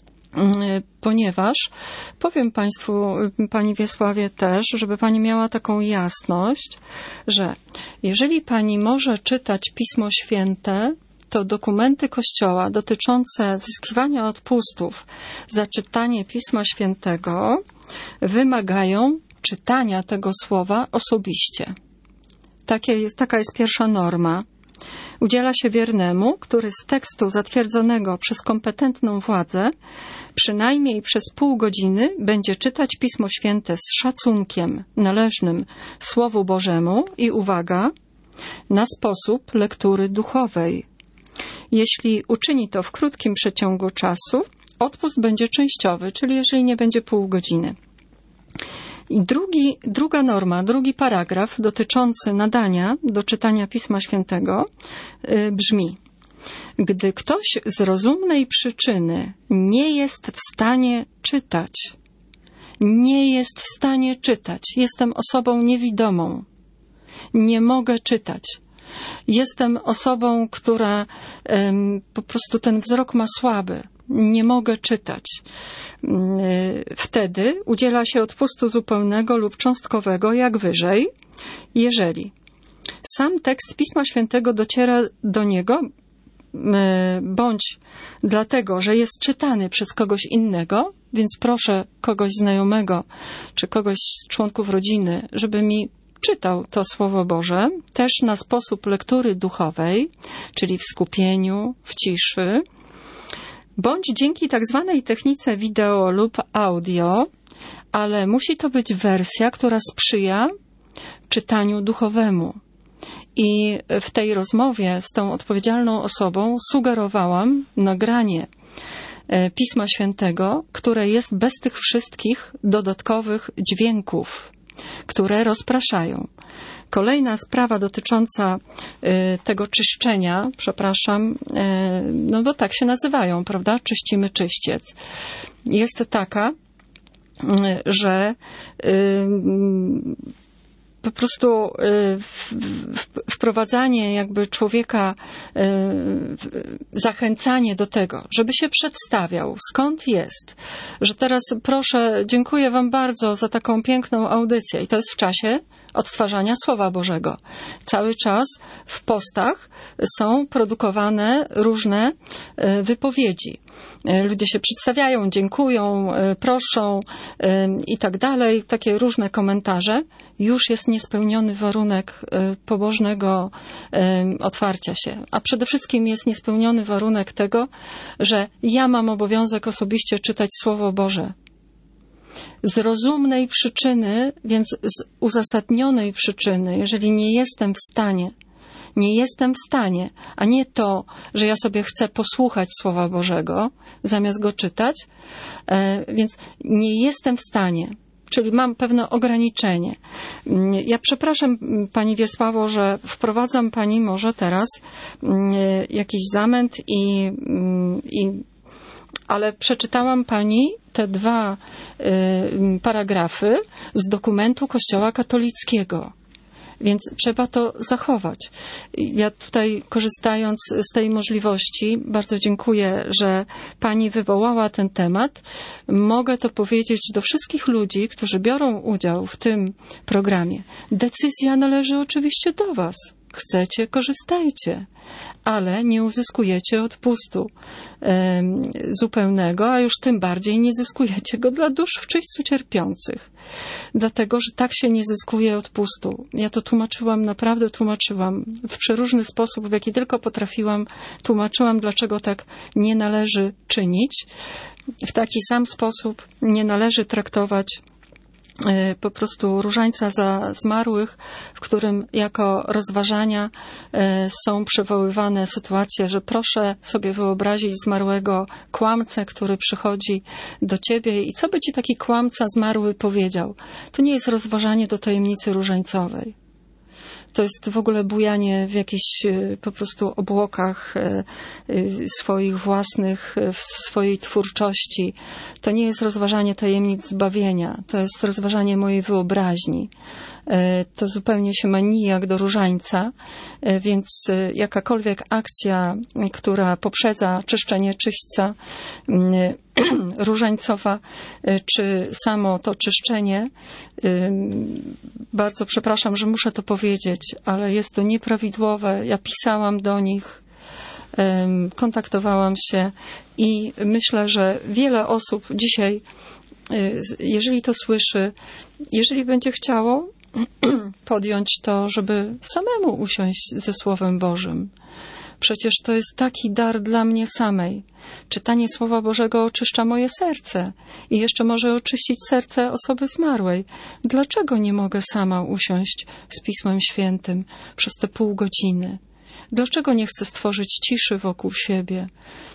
ponieważ powiem Państwu, Pani Wiesławie też, żeby Pani miała taką jasność, że jeżeli Pani może czytać Pismo Święte, to dokumenty Kościoła dotyczące zyskiwania odpustów za czytanie Pisma Świętego wymagają czytania tego słowa osobiście. Takie jest, taka jest pierwsza norma. Udziela się wiernemu, który z tekstu zatwierdzonego przez kompetentną władzę przynajmniej przez pół godziny będzie czytać Pismo Święte z szacunkiem należnym Słowu Bożemu i uwaga, na sposób lektury duchowej. Jeśli uczyni to w krótkim przeciągu czasu, odpust będzie częściowy, czyli jeżeli nie będzie pół godziny. I drugi, druga norma, drugi paragraf dotyczący nadania do czytania Pisma Świętego yy, brzmi: gdy ktoś z rozumnej przyczyny nie jest w stanie czytać, nie jest w stanie czytać, jestem osobą niewidomą, nie mogę czytać, jestem osobą, która ym, po prostu ten wzrok ma słaby, nie mogę czytać. Wtedy udziela się odpustu zupełnego lub cząstkowego, jak wyżej, jeżeli sam tekst Pisma Świętego dociera do niego, bądź dlatego, że jest czytany przez kogoś innego, więc proszę kogoś znajomego, czy kogoś z członków rodziny, żeby mi czytał to Słowo Boże, też na sposób lektury duchowej, czyli w skupieniu, w ciszy, bądź dzięki tak zwanej technice wideo lub audio, ale musi to być wersja, która sprzyja czytaniu duchowemu. I w tej rozmowie z tą odpowiedzialną osobą sugerowałam nagranie Pisma Świętego, które jest bez tych wszystkich dodatkowych dźwięków, które rozpraszają. Kolejna sprawa dotycząca tego czyszczenia, przepraszam, no bo tak się nazywają, prawda? Czyścimy czyściec. Jest taka, że po prostu wprowadzanie jakby człowieka, zachęcanie do tego, żeby się przedstawiał, skąd jest, że teraz proszę, dziękuję wam bardzo za taką piękną audycję i to jest w czasie odtwarzania Słowa Bożego. Cały czas w postach są produkowane różne wypowiedzi. Ludzie się przedstawiają, dziękują, proszą i tak dalej. Takie różne komentarze. Już jest niespełniony warunek pobożnego otwarcia się. A przede wszystkim jest niespełniony warunek tego, że ja mam obowiązek osobiście czytać Słowo Boże. Z rozumnej przyczyny, więc z uzasadnionej przyczyny, jeżeli nie jestem w stanie, nie jestem w stanie, a nie to, że ja sobie chcę posłuchać Słowa Bożego, zamiast go czytać, więc nie jestem w stanie, czyli mam pewne ograniczenie. Ja przepraszam Pani Wiesławo, że wprowadzam Pani może teraz jakiś zamęt i, i ale przeczytałam Pani te dwa y, paragrafy z dokumentu Kościoła katolickiego. Więc trzeba to zachować. Ja tutaj, korzystając z tej możliwości, bardzo dziękuję, że Pani wywołała ten temat. Mogę to powiedzieć do wszystkich ludzi, którzy biorą udział w tym programie. Decyzja należy oczywiście do Was. Chcecie, korzystajcie, ale nie uzyskujecie odpustu e, zupełnego, a już tym bardziej nie zyskujecie go dla dusz w czyśćcu cierpiących. Dlatego, że tak się nie zyskuje odpustu. Ja to tłumaczyłam, naprawdę tłumaczyłam w przeróżny sposób, w jaki tylko potrafiłam. Tłumaczyłam, dlaczego tak nie należy czynić. W taki sam sposób nie należy traktować po prostu różańca za zmarłych, w którym jako rozważania są przywoływane sytuacje, że proszę sobie wyobrazić zmarłego kłamcę, który przychodzi do ciebie i co by ci taki kłamca zmarły powiedział? To nie jest rozważanie do tajemnicy różańcowej. To jest w ogóle bujanie w jakichś po prostu obłokach swoich własnych, w swojej twórczości. To nie jest rozważanie tajemnic zbawienia. To jest rozważanie mojej wyobraźni. To zupełnie się ma nijak do różańca, więc jakakolwiek akcja, która poprzedza czyszczenie czyśćca, różańcowa, czy samo to czyszczenie, bardzo przepraszam, że muszę to powiedzieć, ale jest to nieprawidłowe. Ja pisałam do nich, kontaktowałam się i myślę, że wiele osób dzisiaj, jeżeli to słyszy, jeżeli będzie chciało podjąć to, żeby samemu usiąść ze Słowem Bożym. Przecież to jest taki dar dla mnie samej. Czytanie Słowa Bożego oczyszcza moje serce i jeszcze może oczyścić serce osoby zmarłej. Dlaczego nie mogę sama usiąść z Pismem Świętym przez te pół godziny? Dlaczego nie chcę stworzyć ciszy wokół siebie?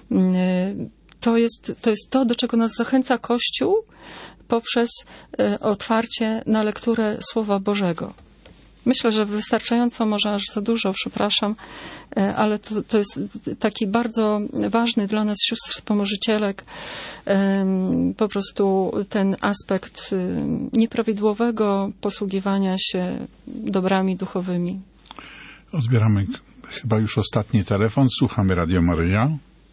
To jest, to jest to, do czego nas zachęca Kościół poprzez otwarcie na lekturę Słowa Bożego. Myślę, że wystarczająco, może aż za dużo, przepraszam, ale to, to jest taki bardzo ważny dla nas sióstr wspomożycielek, po prostu ten aspekt nieprawidłowego posługiwania się dobrami duchowymi. Odbieramy chyba już ostatni telefon. Słuchamy Radio Maryja.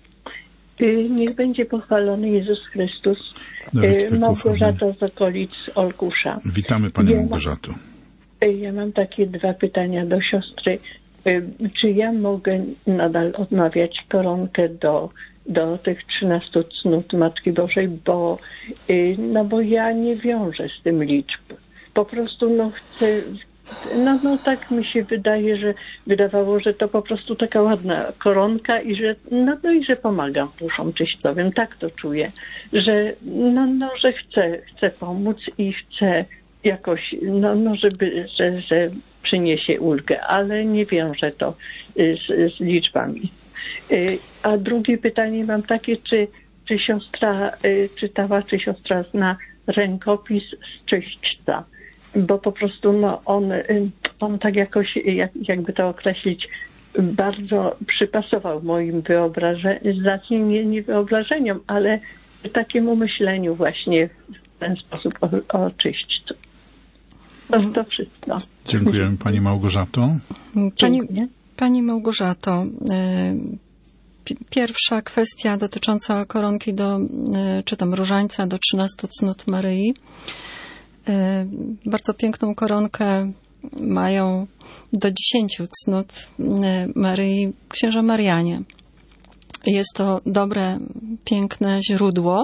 Niech będzie pochwalony Jezus Chrystus. Małgorzata z okolic Olkusza. Witamy Panią Małgorzato. Ja mam takie dwa pytania do siostry. Czy ja mogę nadal odmawiać koronkę do, do tych trzynastu cnót Matki Bożej, bo, no bo ja nie wiążę z tym liczb. Po prostu no chcę, no, no tak mi się wydaje, że wydawało, że to po prostu taka ładna koronka i że, no, no i że pomagam muszom czyśćcowym. Tak to czuję, że, no, no, że chcę, chcę pomóc i chcę jakoś, no, no żeby, że, że przyniesie ulgę, ale nie wiążę to z, z liczbami. A drugie pytanie mam takie, czy, czy siostra y, czytała, czy siostra zna rękopis z Czyśćca, bo po prostu no, on, y, on tak jakoś, jak, jakby to określić, bardzo przypasował moim wyobrażeniom, znacznie nie, nie wyobrażeniom, ale takiemu myśleniu właśnie w ten sposób o, o Czyśćcu. To, to wszystko. Dziękujemy Pani Małgorzato. Pani, Pani Małgorzato, pierwsza kwestia dotycząca koronki do, czy tam różańca do trzynastu cnót Maryi. Bardzo piękną koronkę mają do dziesięciu cnót Maryi księża Marianie. Jest to dobre, piękne źródło.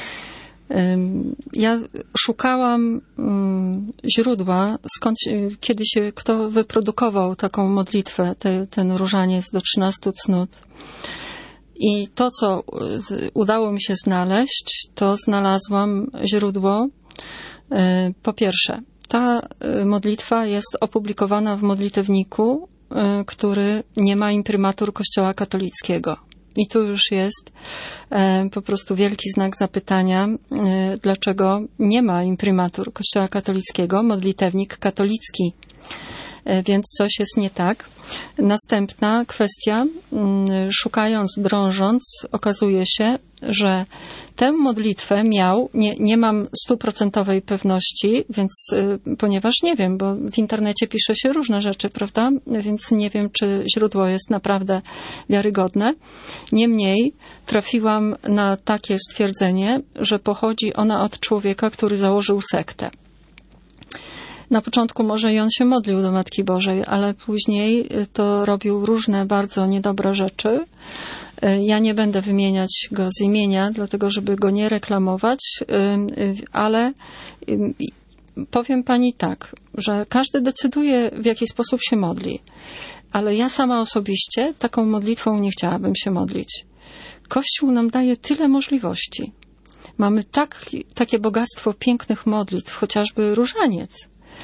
Ja szukałam źródła, skąd, kiedy się, kto wyprodukował taką modlitwę, te, ten różaniec do trzynastu cnót. I to, co udało mi się znaleźć, to znalazłam źródło. Po pierwsze, ta modlitwa jest opublikowana w modlitewniku, który nie ma imprimatur Kościoła katolickiego. I tu już jest e, po prostu wielki znak zapytania, e, dlaczego nie ma imprimatur Kościoła katolickiego, modlitewnik katolicki. E, więc coś jest nie tak. Następna kwestia, m, szukając, drążąc, okazuje się, że tę modlitwę miał, nie, nie mam stuprocentowej pewności, więc y, ponieważ nie wiem, bo w internecie pisze się różne rzeczy, prawda? Więc nie wiem, czy źródło jest naprawdę wiarygodne. Niemniej trafiłam na takie stwierdzenie, że pochodzi ona od człowieka, który założył sektę. Na początku może i on się modlił do Matki Bożej, ale później to robił różne bardzo niedobre rzeczy. Ja nie będę wymieniać go z imienia, dlatego żeby go nie reklamować, ale powiem pani tak, że każdy decyduje, w jaki sposób się modli. Ale ja sama osobiście taką modlitwą nie chciałabym się modlić. Kościół nam daje tyle możliwości. Mamy tak, takie bogactwo pięknych modlitw, chociażby różaniec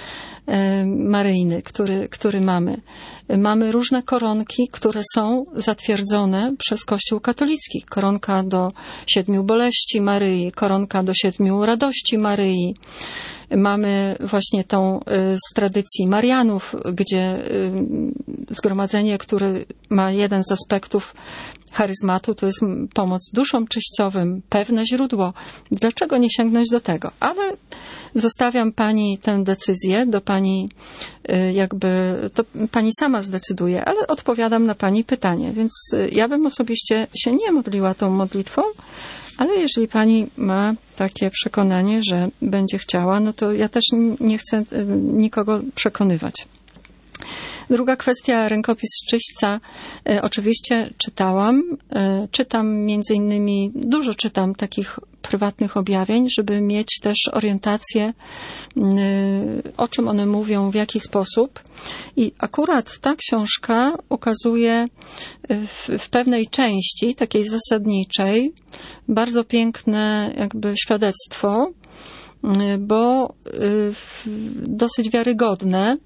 maryjny, który, który mamy. Mamy różne koronki, które są zatwierdzone przez Kościół katolicki. Koronka do siedmiu boleści Maryi, koronka do siedmiu radości Maryi. Mamy właśnie tą z tradycji Marianów, gdzie zgromadzenie, które ma jeden z aspektów charyzmatu, to jest pomoc duszom czyśćcowym, pewne źródło. Dlaczego nie sięgnąć do tego? Ale zostawiam pani tę decyzję, do pani jakby, to pani sama zdecyduje, ale odpowiadam na pani pytanie. Więc ja bym osobiście się nie modliła tą modlitwą, ale jeżeli pani ma takie przekonanie, że będzie chciała, no to ja też nie chcę nikogo przekonywać. Druga kwestia, rękopis z Czyśćca. E, oczywiście czytałam. E, czytam między innymi, dużo czytam takich prywatnych objawień, żeby mieć też orientację, e, o czym one mówią, w jaki sposób. I akurat ta książka ukazuje w, w pewnej części, takiej zasadniczej, bardzo piękne jakby świadectwo, e, bo e, dosyć wiarygodne,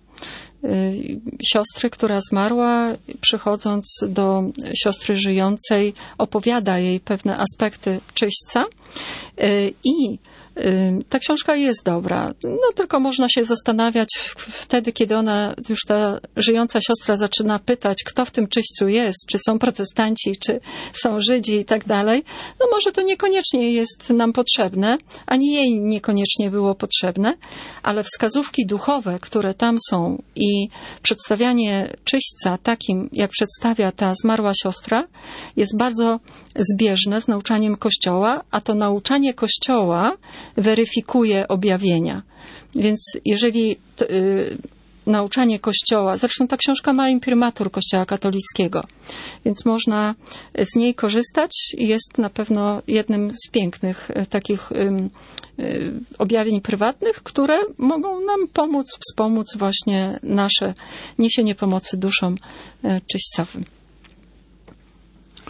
siostry, która zmarła, przychodząc do siostry żyjącej, opowiada jej pewne aspekty czyśćca i ta książka jest dobra, no tylko można się zastanawiać wtedy, kiedy ona, już ta żyjąca siostra zaczyna pytać, kto w tym czyśćcu jest, czy są protestanci, czy są Żydzi i tak dalej. No może to niekoniecznie jest nam potrzebne, ani jej niekoniecznie było potrzebne, ale wskazówki duchowe, które tam są i przedstawianie czyśćca takim, jak przedstawia ta zmarła siostra, jest bardzo zbieżne z nauczaniem Kościoła, a to nauczanie Kościoła weryfikuje objawienia. Więc jeżeli t, y, nauczanie Kościoła, zresztą ta książka ma imprimatur Kościoła katolickiego, więc można z niej korzystać i jest na pewno jednym z pięknych y, takich y, y, objawień prywatnych, które mogą nam pomóc, wspomóc właśnie nasze niesienie pomocy duszom y, czyśćcowym.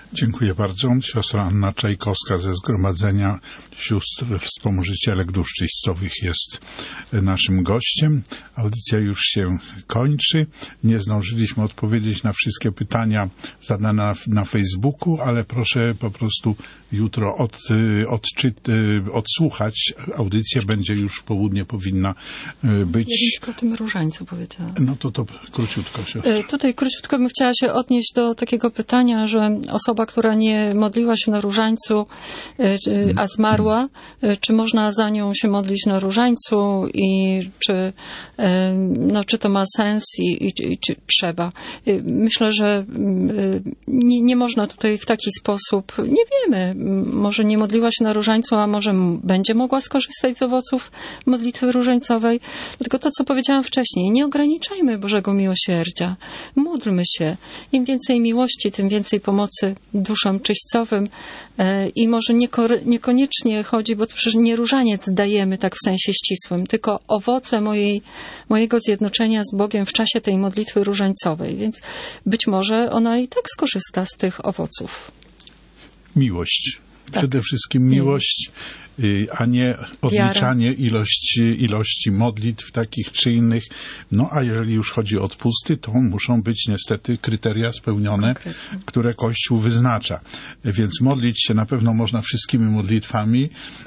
Dziękuję bardzo. Siostra Anna Czajkowska ze Zgromadzenia Sióstr Wspomożycielek Dusz Czyścowych jest naszym gościem. Audycja już się kończy. Nie zdążyliśmy odpowiedzieć na wszystkie pytania zadane na, na Facebooku, ale proszę po prostu jutro od, odczyt, odsłuchać. Audycja będzie już w południe powinna być. Ja bym o tym różańcu powiedziała. No to to króciutko. Siostra. Tutaj króciutko bym chciała się odnieść do takiego pytania, że osoba, która nie modliła się na różańcu, a zmarła, czy można za nią się modlić na różańcu i czy, no, czy to ma sens i, i, i czy trzeba. Myślę, że nie, nie można tutaj w taki sposób, nie wiemy, może nie modliła się na różańcu, a może będzie mogła skorzystać z owoców modlitwy różańcowej. Dlatego to, co powiedziałam wcześniej, nie ograniczajmy Bożego miłosierdzia. Módlmy się. Im więcej miłości, tym więcej pomocy duszom czyścowym i może nieko- niekoniecznie chodzi, bo to przecież nie różaniec dajemy tak w sensie ścisłym, tylko owoce mojej, mojego zjednoczenia z Bogiem w czasie tej modlitwy różańcowej, więc być może ona i tak skorzysta z tych owoców. Miłość. Tak. Przede wszystkim miłość, a nie odliczanie ilości, ilości modlitw takich czy innych. No a jeżeli już chodzi o odpusty, to muszą być niestety kryteria spełnione, konkretnie, które Kościół wyznacza. Więc modlić się na pewno można wszystkimi modlitwami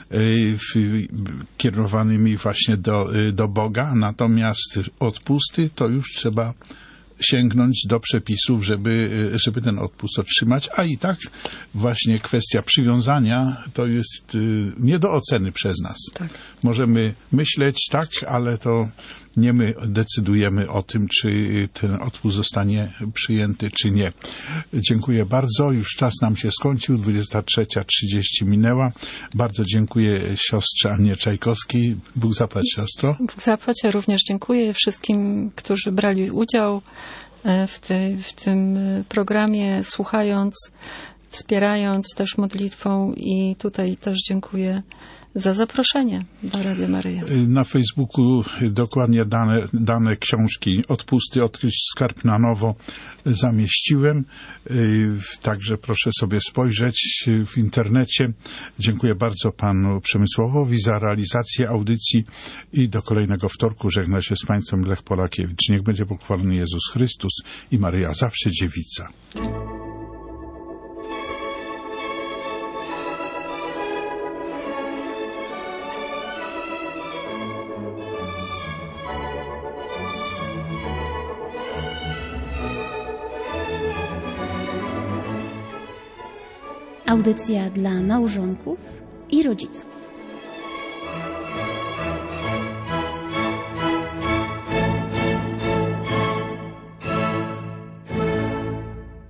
kierowanymi właśnie do, do Boga, natomiast odpusty to już trzeba sięgnąć do przepisów, żeby, żeby ten odpust otrzymać, a i tak właśnie kwestia przywiązania to jest nie do oceny przez nas. Tak. Możemy myśleć tak, ale to nie my decydujemy o tym, czy ten odpust zostanie przyjęty, czy nie. Dziękuję bardzo. Już czas nam się skończył. dwudziesta trzecia trzydzieści minęła. Bardzo dziękuję siostrze Annie Czajkowskiej. Bóg zapłać, siostro. Bóg zapłać. Ja również dziękuję wszystkim, którzy brali udział w, tej, w tym programie, słuchając, wspierając też modlitwą i tutaj też dziękuję za zaproszenie do Radia Maryja. Na Facebooku dokładnie dane, dane książki Odpusty, odkryć skarb na nowo zamieściłem. Także proszę sobie spojrzeć w internecie. Dziękuję bardzo panu Przemysławowi za realizację audycji i do kolejnego wtorku żegna się z państwem Lech Polakiewicz. Niech będzie pochwalony Jezus Chrystus i Maryja zawsze dziewica. Audycja dla małżonków i rodziców.